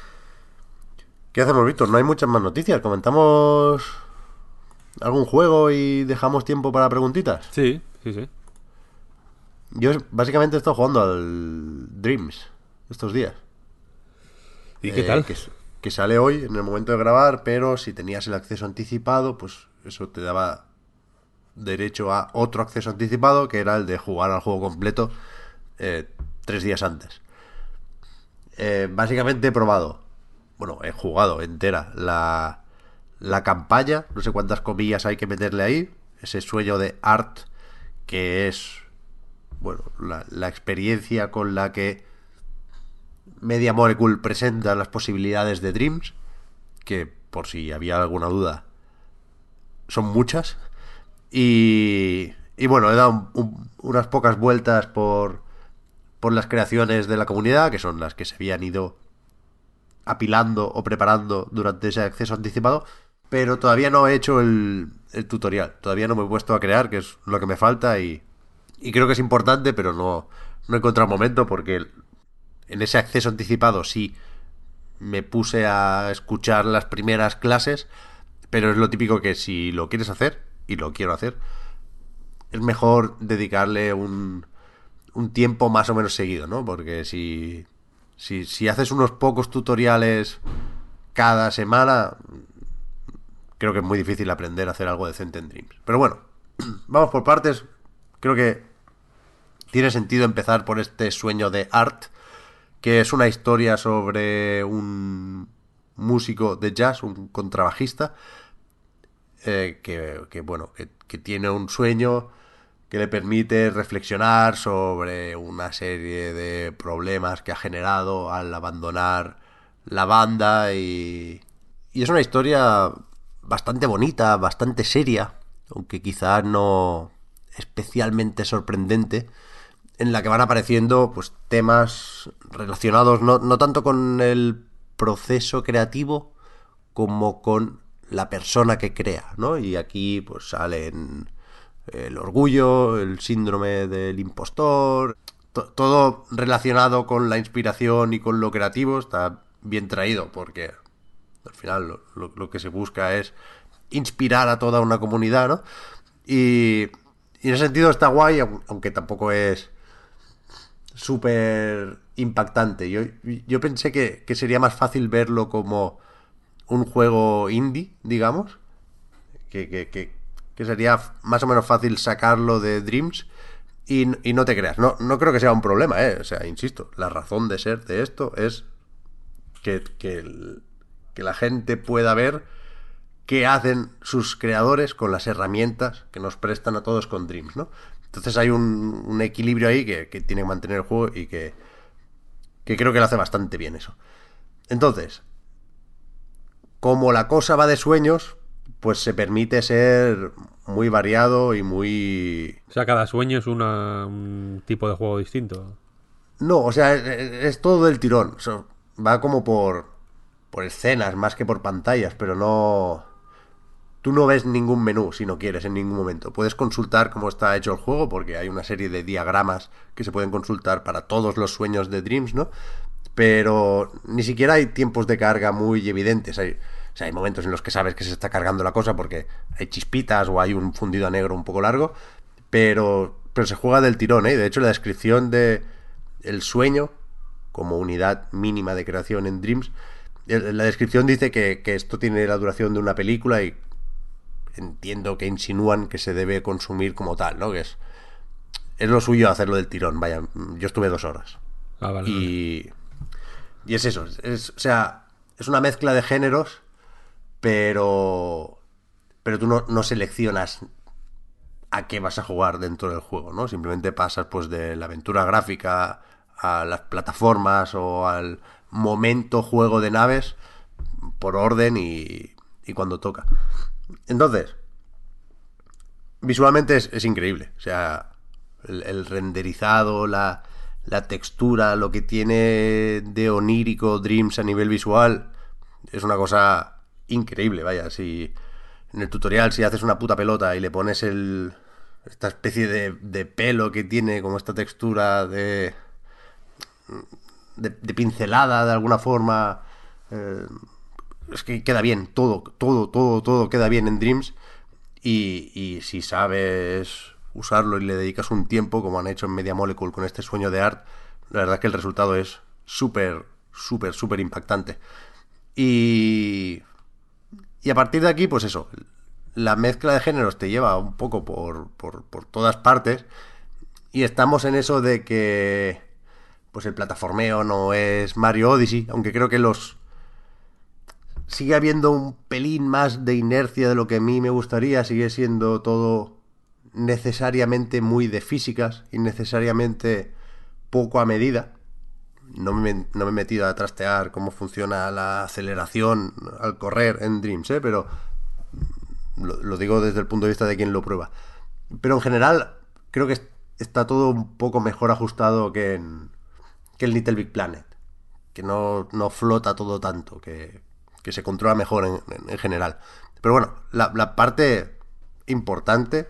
¿Qué hacemos, Víctor? No hay muchas más noticias. ¿Comentamos algún juego y dejamos tiempo para preguntitas? Sí, sí, sí. Yo básicamente he estado jugando al Dreams estos días. ¿Y qué tal? Eh, que, que sale hoy en el momento de grabar, pero si tenías el acceso anticipado, pues eso te daba derecho a otro acceso anticipado, que era el de jugar al juego completo eh, tres días antes. Eh, básicamente he probado, bueno, he jugado entera la, la campaña, no sé cuántas comillas hay que meterle ahí, ese sueño de Art, que es, bueno, la, la experiencia con la que Media Molecule presenta las posibilidades de Dreams, que por si había alguna duda son muchas. Y, y bueno, he dado un, un, unas pocas vueltas por, por las creaciones de la comunidad, que son las que se habían ido apilando o preparando durante ese acceso anticipado, pero todavía no he hecho el, el tutorial, todavía no me he puesto a crear, que es lo que me falta, y, y creo que es importante, pero no, no he encontrado momento, porque en ese acceso anticipado sí me puse a escuchar las primeras clases, pero es lo típico que si lo quieres hacer, y lo quiero hacer, es mejor dedicarle un, un tiempo más o menos seguido, ¿no? Porque si, si, si haces unos pocos tutoriales cada semana, creo que es muy difícil aprender a hacer algo decente en Dreams. Pero bueno, vamos por partes. Creo que tiene sentido empezar por este sueño de Art, que es una historia sobre un músico de jazz, un contrabajista, eh, que, que, bueno, que, que tiene un sueño que le permite reflexionar sobre una serie de problemas que ha generado al abandonar la banda y, y es una historia bastante bonita, bastante seria, aunque quizás no especialmente sorprendente, en la que van apareciendo pues temas relacionados no, no tanto con el proceso creativo como con la persona que crea, ¿no? Y aquí pues salen el orgullo, el síndrome del impostor, to- todo relacionado con la inspiración y con lo creativo está bien traído porque al final lo, lo, lo que se busca es inspirar a toda una comunidad, ¿no? Y, y en ese sentido está guay, aunque tampoco es súper impactante. Yo, yo pensé que, que sería más fácil verlo como un juego indie, digamos, que, que, que, que sería más o menos fácil sacarlo de Dreams y, y no te creas. No, no creo que sea un problema, ¿eh? O sea, insisto, la razón de ser de esto es que, que, el- que la gente pueda ver qué hacen sus creadores con las herramientas que nos prestan a todos con Dreams, ¿no? Entonces hay un, un equilibrio ahí que, que tiene que mantener el juego y que, que creo que lo hace bastante bien eso. Entonces, como la cosa va de sueños, pues se permite ser muy variado y muy... O sea, cada sueño es una, un tipo de juego distinto. No, o sea, es, es todo del tirón. O sea, va como por, por escenas más que por pantallas, pero no... Tú no ves ningún menú si no quieres en ningún momento. Puedes consultar cómo está hecho el juego porque hay una serie de diagramas que se pueden consultar para todos los sueños de Dreams, ¿no? Pero ni siquiera hay tiempos de carga muy evidentes. Hay, o sea, hay momentos en los que sabes que se está cargando la cosa porque hay chispitas o hay un fundido a negro un poco largo, pero, pero se juega del tirón, ¿eh? De hecho, la descripción de el sueño como unidad mínima de creación en Dreams, la descripción dice que, que esto tiene la duración de una película y entiendo que insinúan que se debe consumir como tal, ¿no? Que es, es lo suyo hacerlo del tirón. Vaya, yo estuve dos horas. Ah, vale, vale. Y, y es eso. Es, o sea, es una mezcla de géneros, pero. Pero tú no, no seleccionas a qué vas a jugar dentro del juego, ¿no? Simplemente pasas pues de la aventura gráfica a las plataformas o al momento juego de naves por orden y, y cuando toca. Entonces, visualmente es, es increíble. O sea, el, el renderizado, la, la textura, lo que tiene de onírico Dreams a nivel visual, es una cosa increíble. Vaya, si en el tutorial, si haces una puta pelota y le pones el esta especie de, de pelo que tiene, como esta textura de, de, de pincelada de alguna forma, eh, es que queda bien, todo, todo, todo, todo queda bien en Dreams. Y, y si sabes usarlo y le dedicas un tiempo, como han hecho en Media Molecule con este sueño de Art, la verdad es que el resultado es súper, súper, súper impactante. Y, y a partir de aquí, pues eso, la mezcla de géneros te lleva un poco por, por, por todas partes y estamos en eso de que pues el plataformeo no es Mario Odyssey, aunque creo que los sigue habiendo un pelín más de inercia de lo que a mí me gustaría, sigue siendo todo necesariamente muy de físicas y necesariamente poco a medida. No me, no me he metido a trastear cómo funciona la aceleración al correr en Dreams, ¿eh? Pero lo, lo digo desde el punto de vista de quien lo prueba. Pero en general creo que está todo un poco mejor ajustado que en, que el Little Big Planet. Que no, no flota todo tanto, que, que se controla mejor en, en, en general. Pero bueno, la, la parte importante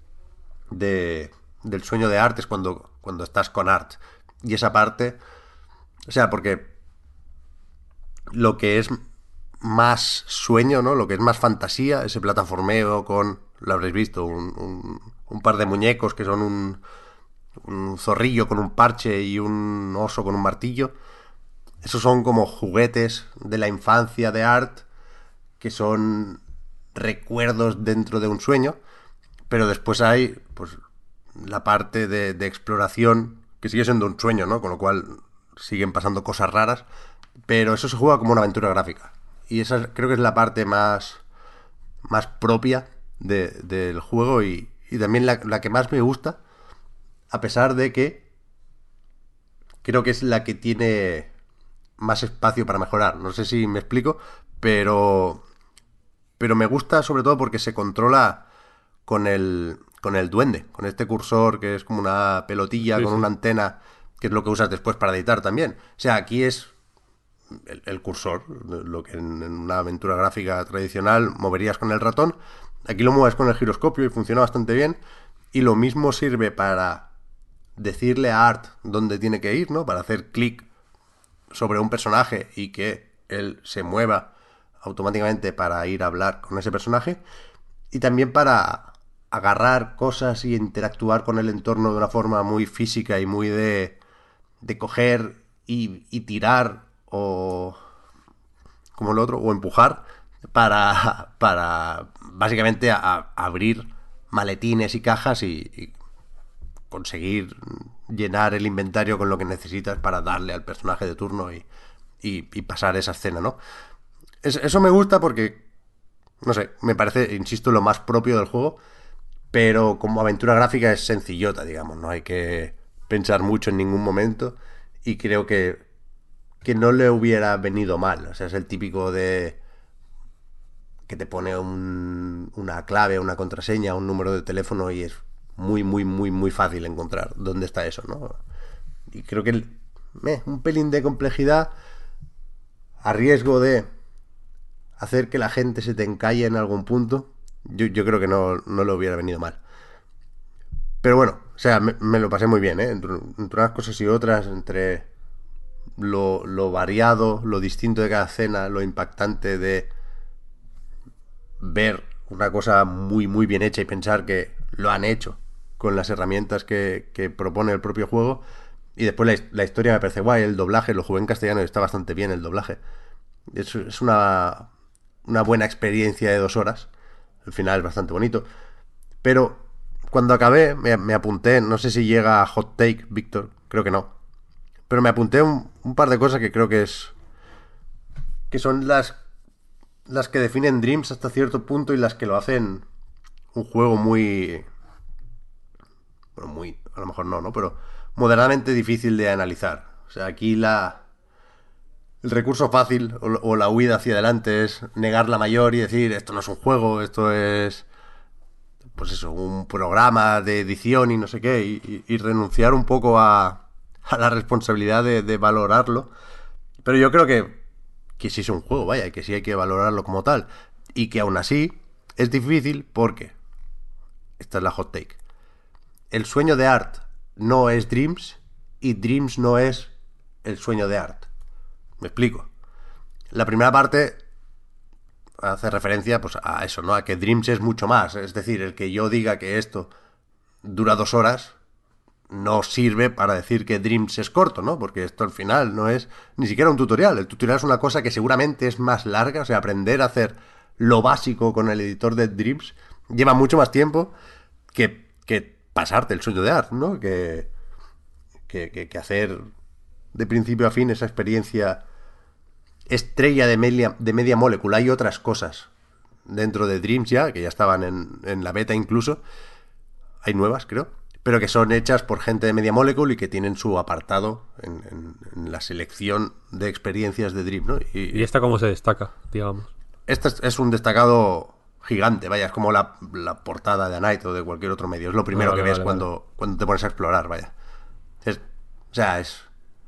de, del sueño de Art es cuando, cuando estás con Art. Y esa parte, o sea, porque lo que es más sueño, ¿no? Lo que es más fantasía, ese plataformeo con, lo habréis visto, un, un, un par de muñecos que son un, un zorrillo con un parche y un oso con un martillo. Esos son como juguetes de la infancia de Art, que son recuerdos dentro de un sueño, pero después hay pues la parte de, de exploración, que sigue siendo un sueño, ¿no? Con lo cual siguen pasando cosas raras, pero eso se juega como una aventura gráfica. Y esa creo que es la parte más, más propia de, del juego y, y también la, la que más me gusta, a pesar de que creo que es la que tiene más espacio para mejorar. No sé si me explico, pero pero me gusta sobre todo porque se controla con el con el duende, con este cursor que es como una pelotilla Sí, con una sí. antena, que es lo que usas después para editar también. O sea, aquí es el, el cursor, lo que en, en una aventura gráfica tradicional moverías con el ratón. Aquí lo mueves con el giroscopio y funciona bastante bien. Y lo mismo sirve para decirle a Art dónde tiene que ir, ¿no? Para hacer clic sobre un personaje y que él se mueva automáticamente para ir a hablar con ese personaje, y también para agarrar cosas y interactuar con el entorno de una forma muy física y muy de, de coger y, y tirar o como el otro, o empujar para, para básicamente a, a abrir maletines y cajas y, y conseguir llenar el inventario con lo que necesitas para darle al personaje de turno y, y, y pasar esa escena, ¿no? Es, eso me gusta porque, no sé, me parece, insisto, lo más propio del juego, pero como aventura gráfica es sencillota, digamos, no hay que pensar mucho en ningún momento y creo que, que no le hubiera venido mal. O sea, es el típico de que te pone un, una clave, una contraseña, un número de teléfono y es muy, muy, muy, muy fácil encontrar dónde está eso, ¿no? Y creo que el, eh, un pelín de complejidad a riesgo de hacer que la gente se te encalle en algún punto, yo, yo creo que no, no le hubiera venido mal. Pero bueno, o sea, me, me lo pasé muy bien, ¿eh? Entre, entre unas cosas y otras, entre lo, lo variado, lo distinto de cada escena, lo impactante de ver una cosa muy, muy bien hecha y pensar que lo han hecho con las herramientas que, que propone el propio juego. Y después la, la historia me parece guay, el doblaje, lo jugué en castellano y está bastante bien el doblaje. Es, es una, una buena experiencia de dos horas. El final es bastante bonito. Pero cuando acabé, me, me apunté, no sé si llega a Hot Take, Víctor, creo que no. Pero me apunté un, un par de cosas que creo que es. Que son las. Las que definen Dreams hasta cierto punto y las que lo hacen un juego muy. Bueno, muy. A lo mejor no, ¿no? Pero moderadamente difícil de analizar. O sea, aquí la. El recurso fácil o, o la huida hacia adelante es negar la mayor y decir esto no es un juego, esto es pues eso, un programa de edición y no sé qué, y, y, y renunciar un poco a, a la responsabilidad de, de valorarlo. Pero yo creo que, que sí es un juego, vaya, que sí hay que valorarlo como tal. Y que aún así es difícil porque, esta es la hot take, el sueño de Art no es Dreams y Dreams no es el sueño de Art. Me explico. La primera parte hace referencia pues a eso, ¿no? A que Dreams es mucho más. Es decir, el que yo diga que esto dura dos horas no sirve para decir que Dreams es corto, ¿no? Porque esto al final no es ni siquiera un tutorial. El tutorial es una cosa que seguramente es más larga. O sea, aprender a hacer lo básico con el editor de Dreams lleva mucho más tiempo que, que pasarte el sueño de Art, ¿no? Que, que, que, que hacer de principio a fin esa experiencia estrella de media, de media molecula. Hay otras cosas dentro de Dreams ya, que ya estaban en, en la beta incluso. Hay nuevas, creo. Pero que son hechas por gente de Media Molecule y que tienen su apartado en, en, en la selección de experiencias de Dream, ¿no? Y, ¿Y esta cómo se destaca, digamos? este es, es un destacado gigante, vaya, es como la, la portada de A Night o de cualquier otro medio. Es lo Ah, primero vale, que ves vale, vale. cuando, cuando te pones a explorar, vaya. Es, o sea, es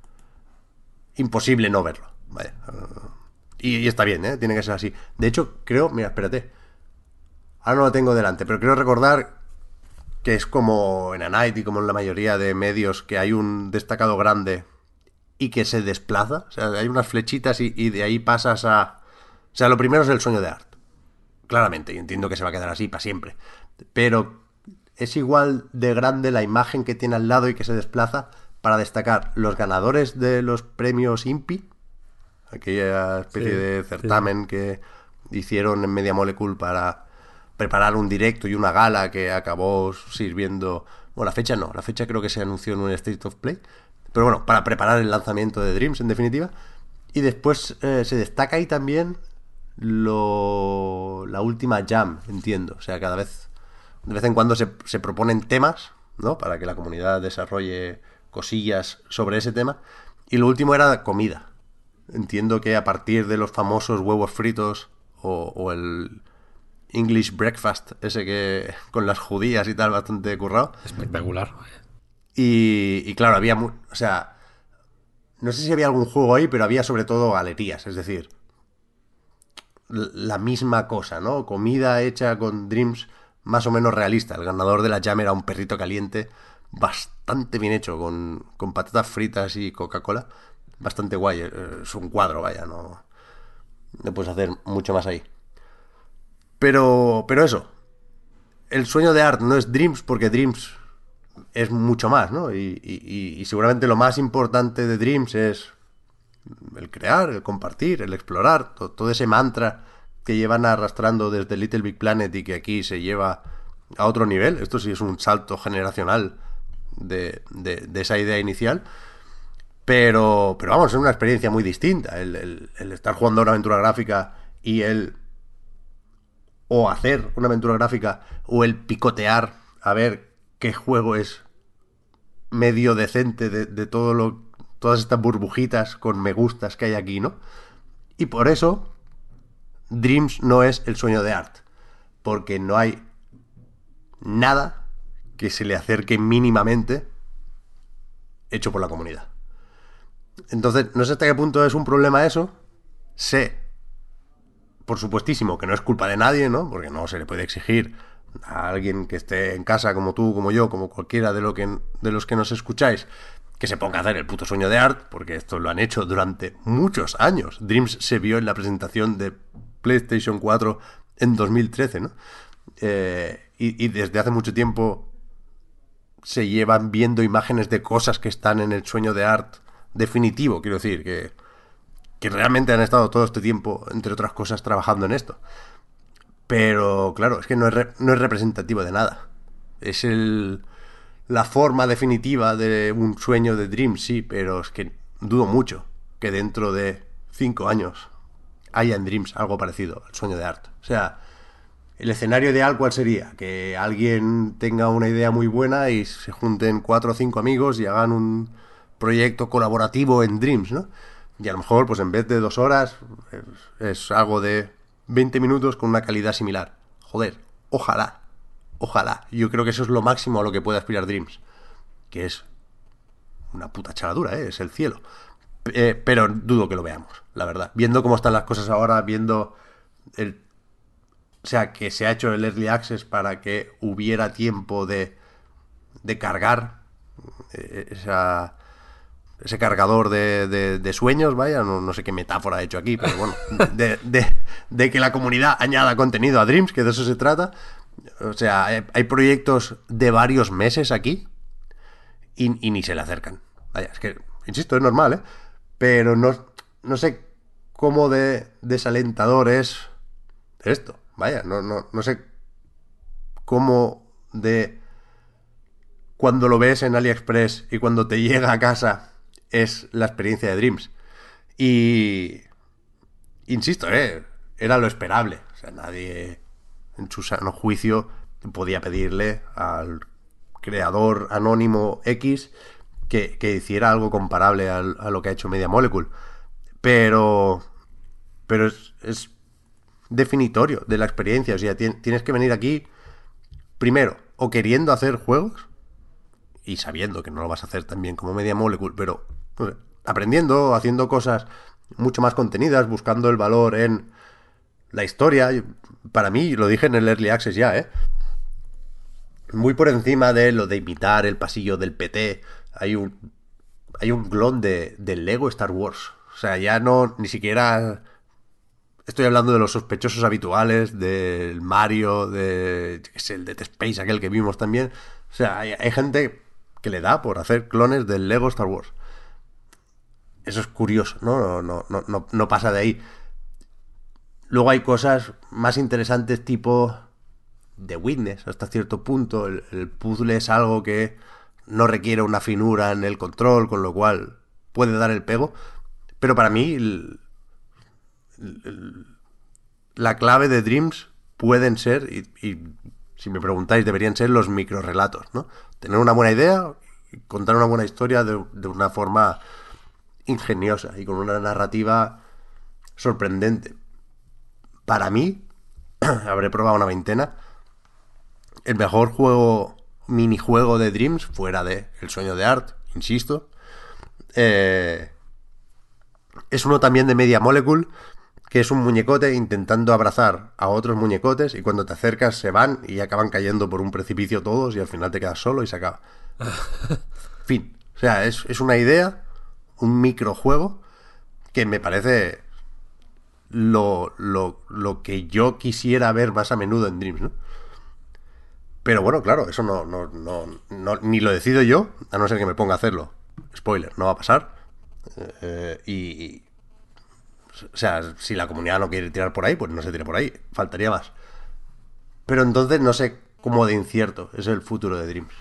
imposible no verlo, vaya. Y, y está bien, ¿eh? Tiene que ser así. De hecho, creo, mira, espérate. Ahora no lo tengo delante, pero creo recordar que es como en A Night y como en la mayoría de medios que hay un destacado grande y que se desplaza. O sea, hay unas flechitas y, y de ahí pasas a, O sea, lo primero es el sueño de Art. Claramente, y entiendo que se va a quedar así para siempre. Pero es igual de grande la imagen que tiene al lado y que se desplaza para destacar los ganadores de los premios IMPI, aquella especie Sí, de sí, certamen que hicieron en Media Molecule para preparar un directo y una gala que acabó sirviendo... Bueno, la fecha no, la fecha creo que se anunció en un State of Play. Pero bueno, para preparar el lanzamiento de Dreams, en definitiva. Y después eh, se destaca ahí también lo... la última jam, entiendo. O sea, cada vez, de vez en cuando se, se proponen temas, ¿no? Para que la comunidad desarrolle cosillas sobre ese tema. Y lo último era comida. Entiendo que a partir de los famosos huevos fritos o, o el English breakfast, ese que con las judías y tal, bastante currado. espectacular. Y, y claro, había... Mu o sea, no sé si había algún juego ahí, pero había sobre todo galerías, es decir, la misma cosa, ¿no? Comida hecha con Dreams más o menos realista. El ganador de la Jam era un perrito caliente bastante bien hecho, con, con patatas fritas y Coca-Cola. Bastante guay. Es un cuadro, vaya, no, no puedes hacer mucho más ahí. Pero, pero eso, el sueño de Art no es Dreams porque Dreams es mucho más, ¿no? Y, y, y seguramente lo más importante de Dreams es el crear, el compartir, el explorar, todo, todo ese mantra que llevan arrastrando desde Little Big Planet y que aquí se lleva a otro nivel. Esto sí es un salto generacional de, de, de esa idea inicial. Pero, pero vamos, es una experiencia muy distinta. El, el, el estar jugando a una aventura gráfica y el o hacer una aventura gráfica o el picotear a ver qué juego es medio decente de, de todo lo, todas estas burbujitas con me gustas que hay aquí, ¿no? Y por eso Dreams no es el sueño de Art, porque no hay nada que se le acerque mínimamente hecho por la comunidad. Entonces, no sé hasta qué punto es un problema eso. Sé, por supuestísimo, que no es culpa de nadie, ¿no? Porque no se le puede exigir a alguien que esté en casa como tú, como yo, como cualquiera de, lo que, de los que nos escucháis, que se ponga a hacer el puto sueño de Art, porque esto lo han hecho durante muchos años. Dreams se vio en la presentación de PlayStation cuatro en dos mil trece, ¿no? Eh, y, y desde hace mucho tiempo se llevan viendo imágenes de cosas que están en el sueño de Art definitivo, quiero decir, que, que realmente han estado todo este tiempo, entre otras cosas, trabajando en esto. Pero, claro, es que no es, re, no es representativo de nada. Es el, la forma definitiva de un sueño de Dreams, sí, pero es que dudo mucho que dentro de cinco años haya en Dreams algo parecido al sueño de Art. O sea, el escenario ideal, ¿cuál sería? Que alguien tenga una idea muy buena y se junten cuatro o cinco amigos y hagan un proyecto colaborativo en Dreams, ¿no? Y a lo mejor, pues en vez de dos horas, es, es algo de veinte minutos con una calidad similar. Joder, ojalá, ojalá. Yo creo que eso es lo máximo a lo que puede aspirar Dreams. Que es una puta chaladura, ¿eh? Es el cielo. Eh, pero dudo que lo veamos, la verdad. Viendo cómo están las cosas ahora, viendo el... O sea, que se ha hecho el Early Access para que hubiera tiempo de, de cargar eh, esa... ese cargador de, de, de sueños, vaya, no, no sé qué metáfora he hecho aquí, pero bueno, de, de, de que la comunidad añada contenido a Dreams, que de eso se trata. O sea, hay, hay proyectos de varios meses aquí y, y ni se le acercan. Vaya, es que, insisto, es normal, ¿eh? Pero no, no sé cómo de desalentador es esto. Vaya, no, no, no sé cómo de cuando lo ves en AliExpress y cuando te llega a casa es la experiencia de Dreams. Y... insisto, ¿eh? Era lo esperable. O sea, nadie en su sano juicio podía pedirle al creador anónimo X que, que hiciera algo comparable al, a lo que ha hecho Media Molecule. Pero... pero es, es definitorio de la experiencia. O sea, tienes que venir aquí primero o queriendo hacer juegos y sabiendo que no lo vas a hacer tan bien como Media Molecule, pero no sé, aprendiendo, haciendo cosas mucho más contenidas, buscando el valor en la historia. Para mí, lo dije en el Early Access ya, ¿eh? Muy por encima de lo de imitar el pasillo del P T, hay un hay un clon de, de Lego Star Wars. O sea, ya no, ni siquiera Estoy hablando de los sospechosos habituales, del Mario, de, yo qué sé, el Dead Space, aquel que vimos también. O sea, hay, hay gente que le da por hacer clones del Lego Star Wars. Eso es curioso, ¿no? No, no, no, no pasa de ahí. Luego hay cosas más interesantes tipo The Witness, hasta cierto punto. El, el puzzle es algo que no requiere una finura en el control, con lo cual puede dar el pego. Pero para mí, el, el, la clave de Dreams pueden ser, y, y si me preguntáis, deberían ser los microrelatos, ¿no? Tener una buena idea, contar una buena historia de, de una forma ingeniosa y con una narrativa sorprendente. Para mí, habré probado una veintena, el mejor juego, minijuego de Dreams, fuera de El Sueño de Art, insisto, eh, es uno también de Media Molecule, que es un muñecote intentando abrazar a otros muñecotes y cuando te acercas se van y acaban cayendo por un precipicio todos y al final te quedas solo y se acaba. Fin. O sea, es, es una idea, un microjuego que me parece lo, lo, lo que yo quisiera ver más a menudo en Dreams, ¿no? Pero bueno, claro, eso no, no, no, no ni lo decido yo, a no ser que me ponga a hacerlo. Spoiler, no va a pasar. Eh, y, o sea, si la comunidad no quiere tirar por ahí, pues no se tire por ahí. Faltaría más. Pero entonces no sé cómo de incierto es el futuro de Dreams.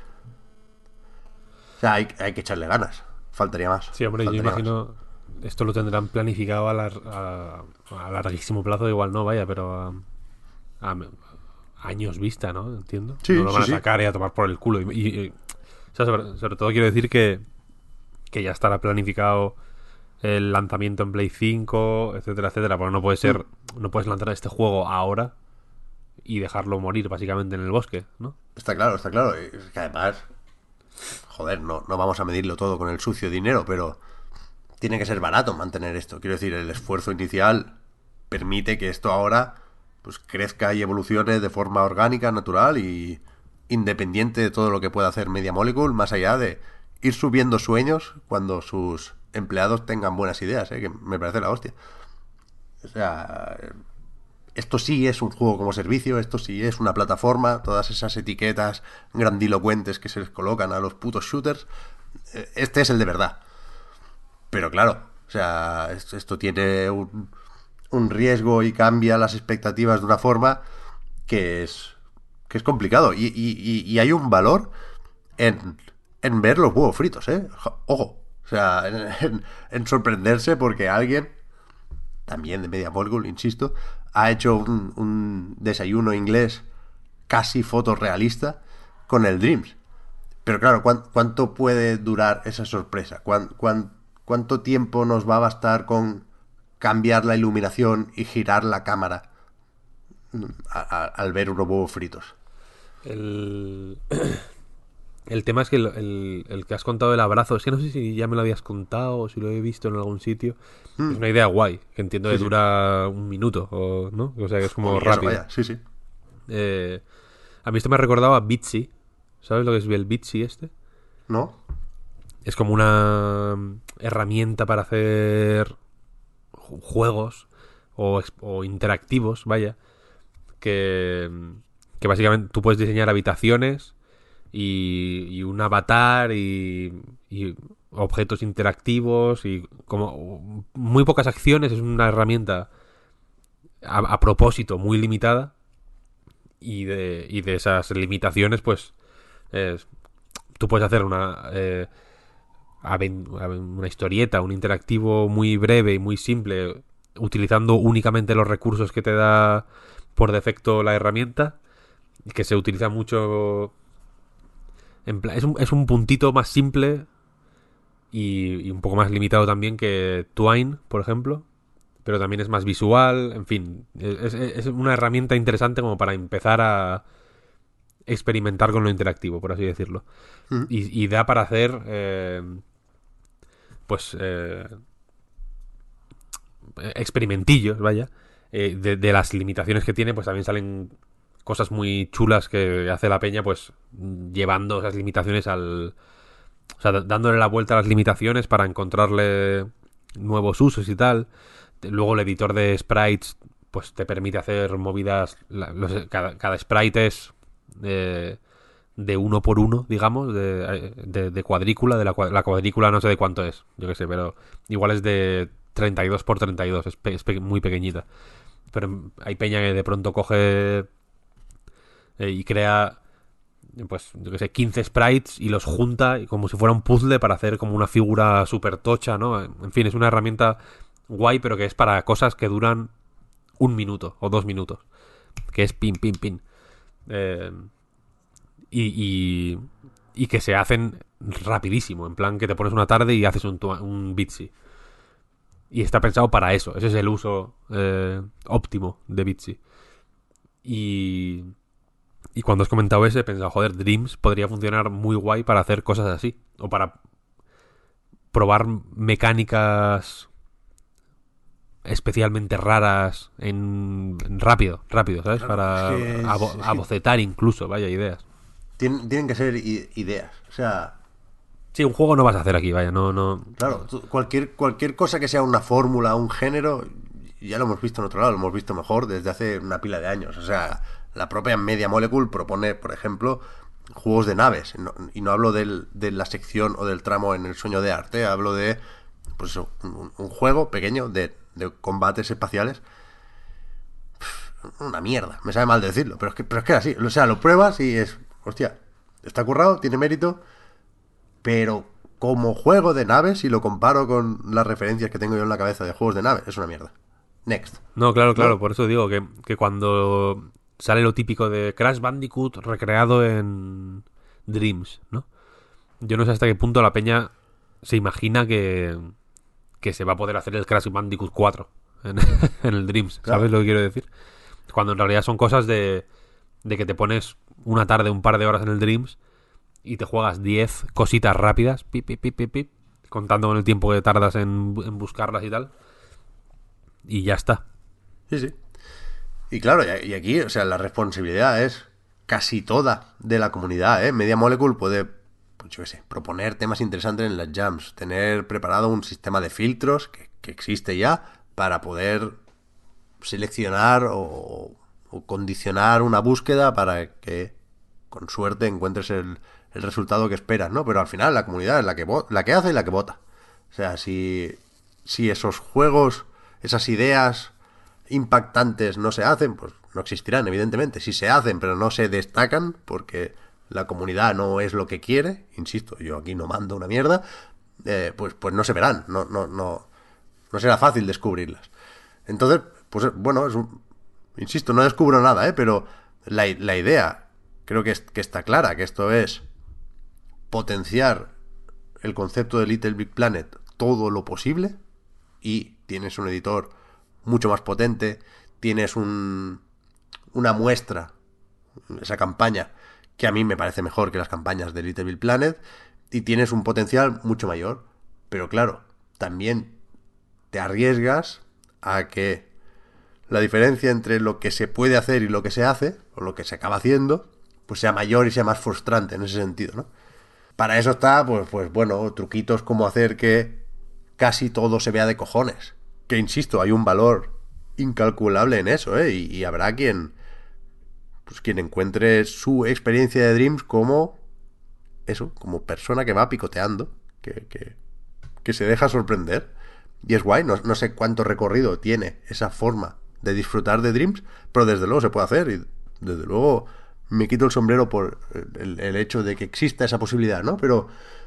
O sea, hay, hay que echarle ganas. Faltaría más. Sí, hombre, yo imagino más. Esto lo tendrán planificado a, lar, a, a larguísimo plazo, igual no, vaya, pero a, a, a años vista, ¿no? Entiendo. Sí, no lo van sí, a sacar sí. y a tomar por el culo. Y, y, y o sea, sobre, sobre todo quiero decir que, que ya estará planificado el lanzamiento en Play cinco, etcétera, etcétera, porque no puede ser, mm. no puedes lanzar este juego ahora y dejarlo morir básicamente en el bosque, ¿no? Está claro, está claro. Es que además, joder, no, no vamos a medirlo todo con el sucio dinero, pero tiene que ser barato mantener esto. Quiero decir, el esfuerzo inicial permite que esto ahora pues crezca y evolucione de forma orgánica, natural y independiente de todo lo que pueda hacer Media Molecule, más allá de ir subiendo sueños cuando sus empleados tengan buenas ideas, ¿eh? Que me parece la hostia. O sea, esto sí es un juego como servicio, esto sí es una plataforma, todas esas etiquetas grandilocuentes que se les colocan a los putos shooters, este es el de verdad. Pero claro, o sea, esto tiene un, un riesgo y cambia las expectativas de una forma que es que es complicado. Y, y, y hay un valor en, en ver los huevos fritos, ¿eh? Ojo. O sea, en, en, en sorprenderse porque alguien, también de Media Molecule, insisto, ha hecho un, un desayuno inglés casi fotorrealista con el Dreams. Pero claro, ¿cuánto, cuánto puede durar esa sorpresa? ¿Cuánto, cuánto, ¿Cuánto tiempo nos va a bastar con cambiar la iluminación y girar la cámara a, a, al ver unos huevos fritos? El... el tema es que el, el, el que has contado del abrazo, es que no sé si ya me lo habías contado o si lo he visto en algún sitio. Mm. Es una idea guay, que entiendo sí, que sí. dura un minuto, o, ¿no? O sea, que es como Oye, rápido. Eso, vaya. Sí, sí. Eh, a mí esto me recordaba a Bitsy. ¿Sabes lo que es el Bitsy este? ¿No? Es como una herramienta para hacer juegos o, o interactivos, vaya, que, que básicamente tú puedes diseñar habitaciones y, y un avatar y, y objetos interactivos y como muy pocas acciones. Es una herramienta a, a propósito muy limitada y de, y de esas limitaciones pues es, tú puedes hacer una... Eh, una historieta, un interactivo muy breve y muy simple, utilizando únicamente los recursos que te da por defecto la herramienta, y que se utiliza mucho en plan, es, un, es un puntito más simple y, y un poco más limitado también que Twine, por ejemplo, pero también es más visual, en fin, es, es una herramienta interesante como para empezar a experimentar con lo interactivo, por así decirlo. Mm. Y, y da para hacer eh, pues eh, experimentillos, vaya, eh, de, de las limitaciones que tiene, pues también salen cosas muy chulas que hace la peña, pues llevando esas limitaciones al... O sea, dándole la vuelta a las limitaciones para encontrarle nuevos usos y tal. Luego el editor de sprites pues te permite hacer movidas. la- los- cada, cada sprite es eh, de uno por uno, digamos, de, de- de cuadrícula. De la, cua- la cuadrícula no sé de cuánto es, yo qué sé, pero igual es de treinta y dos por treinta y dos, es, pe- es pe- muy pequeñita. Pero hay peña que de pronto coge eh, y crea, pues, yo qué sé, quince sprites y los junta y como si fuera un puzzle para hacer como una figura súper tocha, ¿no? En fin, es una herramienta guay, pero que es para cosas que duran un minuto o dos minutos. Que es pin, pin, pin. Eh, y, y, y que se hacen rapidísimo. En plan que te pones una tarde y haces un, tua- un Bitsy. Y está pensado para eso. Ese es el uso eh, óptimo de Bitsy. Y, y cuando has comentado ese, he pensado, joder, Dreams podría funcionar muy guay para hacer cosas así. O para probar mecánicas especialmente raras en, en rápido, rápido, ¿sabes? Claro, es Para que, es, abo- es que abocetar incluso, vaya, ideas. tienen, tienen que ser i- ideas. O sea, Sí, un juego no vas a hacer aquí, vaya, no, no. claro, tú- cualquier, cualquier cosa que sea una fórmula, un género, ya lo hemos visto en otro lado, lo hemos visto mejor desde hace una pila de años. O sea, la propia Media Molecule propone, por ejemplo, juegos de naves. No- y no hablo del- de la sección o del tramo en el sueño de arte, hablo de pues eso, un, un juego pequeño de, de combates espaciales. Una mierda, me sabe mal decirlo, pero es que, pero es que así, o sea, lo pruebas y es, hostia, está currado, tiene mérito, pero como juego de naves, si lo comparo con las referencias que tengo yo en la cabeza de juegos de naves, es una mierda. Next. No, claro, claro, ¿No? por eso digo que, que cuando sale lo típico de Crash Bandicoot recreado en Dreams, ¿no? Yo no sé hasta qué punto la peña se imagina que, que se va a poder hacer el Crash Bandicoot cuatro en, en el Dreams, Claro. ¿sabes lo que quiero decir? Cuando en realidad son cosas de, de que te pones una tarde, un par de horas en el Dreams y te juegas diez cositas rápidas, pip, pip, pip, pip, pip, contando con el tiempo que tardas en, en buscarlas y tal, y ya está. Sí, sí. Y claro, y y aquí, o sea, la responsabilidad es casi toda de la comunidad, ¿eh? Media Molecule puede, pues yo qué sé, proponer temas interesantes en las jams, tener preparado un sistema de filtros que, que existe ya para poder seleccionar o, o condicionar una búsqueda para que con suerte encuentres el, el resultado que esperas, ¿no? Pero al final la comunidad es la que, vo- la que hace y la que vota. O sea, si, si esos juegos, esas ideas impactantes no se hacen, pues no existirán, evidentemente. Si se hacen, pero no se destacan, porque la comunidad no es lo que quiere, insisto, yo aquí no mando una mierda, eh, pues, pues no se verán, no, no, no, no será fácil descubrirlas. Entonces, pues bueno, es un, insisto, no descubro nada, ¿eh? Pero la, la idea creo que, es, que está clara, que esto es potenciar el concepto de Little Big Planet todo lo posible y tienes un editor mucho más potente, tienes un, una muestra, esa campaña, que a mí me parece mejor que las campañas de Little Big Planet, y tienes un potencial mucho mayor. Pero claro, también te arriesgas a que la diferencia entre lo que se puede hacer y lo que se hace, o lo que se acaba haciendo, pues sea mayor y sea más frustrante en ese sentido, ¿no? Para eso está, pues, pues bueno, truquitos como hacer que casi todo se vea de cojones. Que insisto, hay un valor incalculable en eso, ¿eh? Y, y habrá quien, pues quien encuentre su experiencia de Dreams como eso, como persona que va picoteando, que, que, que se deja sorprender. Y es guay, no, no sé cuánto recorrido tiene esa forma de disfrutar de Dreams, pero desde luego se puede hacer y desde luego me quito el sombrero por el, el hecho de que exista esa posibilidad, ¿no? Pero,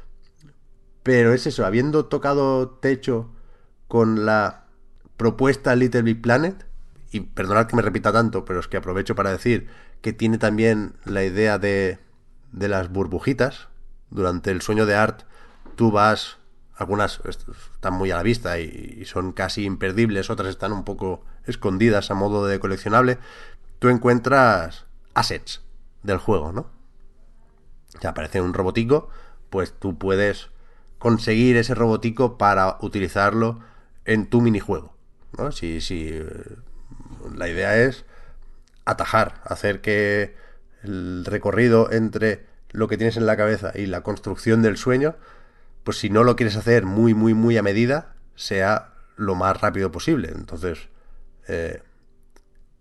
pero es eso, habiendo tocado techo con la propuesta Little Big Planet, y perdonad que me repita tanto, pero es que aprovecho para decir que tiene también la idea de, de las burbujitas. Durante el sueño de Art tú vas, algunas están muy a la vista y, y son casi imperdibles, otras están un poco escondidas a modo de coleccionable. Tú encuentras assets del juego, ¿no? Ya aparece un robotico, pues tú puedes conseguir ese robotico para utilizarlo en tu minijuego, ¿no? Si, si eh, la idea es atajar, hacer que el recorrido entre lo que tienes en la cabeza y la construcción del sueño, pues si no lo quieres hacer muy, muy, muy a medida, sea lo más rápido posible. Entonces, eh,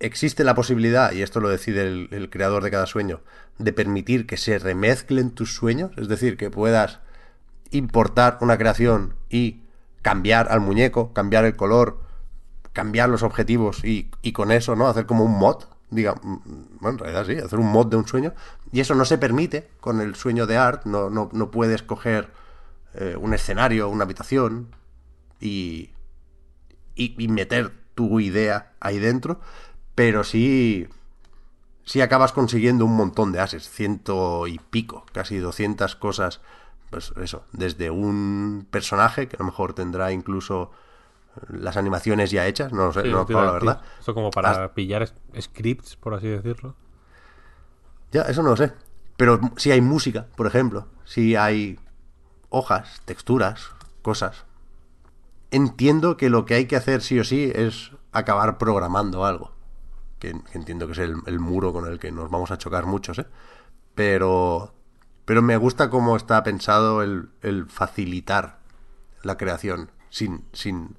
existe la posibilidad, y esto lo decide el, el creador de cada sueño, de permitir que se remezclen tus sueños, es decir, que puedas importar una creación y cambiar al muñeco, cambiar el color, cambiar los objetivos y, y con eso, ¿no? Hacer como un mod, diga, bueno, en realidad sí, hacer un mod de un sueño, y eso no se permite con el sueño de Art, no, no, no puedes coger eh, un escenario, una habitación y, y, y meter tu idea ahí dentro, pero sí, sí acabas consiguiendo un montón de assets, ciento y pico, casi doscientas cosas, pues eso, desde un personaje que a lo mejor tendrá incluso las animaciones ya hechas, no lo sé, Sí, no tío, la verdad. Esto como para Hasta... pillar es- scripts, por así decirlo. Ya, eso no lo sé. Pero si hay música, por ejemplo, si hay hojas, texturas, cosas. Entiendo que lo que hay que hacer sí o sí es acabar programando algo. Que, que entiendo que es el, el muro con el que nos vamos a chocar muchos, ¿eh? Pero, pero me gusta cómo está pensado el, el facilitar la creación sin, sin,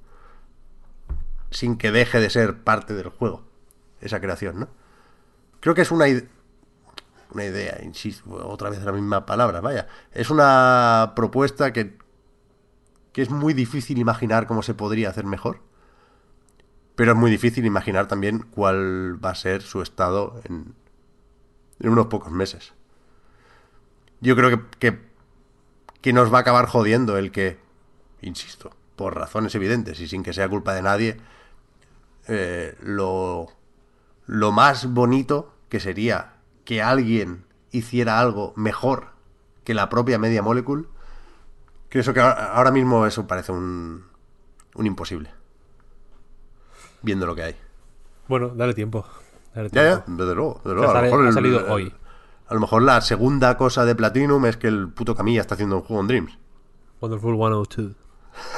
sin que deje de ser parte del juego, esa creación, ¿no? Creo que es una, ide- una idea, insisto, otra vez la misma palabra, vaya. Es una propuesta que, que es muy difícil imaginar cómo se podría hacer mejor, pero es muy difícil imaginar también cuál va a ser su estado en, en unos pocos meses. Yo creo que, que, que nos va a acabar jodiendo el que, insisto, por razones evidentes y sin que sea culpa de nadie, eh, lo, lo más bonito que sería que alguien hiciera algo mejor que la propia Media Molecule, que eso que ahora, ahora mismo eso parece un, un imposible, viendo lo que hay. Bueno, dale tiempo. Dale Ya, ya, tiempo. desde luego, desde O sea, luego. A lo sale- mejor ha el, salido el- hoy. a lo mejor la segunda cosa de Platinum es que el puto Camilla está haciendo un juego en Dreams. Wonderful ciento dos.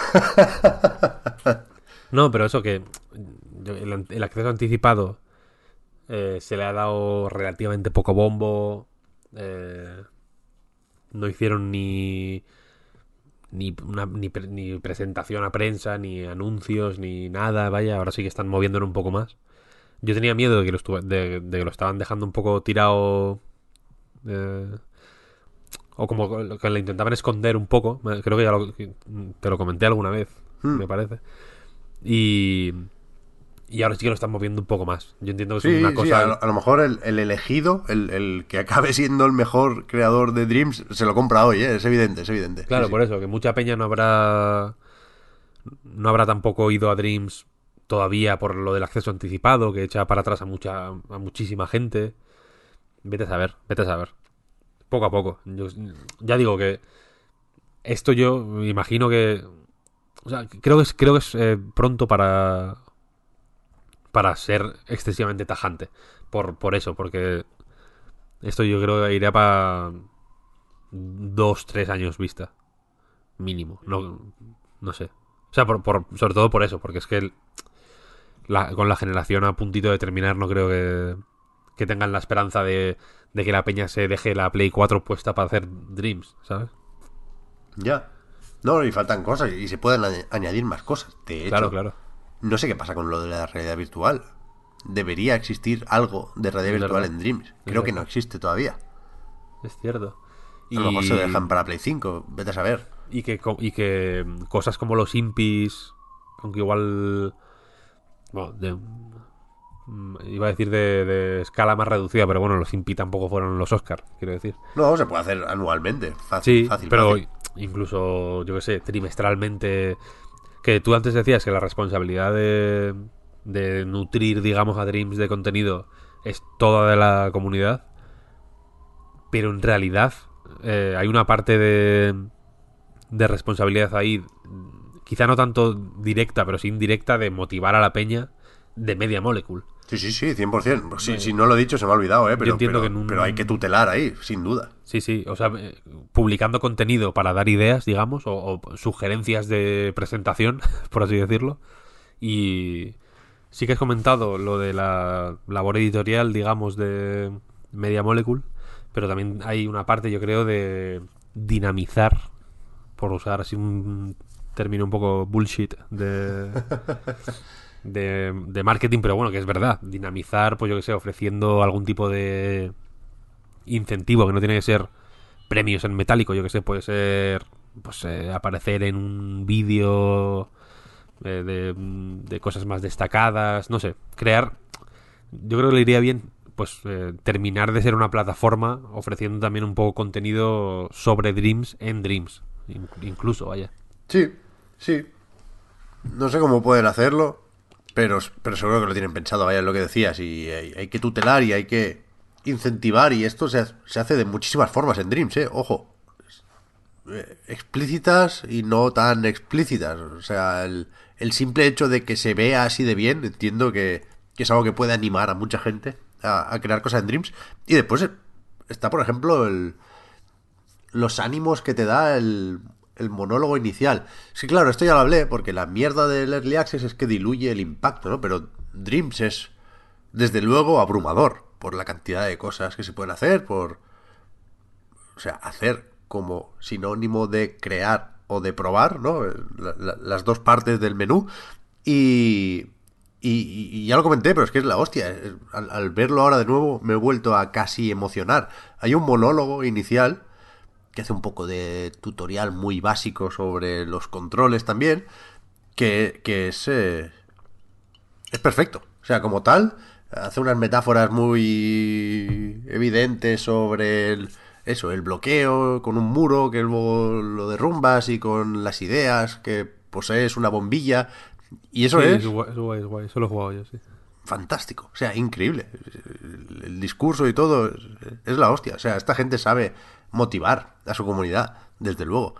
No, pero eso que yo- el, an- el acceso anticipado eh, se le ha dado relativamente poco bombo. eh, no hicieron ni ni, una- ni, pre- ni presentación a prensa, ni anuncios, ni nada. Vaya, ahora sí que están moviéndolo un poco más. Yo tenía miedo de que lo, estu- de, de que lo estaban dejando un poco tirado. eh, o como que lo intentaban esconder un poco. Creo que ya lo, te lo comenté alguna vez, Hmm. me parece. Y, y ahora sí que lo están moviendo un poco más. Yo entiendo que es una Sí, sí, cosa. a, lo a lo mejor el, el elegido, el, el que acabe siendo el mejor creador de Dreams, se lo compra hoy, ¿eh? Es evidente, es evidente. Sí, Claro, sí. por eso, que mucha peña no habrá. No habrá tampoco ido a Dreams todavía por lo del acceso anticipado, que echa para atrás a mucha a muchísima gente. Vete a saber, vete a saber. Poco a poco. Yo, ya digo que esto yo me imagino que. O sea, creo que es, creo que es eh, pronto para. Para ser excesivamente tajante. Por, por eso, porque esto yo creo que iría para dos, tres años vista. Mínimo. No, no sé. O sea, por, por- sobre todo por eso, porque es que el- la- con la generación a puntito de terminar no creo que, que tengan la esperanza de, de que la peña se deje la Play cuatro puesta para hacer Dreams, ¿sabes? Ya. No, y faltan cosas y se pueden añ- añadir más cosas. De Claro, hecho, claro. no sé qué pasa con lo de la realidad virtual. Debería existir algo de realidad Es virtual verdad. en Dreams. Es Creo que no verdad. existe todavía. Es cierto. A lo mejor se lo Y, dejan para Play cinco, vete a saber. y que, co- y que mm, cosas como los impis, aunque igual... Bueno, de- mm, iba a decir de, de escala más reducida, pero bueno, los impi tampoco fueron los Oscar, quiero decir. No, se puede hacer anualmente. Fácil, Sí, fácil, pero fácil. incluso, yo qué sé, trimestralmente. Que tú antes decías que la responsabilidad de, de nutrir, digamos, a Dreams de contenido es toda de la comunidad. Pero en realidad eh, hay una parte de, de responsabilidad ahí, quizá no tanto directa, pero sí indirecta, de motivar a la peña de Media Molecule. Sí, sí, sí, cien por ciento. Sí, Eh, si no lo he dicho, se me ha olvidado, ¿eh? Yo Pero, entiendo que en pero, pero hay que un... tutelar ahí, sin duda. Sí, sí, o sea, eh, publicando contenido para dar ideas, digamos, o, o sugerencias de presentación, por así decirlo. Y sí que has comentado lo de la labor editorial, digamos, de Media Molecule, pero también hay una parte, yo creo, de dinamizar, por usar así un término un poco bullshit, de, de, de marketing, pero bueno, que es verdad. Dinamizar, pues yo que sé, ofreciendo algún tipo de incentivo, que no tiene que ser premios en metálico, yo que sé, puede ser pues eh, aparecer en un vídeo eh, de, de cosas más destacadas, no sé, crear, yo creo que le iría bien pues eh, terminar de ser una plataforma ofreciendo también un poco contenido sobre Dreams en Dreams, in- incluso, vaya. Sí, sí. No sé cómo pueden hacerlo, pero, pero seguro que lo tienen pensado, vaya, es lo que decías. Y hay, hay que tutelar y hay que incentivar. Y esto se, se hace de muchísimas formas en Dreams, ¿eh? Ojo. Eh, explícitas y no tan explícitas. O sea, el, el simple hecho de que se vea así de bien, entiendo que, que es algo que puede animar a mucha gente a, a crear cosas en Dreams. Y después eh, está, por ejemplo, el, los ánimos que te da el, el monólogo inicial. Sí, claro, esto ya lo hablé, porque la mierda del Early Access es que diluye el impacto, ¿no? Pero Dreams es, desde luego, abrumador por la cantidad de cosas que se pueden hacer, por... O sea, hacer como sinónimo de crear o de probar, ¿no? La- la- las dos partes del menú. Y, y, y ya lo comenté, pero es que es la hostia. Al, al verlo ahora de nuevo me he vuelto a casi emocionar. Hay un monólogo inicial que hace un poco de tutorial muy básico sobre los controles también, que, que es, eh, es perfecto. O sea, como tal, hace unas metáforas muy evidentes sobre el, eso, el bloqueo con un muro que luego lo derrumbas y con las ideas que posees una bombilla. Y eso Sí, es es guay, es guay, es guay. Eso lo he jugado yo, sí. fantástico. O sea, increíble. El, el discurso y todo es, es la hostia. O sea, esta gente sabe motivar a su comunidad, desde luego.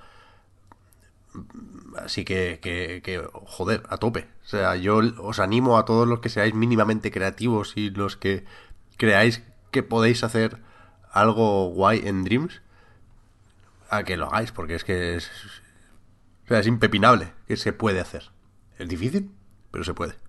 Así que, que, que, joder, a tope. O sea, yo os animo a todos los que seáis mínimamente creativos y los que creáis que podéis hacer algo guay en Dreams, a que lo hagáis, porque es que es, o sea, es impepinable que se puede hacer. Es difícil, pero se puede.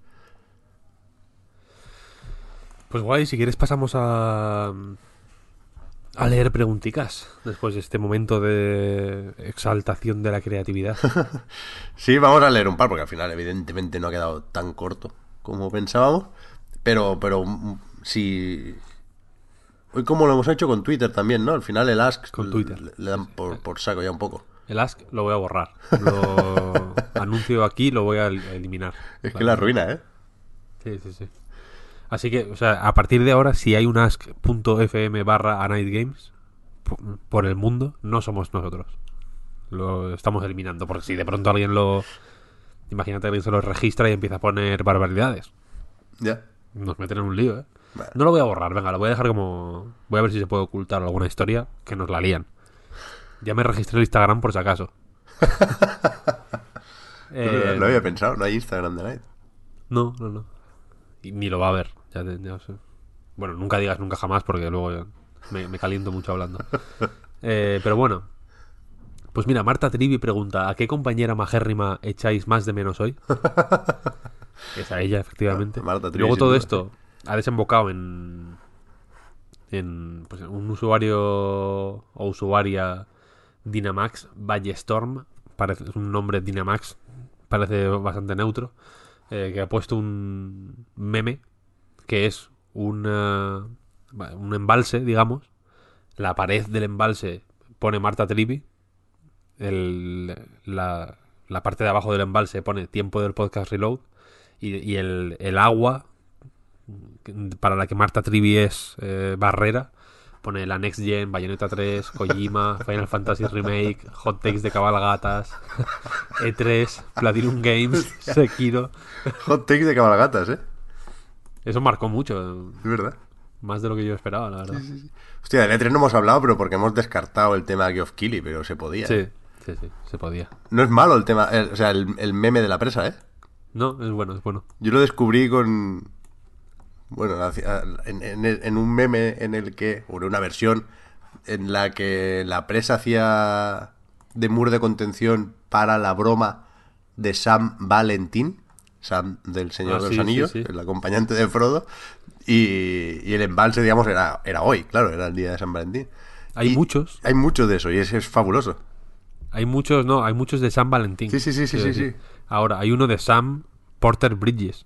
Pues guay, si quieres pasamos a, a leer pregunticas después de este momento de exaltación de la creatividad. Sí, vamos a leer un par, porque al final evidentemente no ha quedado tan corto como pensábamos. Pero, pero mm, sí. Hoy como lo hemos hecho con Twitter también, ¿no? Al final el Ask Con Twitter. le, le dan por, por saco ya un poco. El Ask lo voy a borrar. Lo anuncio aquí, lo voy a el- eliminar. Es que la ruina, ¿eh? Sí, sí, sí. Así que, o sea, a partir de ahora, si hay un ask.fm barra a Night Games po- por el mundo, no somos nosotros. Lo estamos eliminando. Porque si de pronto alguien lo... Imagínate que alguien se lo registra y empieza a poner barbaridades. Ya. Nos meten en un lío, ¿eh? Bueno. No lo voy a borrar, venga, lo voy a dejar como... Voy a ver si se puede ocultar alguna historia que nos la lían. Ya me registré el Instagram por si acaso. Eh, Lo había pensado, no hay Instagram de Night. No, no, no. Y ni lo va a ver. Ya, te- ya sé. Bueno, nunca digas nunca jamás porque luego ya me, me caliento mucho hablando. Eh, pero bueno. Pues mira, Marta Trivi pregunta: ¿a qué compañera majérrima echáis más de menos hoy? Es a ella, efectivamente. Marta Trivi, Luego sin todo duda, esto ha desembocado en... En pues, un usuario o usuaria Dynamax Ballestorm. Parece, es un nombre Dynamax. Parece bastante neutro. Eh, que ha puesto un meme que es una, un embalse, digamos. La pared del embalse pone Marta Trivi. El, la, la parte de abajo del embalse pone tiempo del podcast Reload. Y, y el, el agua para la que Marta Trivi es eh, barrera pone la Next Gen, Bayonetta tres, Kojima, Final Fantasy Remake, Hot Takes de cabalgatas, E tres, Platinum Games, Sekiro. Hot takes de cabalgatas, ¿eh? Eso marcó mucho, Es verdad. más de lo que yo esperaba, la verdad. Hostia, del E tres no hemos hablado, pero porque hemos descartado el tema Geoff Keighley, pero se podía. Sí, ¿eh? sí, sí, se podía. No es malo el tema, el- o sea, el, el meme de la presa, ¿eh? No, es bueno, es bueno. Yo lo descubrí con... Bueno, hacia- en, en- en un meme en el que... O en una versión en la que la presa hacía de muro de contención para la broma de Sam Valentín, Sam del Señor Ah, de los sí, sí, Anillos, sí. el acompañante de Frodo, y, y el embalse, digamos, era, era hoy, claro, era el día de San Valentín. Hay Y muchos, Hay mucho de eso y es, es fabuloso. hay muchos, no, hay muchos de Sam Valentín. Sí, sí, sí, sí, quiero sí, decir. sí. Ahora, hay uno de Sam Porter Bridges.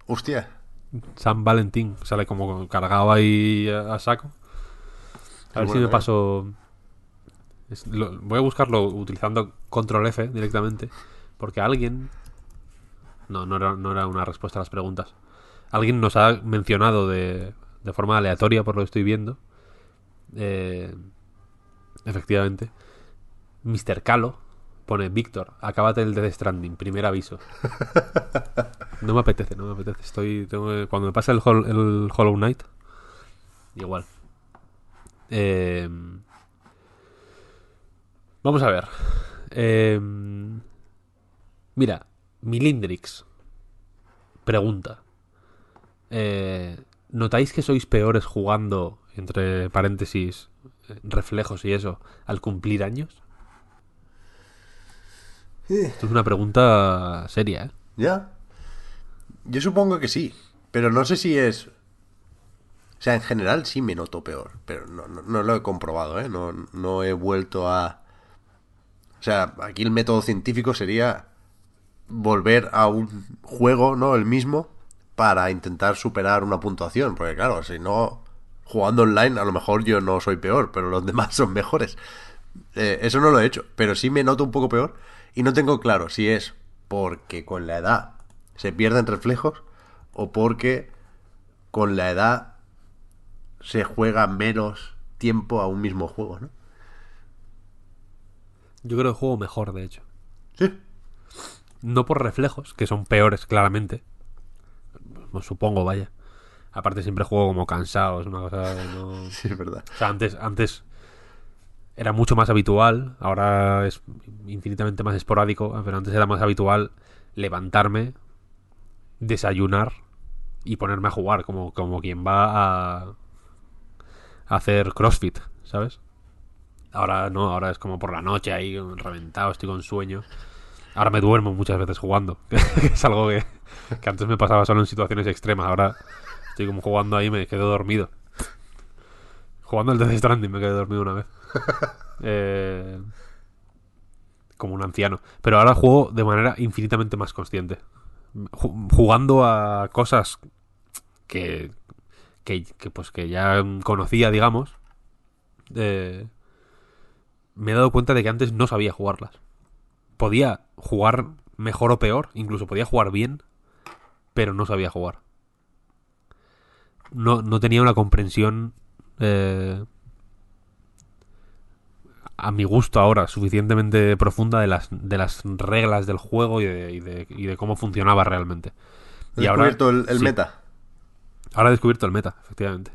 Hostia. San Valentín. Sale como cargado ahí a, a saco. A ver Bueno, si me eh. paso... Es- lo- voy a buscarlo utilizando control F directamente. Porque alguien... No, no era, no era una respuesta a las preguntas. Alguien nos ha mencionado de, de forma aleatoria, por lo que estoy viendo. Eh, efectivamente. mister Calo pone: Víctor, acábate el Death Stranding, primer aviso. No me apetece, no me apetece. Estoy, tengo que- cuando me pase el, Hol- el Hollow Knight, igual. Eh, vamos a ver. Eh, mira, Milindrix pregunta: eh, ¿notáis que sois peores jugando, entre paréntesis, eh, reflejos y eso, al cumplir años? Esto es una pregunta seria, ¿eh? ¿Ya? Yo supongo que sí. Pero no sé si es... O sea, en general sí me noto peor. Pero no, no, no lo he comprobado, ¿eh? No, no he vuelto a... O sea, aquí el método científico sería volver a un juego, ¿no? El mismo, para intentar superar una puntuación. Porque claro, si no, jugando online, a lo mejor yo no soy peor, pero los demás son mejores. Eh, eso no lo he hecho, pero sí me noto un poco peor y no tengo claro si es porque con la edad se pierden reflejos o porque con la edad se juega menos tiempo a un mismo juego, ¿no? Yo creo que juego mejor, de hecho. Sí, No por reflejos, que son peores, claramente. Pues supongo, vaya. Aparte siempre juego como cansado, es una cosa que no... O sí, es verdad. sea, antes, antes era mucho más habitual, ahora es infinitamente más esporádico, pero antes era más habitual levantarme, desayunar y ponerme a jugar, como, como quien va a, a hacer CrossFit, ¿sabes? Ahora no, ahora es como por la noche ahí reventado, estoy con sueño. Ahora me duermo muchas veces jugando, que es algo que, que antes me pasaba solo en situaciones extremas. Ahora estoy como jugando ahí y me quedo dormido. Jugando al Death Stranding me quedé dormido una vez. Eh, como un anciano. Pero ahora juego de manera infinitamente más consciente. Ju- Jugando a cosas que, que, que, pues que ya conocía, digamos. eh, me he dado cuenta de que antes no sabía jugarlas. Podía jugar mejor o peor, incluso podía jugar bien, pero no sabía jugar. No, no tenía una comprensión eh, a mi gusto ahora suficientemente profunda de las, de las reglas del juego y de, y de, y de cómo funcionaba realmente. He Y ahora descubierto el, el sí, meta. ahora he descubierto el meta, efectivamente.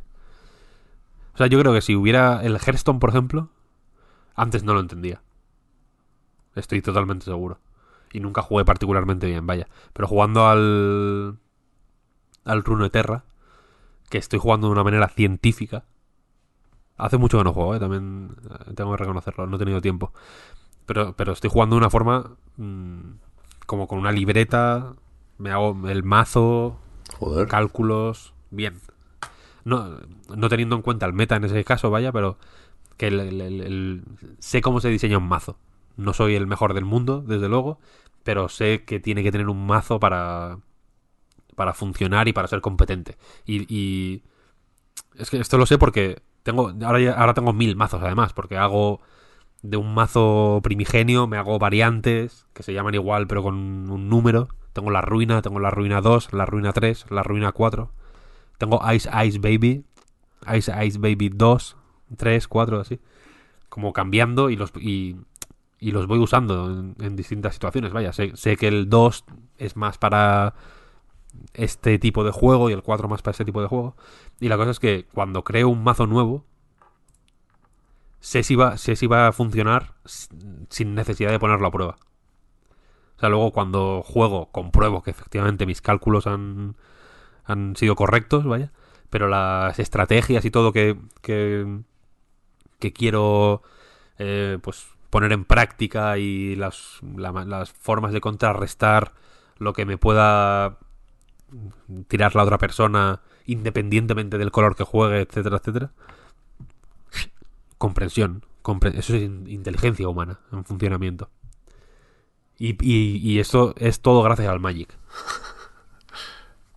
O sea, yo creo que si hubiera el Hearthstone, por ejemplo, antes no lo entendía. Estoy totalmente seguro. Y nunca jugué particularmente bien, vaya. Pero jugando al al Runeterra, que estoy jugando de una manera científica. Hace mucho que no juego, ¿eh? También eh, tengo que reconocerlo, no he tenido tiempo. Pero, pero estoy jugando de una forma mmm, como con una libreta, me hago el mazo, Joder. cálculos, bien. No, no teniendo en cuenta el meta en ese caso, vaya, pero que el, el- el- el- sé cómo se diseña un mazo. No soy el mejor del mundo, desde luego, pero sé que tiene que tener un mazo para, para funcionar y para ser competente. Y, y es que esto lo sé porque tengo ahora, ya- ahora tengo mil mazos además, porque hago de un mazo primigenio, me hago variantes que se llaman igual pero con un número. Tengo la ruina, tengo la ruina dos, la ruina tres, la ruina cuatro. Tengo Ice Ice Baby, Ice Ice Baby dos, tres, cuatro, así. Como cambiando y los y, y los voy usando en, en distintas situaciones. Vaya, sé, sé que el dos es más para este tipo de juego y el cuatro más para este tipo de juego. Y la cosa es que cuando creo un mazo nuevo, sé si va, sé si va a funcionar sin necesidad de ponerlo a prueba. O sea, luego cuando juego compruebo que efectivamente mis cálculos han, han sido correctos, vaya. Pero las estrategias y todo que, que, que quiero eh, pues poner en práctica y las, la, las formas de contrarrestar lo que me pueda tirar la otra persona independientemente del color que juegue, etcétera, etcétera. Comprensión. Compre eso es in inteligencia humana en funcionamiento. Y, y, y esto es todo gracias al Magic.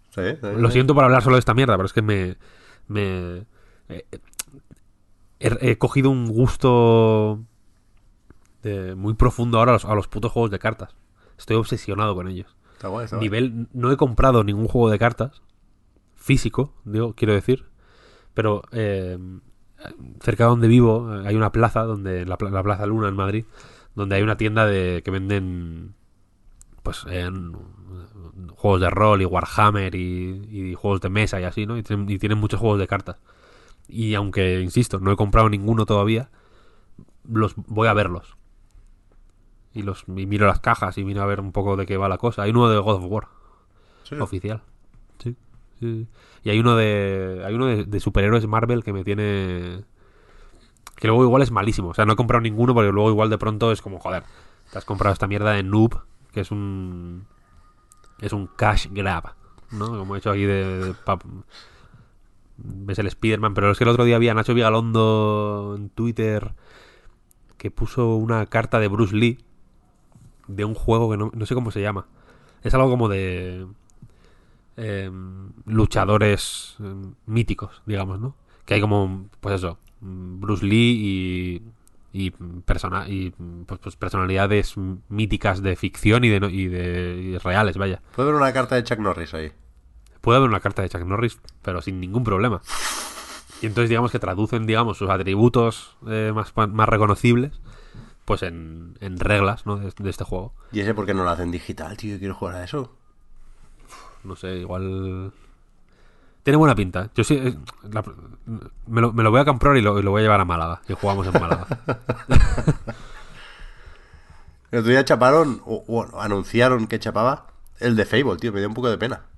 Sí, sí, Lo sí. siento por hablar solo de esta mierda, pero es que me... me eh, he, he cogido un gusto de- muy profundo ahora a los, a los putos juegos de cartas. Estoy obsesionado con ellos. Está guay, está guay. Nivel... No he comprado ningún juego de cartas físico, digo, quiero decir, pero eh, cerca de donde vivo eh, hay una plaza, donde la, pla- la Plaza Luna en Madrid, donde hay una tienda de que venden pues en, juegos de rol y Warhammer y, y juegos de mesa y así, ¿no? Y tienen, y tienen muchos juegos de cartas. Y aunque, insisto, no he comprado ninguno todavía, los voy a verlos. Y los y miro las cajas y miro a ver un poco de qué va la cosa. Hay uno de God of War, Sí. oficial. Sí, sí. Y hay uno de hay uno de, de superhéroes Marvel que me tiene... Que luego igual es malísimo. O sea, no he comprado ninguno porque luego igual de pronto es como, joder, te has comprado esta mierda de Noob, que es un... Es un cash grab, ¿no? Como he hecho aquí de... de pa- ves el Spider-Man, pero es que el otro día vi a Nacho Vigalondo en Twitter que puso una carta de Bruce Lee de un juego que no, no sé cómo se llama. Es algo como de eh, luchadores eh, míticos, digamos, ¿no? Que hay como, pues eso, Bruce Lee y, y, persona, y pues, pues personalidades míticas de ficción y de, no- y de y reales, vaya. Puede haber una carta de Chuck Norris ahí. Puede haber una carta de Chuck Norris, pero sin ningún problema. Y entonces digamos que traducen, digamos, sus atributos eh, más, más reconocibles pues en, en reglas, ¿no? De, de este juego. ¿Y ese por qué no lo hacen digital, tío? Yo quiero jugar a eso. No sé, igual... Tiene buena pinta. Yo sí... eh, la- me, lo, me lo voy a comprar y lo, y lo voy a llevar a Málaga. Y jugamos en Málaga. El otro día chaparon, o, o anunciaron que chapaba el de Fable, tío. Me dio un poco de pena.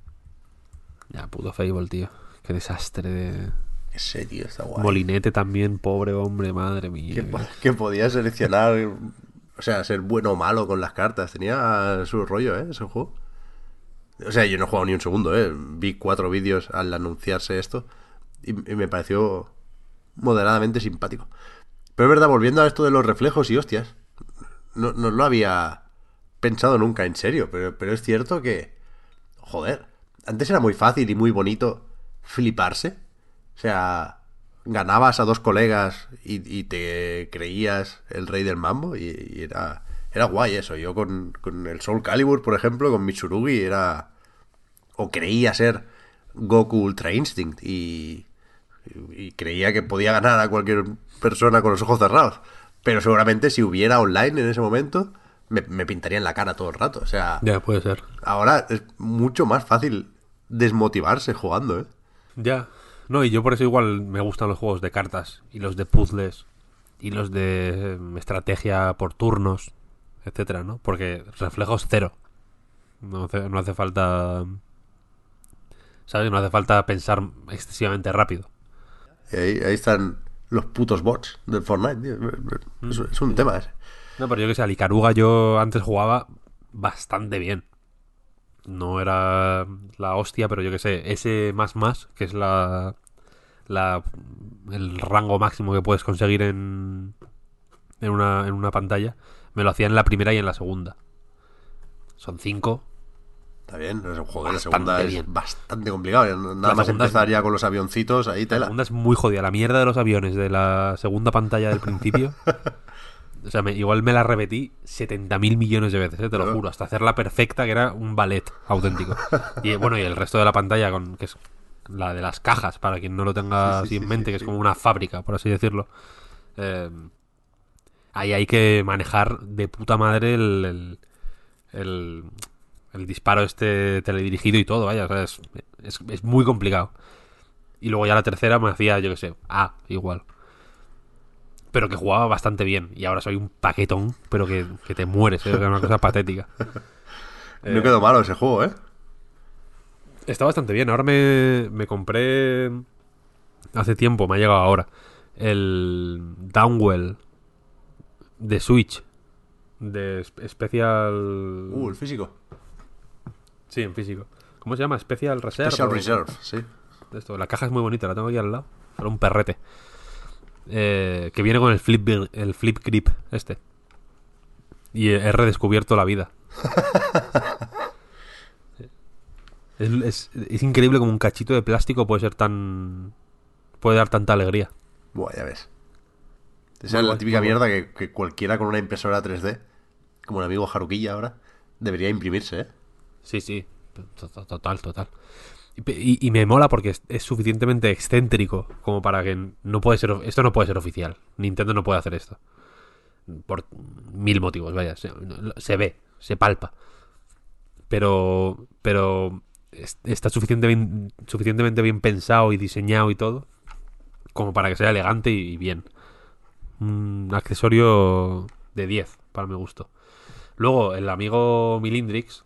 Ya, puto Fable, tío. Qué desastre de... Qué sé, tío, está guay. Molinete también, pobre hombre, madre mía. Que, po- que podía seleccionar, o sea, ser bueno o malo con las cartas. Tenía su rollo, ¿eh? Ese juego. O sea, yo no he jugado ni un segundo, ¿eh? Vi cuatro vídeos al anunciarse esto y, y me pareció moderadamente simpático. Pero es verdad, volviendo a esto de los reflejos y hostias, no, no lo había pensado nunca en serio, pero, pero es cierto que, joder, antes era muy fácil y muy bonito fliparse. O sea, ganabas a dos colegas y, y te creías el rey del mambo y, y era, era guay eso. Yo con, con el Soul Calibur, por ejemplo, con Mitsurugi era... O creía ser Goku Ultra Instinct y, y creía que podía ganar a cualquier persona con los ojos cerrados. Pero seguramente si hubiera online en ese momento, me, me pintaría en la cara todo el rato. O sea, Ya, puede ser. ahora es mucho más fácil desmotivarse jugando, ¿eh? Ya. No, y yo por eso igual me gustan los juegos de cartas y los de puzzles y los de eh, estrategia por turnos, etcétera, ¿no? Porque reflejos cero. No hace, no hace falta... ¿Sabes? No hace falta pensar excesivamente rápido. Y ahí, ahí están los putos bots del Fortnite, tío. Es, es un Sí, tema sí. ese. No, pero yo que sé, al Icaruga yo antes jugaba bastante bien. No era la hostia, pero yo que sé, ese más más, que es la, la el rango máximo que puedes conseguir en, en una, en una pantalla, me lo hacía en la primera y en la segunda. Son cinco. Está bien, es un juego de la Bastante segunda es bien. bastante complicado. Ya no- Nada La más segunda es- empezar ya con los avioncitos, ahí La tela. segunda es muy jodida. La mierda de los aviones de la segunda pantalla del principio. O sea, me- igual me la repetí setenta mil millones de veces, ¿eh? Te lo Claro. juro. Hasta hacerla perfecta, que era un ballet auténtico. Y bueno, y el resto de la pantalla, con que es la de las cajas, para quien no lo tenga Sí, sí, así en sí, mente, sí, que es sí. como una fábrica, por así decirlo. Eh, ahí hay que manejar de puta madre el, el, el, el disparo este teledirigido y todo, vaya. O sea, es, es, es muy complicado. Y luego ya la tercera me hacía, yo qué sé, ah, igual. Pero que jugaba bastante bien. Y ahora soy un paquetón, pero que, que te mueres, ¿eh? Es una cosa patética. No Eh, quedó malo ese juego, ¿eh? está bastante bien. Ahora me, me compré hace tiempo, me ha llegado ahora, el Downwell de Switch. De espe- Special... Uh, el físico. Sí, en físico. ¿Cómo se llama? Special Reserve. Special o- Reserve, sí. Esto. La caja es muy bonita, la tengo aquí al lado. Era un perrete. Eh, que viene con el flip, el flip grip este. Y he redescubierto la vida. Es, es, es increíble como un cachito de plástico puede ser tan... puede dar tanta alegría. Buah, ya ves. Esa Muy es la guay, típica muy guay. mierda que, que cualquiera con una impresora tres D, como el amigo Haruquilla ahora, debería imprimirse, ¿eh? Sí, sí. To- to- Total, total. Y, pe- y- y me mola porque es, es suficientemente excéntrico como para que no puede ser... of- Esto no puede ser oficial. Nintendo no puede hacer esto. Por mil motivos, vaya. Se, se ve, se palpa. Pero... Pero... es- Está suficiente bien- suficientemente bien pensado y diseñado y todo como para que sea elegante y, y bien. Un accesorio de diez para mi gusto. Luego, el amigo Milindrix,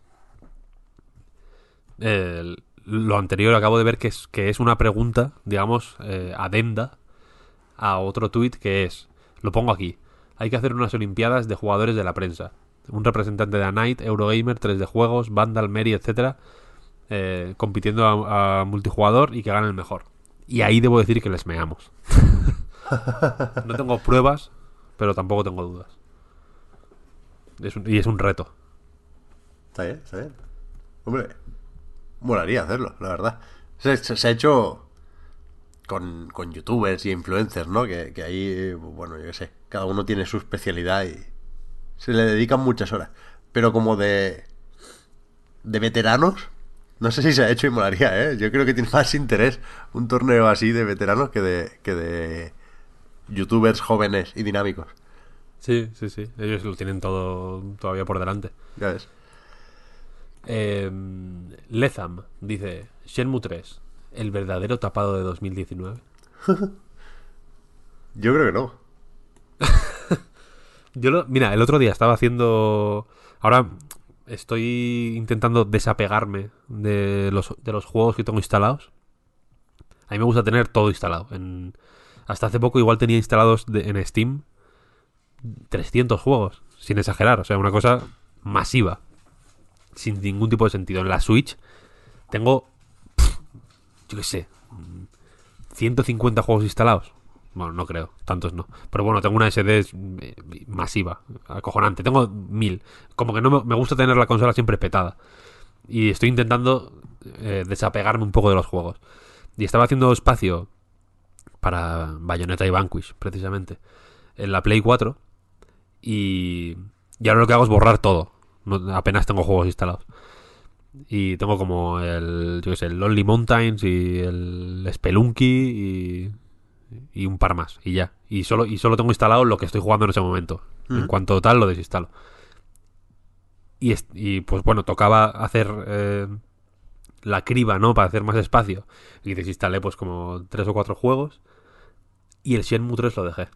eh, lo anterior acabo de ver que es, que es una pregunta, digamos, eh, adenda a otro tuit que es, lo pongo aquí, hay que hacer unas olimpiadas de jugadores de la prensa. Un representante de A Night, Eurogamer, tres D Juegos, Vandal, Mary, etcétera eh, compitiendo a, a multijugador y que gane el mejor. Y ahí debo decir que les meamos. No tengo pruebas, pero tampoco tengo dudas. Es un- y es un reto. Está bien, está bien. Hombre, molaría hacerlo, la verdad. Se, se- se ha hecho con, con youtubers y influencers, ¿no? Que, que ahí, bueno, yo qué sé, cada uno tiene su especialidad y se le dedican muchas horas. Pero como de, de veteranos, no sé si se ha hecho y molaría, ¿eh? Yo creo que tiene más interés un torneo así de veteranos que de, que de youtubers jóvenes y dinámicos. Sí, sí, sí. Ellos lo tienen todo todavía por delante. Ya ves. Eh, Lezam dice: Shenmue tres, el verdadero tapado de dos mil diecinueve. Yo creo que no. Yo lo, mira, el otro día estaba haciendo. Ahora estoy intentando desapegarme de los, de los juegos que tengo instalados. A mí me gusta tener todo instalado. En, hasta hace poco igual tenía instalados de- en Steam trescientos juegos, sin exagerar. O sea, una cosa masiva, sin ningún tipo de sentido. En la Switch tengo, yo qué sé, ciento cincuenta juegos instalados. Bueno, no creo, tantos no. Pero bueno, tengo una S D eh, masiva, acojonante. Tengo mil. Como que no me, me gusta tener la consola siempre petada. Y estoy intentando eh, desapegarme un poco de los juegos. Y estaba haciendo espacio para Bayonetta y Vanquish, precisamente, en la Play cuatro. Y, y ahora lo que hago es borrar todo. No, apenas tengo juegos instalados. Y tengo como el, yo qué sé, el Lonely Mountains y el Spelunky y, y un par más. Y ya. Y solo, y solo tengo instalado lo que estoy jugando en ese momento. En Mm. cuanto tal, lo desinstalo. Y, es- y pues bueno, tocaba hacer eh, la criba, ¿no? Para hacer más espacio. Y desinstalé pues como tres o cuatro juegos. Y el Shenmue tres lo dejé.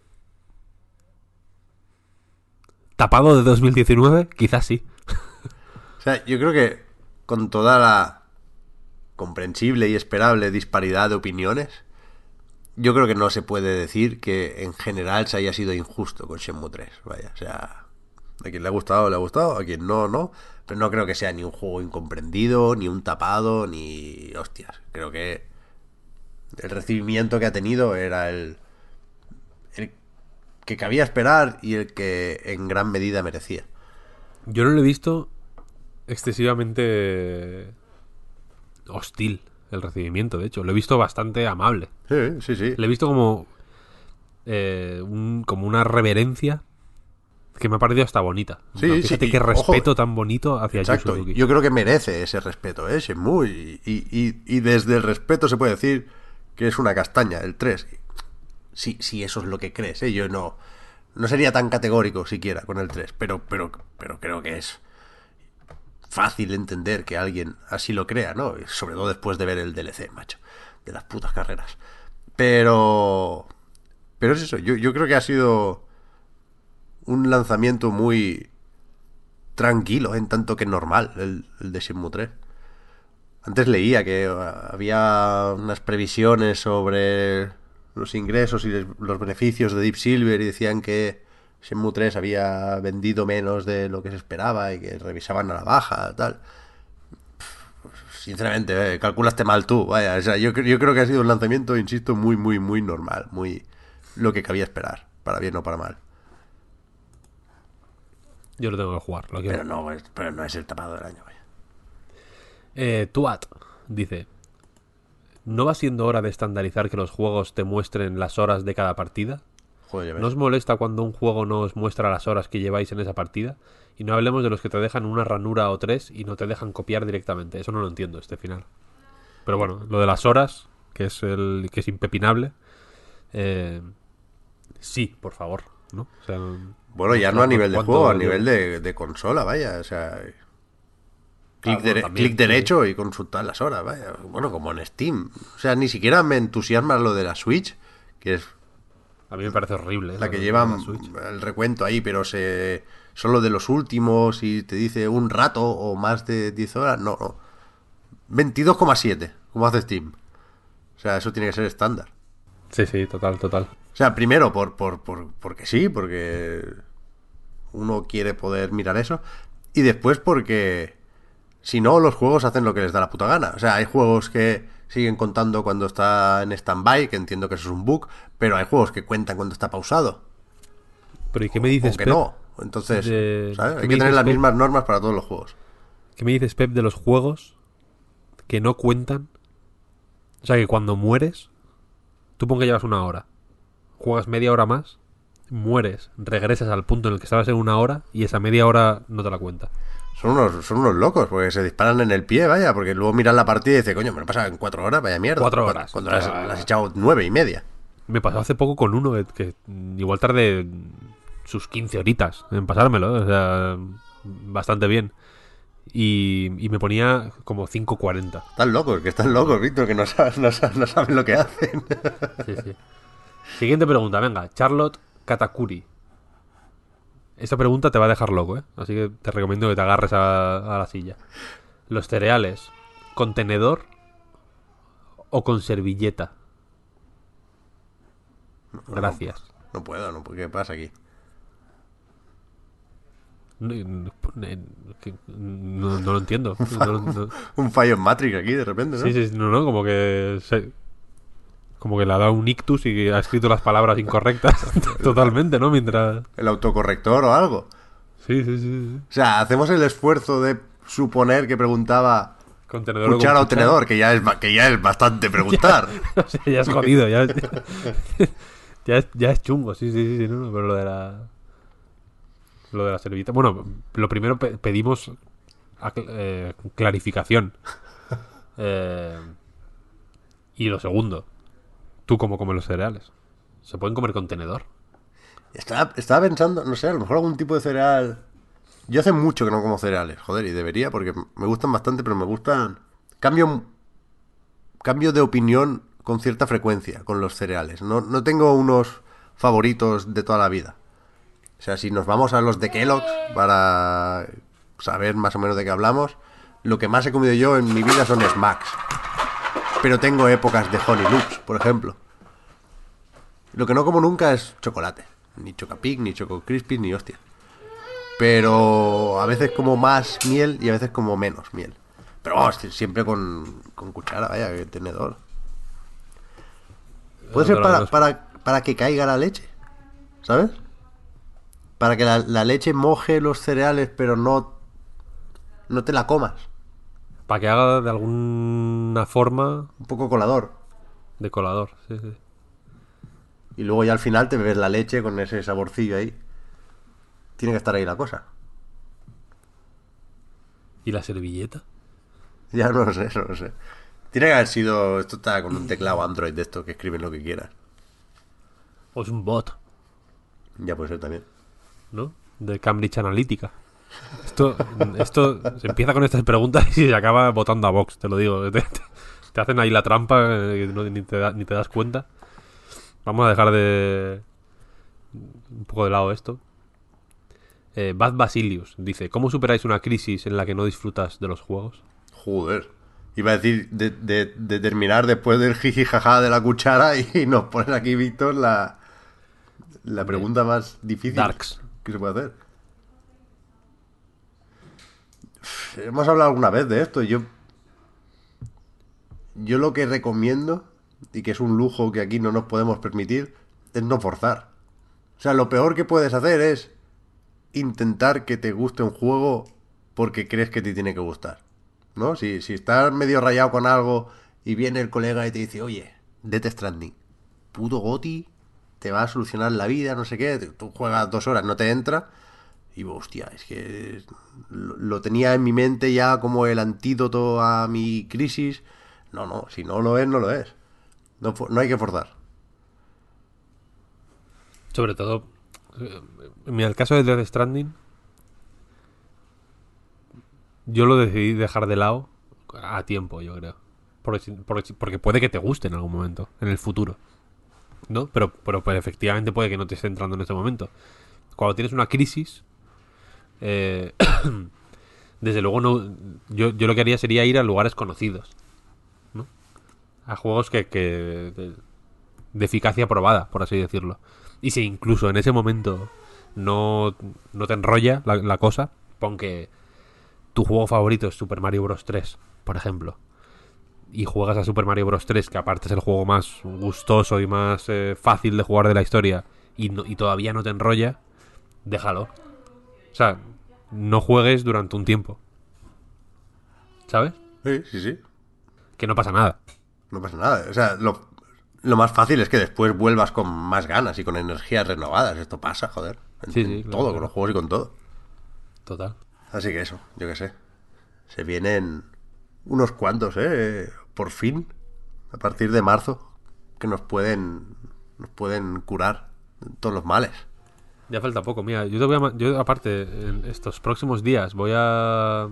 ¿Tapado de dos mil diecinueve? Quizás sí. O sea, yo creo que con toda la comprensible y esperable disparidad de opiniones, yo creo que no se puede decir que en general se haya sido injusto con Shenmue tres. Vaya, o sea, a quien le ha gustado, le ha gustado, a quien no, no. Pero no creo que sea ni un juego incomprendido, ni un tapado, ni hostias. Creo que el recibimiento que ha tenido era el, el que cabía esperar y el que en gran medida merecía. Yo no lo he visto excesivamente hostil el recibimiento, de hecho. Lo he visto bastante amable. Sí, sí, sí. Lo he visto como, eh, un, como una reverencia que me ha parecido hasta bonita. En plan, Sí, sí, fíjate y, qué ojo, respeto tan bonito hacia Yu exacto. Suzuki. Yo creo que merece ese respeto, ¿eh? Shenmue. Y, y, y, y desde el respeto se puede decir que es una castaña, el tres. Si, si eso es lo que crees, ¿eh? Yo no, no sería tan categórico siquiera con el tres. Pero, pero, pero creo que es fácil entender que alguien así lo crea, ¿no? Sobre todo después de ver el D L C, macho. De las putas carreras. Pero... Pero es eso. Yo, yo creo que ha sido un lanzamiento muy tranquilo, en tanto que normal, el, el de Shenmue tres. Antes leía que había unas previsiones sobre los ingresos y los beneficios de Deep Silver y decían que Shenmue tres había vendido menos de lo que se esperaba y que revisaban a la baja, tal. Sinceramente, eh, calculaste mal tú, vaya. O sea, yo, yo creo que ha sido un lanzamiento, insisto, muy, muy, muy normal, muy lo que cabía esperar, para bien o para mal. Yo lo tengo que jugar, lo quiero Pero jugar. no, es- pero no es el tapado del año, vaya. Eh, Tuat dice: ¿no va siendo hora de estandarizar que los juegos te muestren las horas de cada partida? Joder, ya ¿No ves. os molesta cuando un juego no os muestra las horas que lleváis en esa partida? Y no hablemos de los que te dejan una ranura o tres y no te dejan copiar directamente. Eso no lo entiendo, este final. Pero bueno, lo de las horas, que es el que es impepinable, eh, sí, por favor, ¿no? O sea, Bueno, ya no a mostrarnos nivel de juego, a cuánto nivel llevo. de, de consola, vaya. O sea, Ah, clic, bueno, dere- clic también, sí, sí. derecho y consultar las horas, vaya. Bueno, como en Steam. O sea, ni siquiera me entusiasma lo de la Switch, que es A mí me parece horrible, ¿eh? la lo, que de, lo de la llevan Switch. el recuento ahí, pero se solo de los últimos y te dice un rato o más de diez horas. No, no. veintidós coma siete, como hace Steam. O sea, eso tiene que ser estándar. Sí, sí, total, total. O sea, primero por, por, por, porque sí, porque uno quiere poder mirar eso. Y después porque si no, los juegos hacen lo que les da la puta gana. O sea, hay juegos que siguen contando cuando está en stand-by, que entiendo que eso es un bug, pero hay juegos que cuentan cuando está pausado. Pero ¿y qué me O, o dices, que Pep? no. Entonces, De... ¿sabes? ¿Qué Hay me que tener dices, las Pep? mismas normas para todos los juegos. ¿Qué me dices, Pep, de los juegos que no cuentan? O sea, que cuando mueres, tú pon que llevas una hora, juegas media hora más, mueres, regresas al punto en el que estabas en una hora y esa media hora no te la cuenta. Son unos, son unos locos, porque se disparan en el pie, vaya, porque luego miran la partida y dicen, coño, me lo pasa en cuatro horas, vaya mierda. Cuatro Cuando, horas. cuando O las, las has sea, echado nueve y media. me pasó hace poco con uno que, que igual tardé sus quince horitas en pasármelo, o sea, bastante bien. Y, y me ponía como cinco cuarenta. Están locos, que están locos, Víctor, que no saben, no saben, no saben lo que hacen. Sí, sí. Siguiente pregunta, venga. Charlotte Katakuri. Esta pregunta te va a dejar loco, ¿eh? Así que te recomiendo que te agarres a, a la silla. Los cereales, ¿con tenedor o con servilleta? No, Gracias. no puedo, no, ¿qué pasa aquí? No, no- no- no lo entiendo. No- no- Un fallo en Matrix aquí de repente, ¿no? sí, sí, no, no, como que se- como que le ha dado un ictus y ha escrito las palabras incorrectas totalmente, ¿no? Mientras... El autocorrector o algo. Sí, sí, sí, sí. O sea, hacemos el esfuerzo de suponer que preguntaba Con tenedor o con cuchara o cuchara. tenedor, que ya es, ba- que ya es bastante preguntar. O sea, ya es jodido, ya, ya, es, ya es chungo, sí, sí, sí, sí, no, no, pero lo de la lo de la servilleta, bueno, lo primero pe- pedimos acl- eh, clarificación. Eh, y lo segundo, tú cómo comes los cereales. ¿Se pueden comer con tenedor? Estaba, estaba pensando, no sé, a lo mejor algún tipo de cereal. Yo hace mucho que no como cereales, joder, y debería, porque me gustan bastante, pero me gustan. Cambio, cambio de opinión con cierta frecuencia con los cereales. No, no tengo unos favoritos de toda la vida. O sea, si nos vamos a los de Kellogg's para saber más o menos de qué hablamos, lo que más he comido yo en mi vida son Smacks. Pero tengo épocas de Honey Loops, por ejemplo. Lo que no como nunca es chocolate. Ni Chocapic, ni Choco Crispy, ni hostia. Pero a veces como más miel y a veces como menos miel. Pero vamos, siempre con, con cuchara, vaya, que tenedor. Puede ser Otra para, cosa. para, para que caiga la leche, ¿sabes? Para que la, la leche moje los cereales, pero no, no te la comas. Para que haga de alguna forma Un poco colador. de colador, sí, sí. Y luego ya al final te bebes la leche con ese saborcillo ahí. Tiene que estar ahí la cosa. ¿Y la servilleta? Ya no lo sé, no lo sé. Tiene que haber sido... Esto está con un teclado Android de estos que escriben lo que quieran. ¿O es un bot? Ya puede ser también. ¿No? De Cambridge Analytica. Esto, esto se empieza con estas preguntas y se acaba votando a Vox, te lo digo. Te, te- te hacen ahí la trampa eh, que no- ni, te da- ni te das cuenta. Vamos a dejar de un poco de lado esto. Eh, Bad Basilius dice: ¿cómo superáis una crisis en la que no disfrutas de los juegos? Joder. Iba a decir de, de- de terminar después del jiji jaja de la cuchara y nos pones aquí, Víctor, la, la pregunta más difícil Darks. que se puede hacer. Hemos hablado alguna vez de esto. Yo, yo lo que recomiendo, y que es un lujo que aquí no nos podemos permitir, es no forzar. O sea, lo peor que puedes hacer es intentar que te guste un juego porque crees que te tiene que gustar. ¿no? Si, si estás medio rayado con algo y viene el colega y te dice, oye, Death Stranding, puto goti, te va a solucionar la vida, no sé qué, tú juegas dos horas, no te entra, y digo, hostia, es que lo, lo tenía en mi mente ya como el antídoto a mi crisis. No, no, si no lo es, no lo es. No, no hay que forzar. Sobre todo, eh, en el caso de Death Stranding, yo lo decidí dejar de lado a tiempo, yo creo. Porque, porque, porque puede que te guste en algún momento, en el futuro. ¿No? Pero, pero pues, efectivamente puede que no te esté entrando en este momento. Cuando tienes una crisis, eh, desde luego no. Yo, yo lo que haría sería ir a lugares conocidos, ¿no? A juegos que, que de, de eficacia probada, por así decirlo. Y si incluso en ese momento no, no te enrolla la, la cosa, pon que tu juego favorito es Super Mario Bros. tres, por ejemplo, y juegas a Super Mario Bros. tres, que aparte es el juego más gustoso y más eh, fácil de jugar de la historia, y, no, y todavía no te enrolla, déjalo. O sea, no juegues durante un tiempo. ¿Sabes? Sí, sí, sí. Que no pasa nada. No pasa nada. O sea, lo, lo más fácil es que después vuelvas con más ganas y con energías renovadas. Esto pasa, joder. En, Sí, en sí, claro, todo, claro. con los juegos y con todo. Total. Así que eso, yo qué sé. Se vienen unos cuantos, ¿eh? Por fin, a partir de marzo, que nos pueden nos pueden curar todos los males. Ya falta poco, mira, yo te voy a, ma- yo aparte en estos próximos días voy a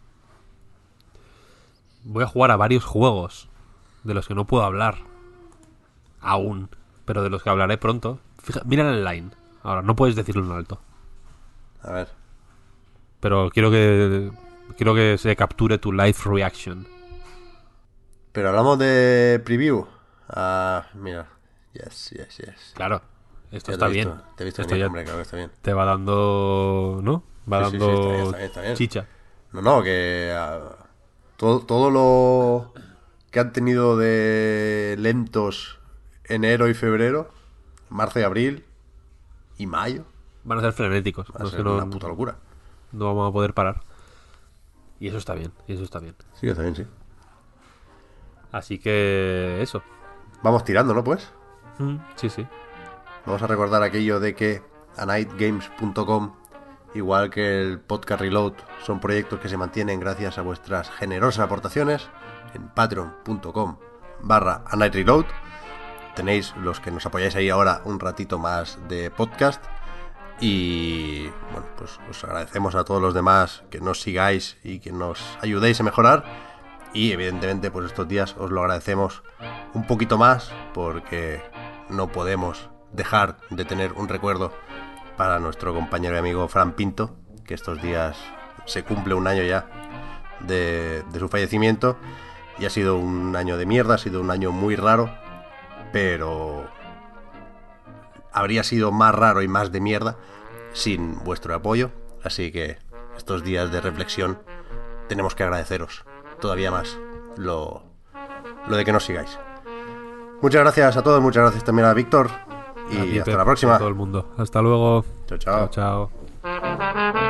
voy a jugar a varios juegos de los que no puedo hablar aún, pero de los que hablaré pronto. Fija, mira el line. Ahora no puedes decirlo en alto, A ver. pero quiero que quiero que se capture tu live reaction. Pero hablamos de preview. Ah, mira. Yes, yes, yes. Claro, esto Ya está te he visto, bien. te he visto Esto venir, ya hombre, claro que está bien. te va dando, ¿no? Va Sí, sí, sí, dando está bien, está bien, está bien. chicha. No, no, que ah, todo, todo lo que han tenido de lentos enero y febrero, marzo y abril y mayo, Van a ser frenéticos. va a No, es ser que no, una puta locura. no vamos a poder parar. Y eso está bien, y eso está bien. Sí, que está bien, sí. Así que eso. Vamos tirando, ¿no? Pues Mm, sí, sí. vamos a recordar aquello de que a night games punto com, igual que el podcast Reload, son proyectos que se mantienen gracias a vuestras generosas aportaciones en patreon punto com barra a night reload. Tenéis, los que nos apoyáis ahí ahora, un ratito más de podcast. Y bueno, pues os agradecemos a todos los demás que nos sigáis y que nos ayudéis a mejorar. Y evidentemente, pues estos días os lo agradecemos un poquito más, porque no podemos dejar de tener un recuerdo para nuestro compañero y amigo Fran Pinto, que estos días se cumple un año ya de, de su fallecimiento. Y ha sido un año de mierda, ha sido un año muy raro, pero habría sido más raro y más de mierda sin vuestro apoyo. Así que estos días de reflexión tenemos que agradeceros todavía más lo, lo de que nos sigáis. Muchas gracias a todos, muchas gracias también a Víctor. Y A ti, hasta Pep, la próxima. a todo el mundo. Hasta luego. Chao, chao. Chao, chao.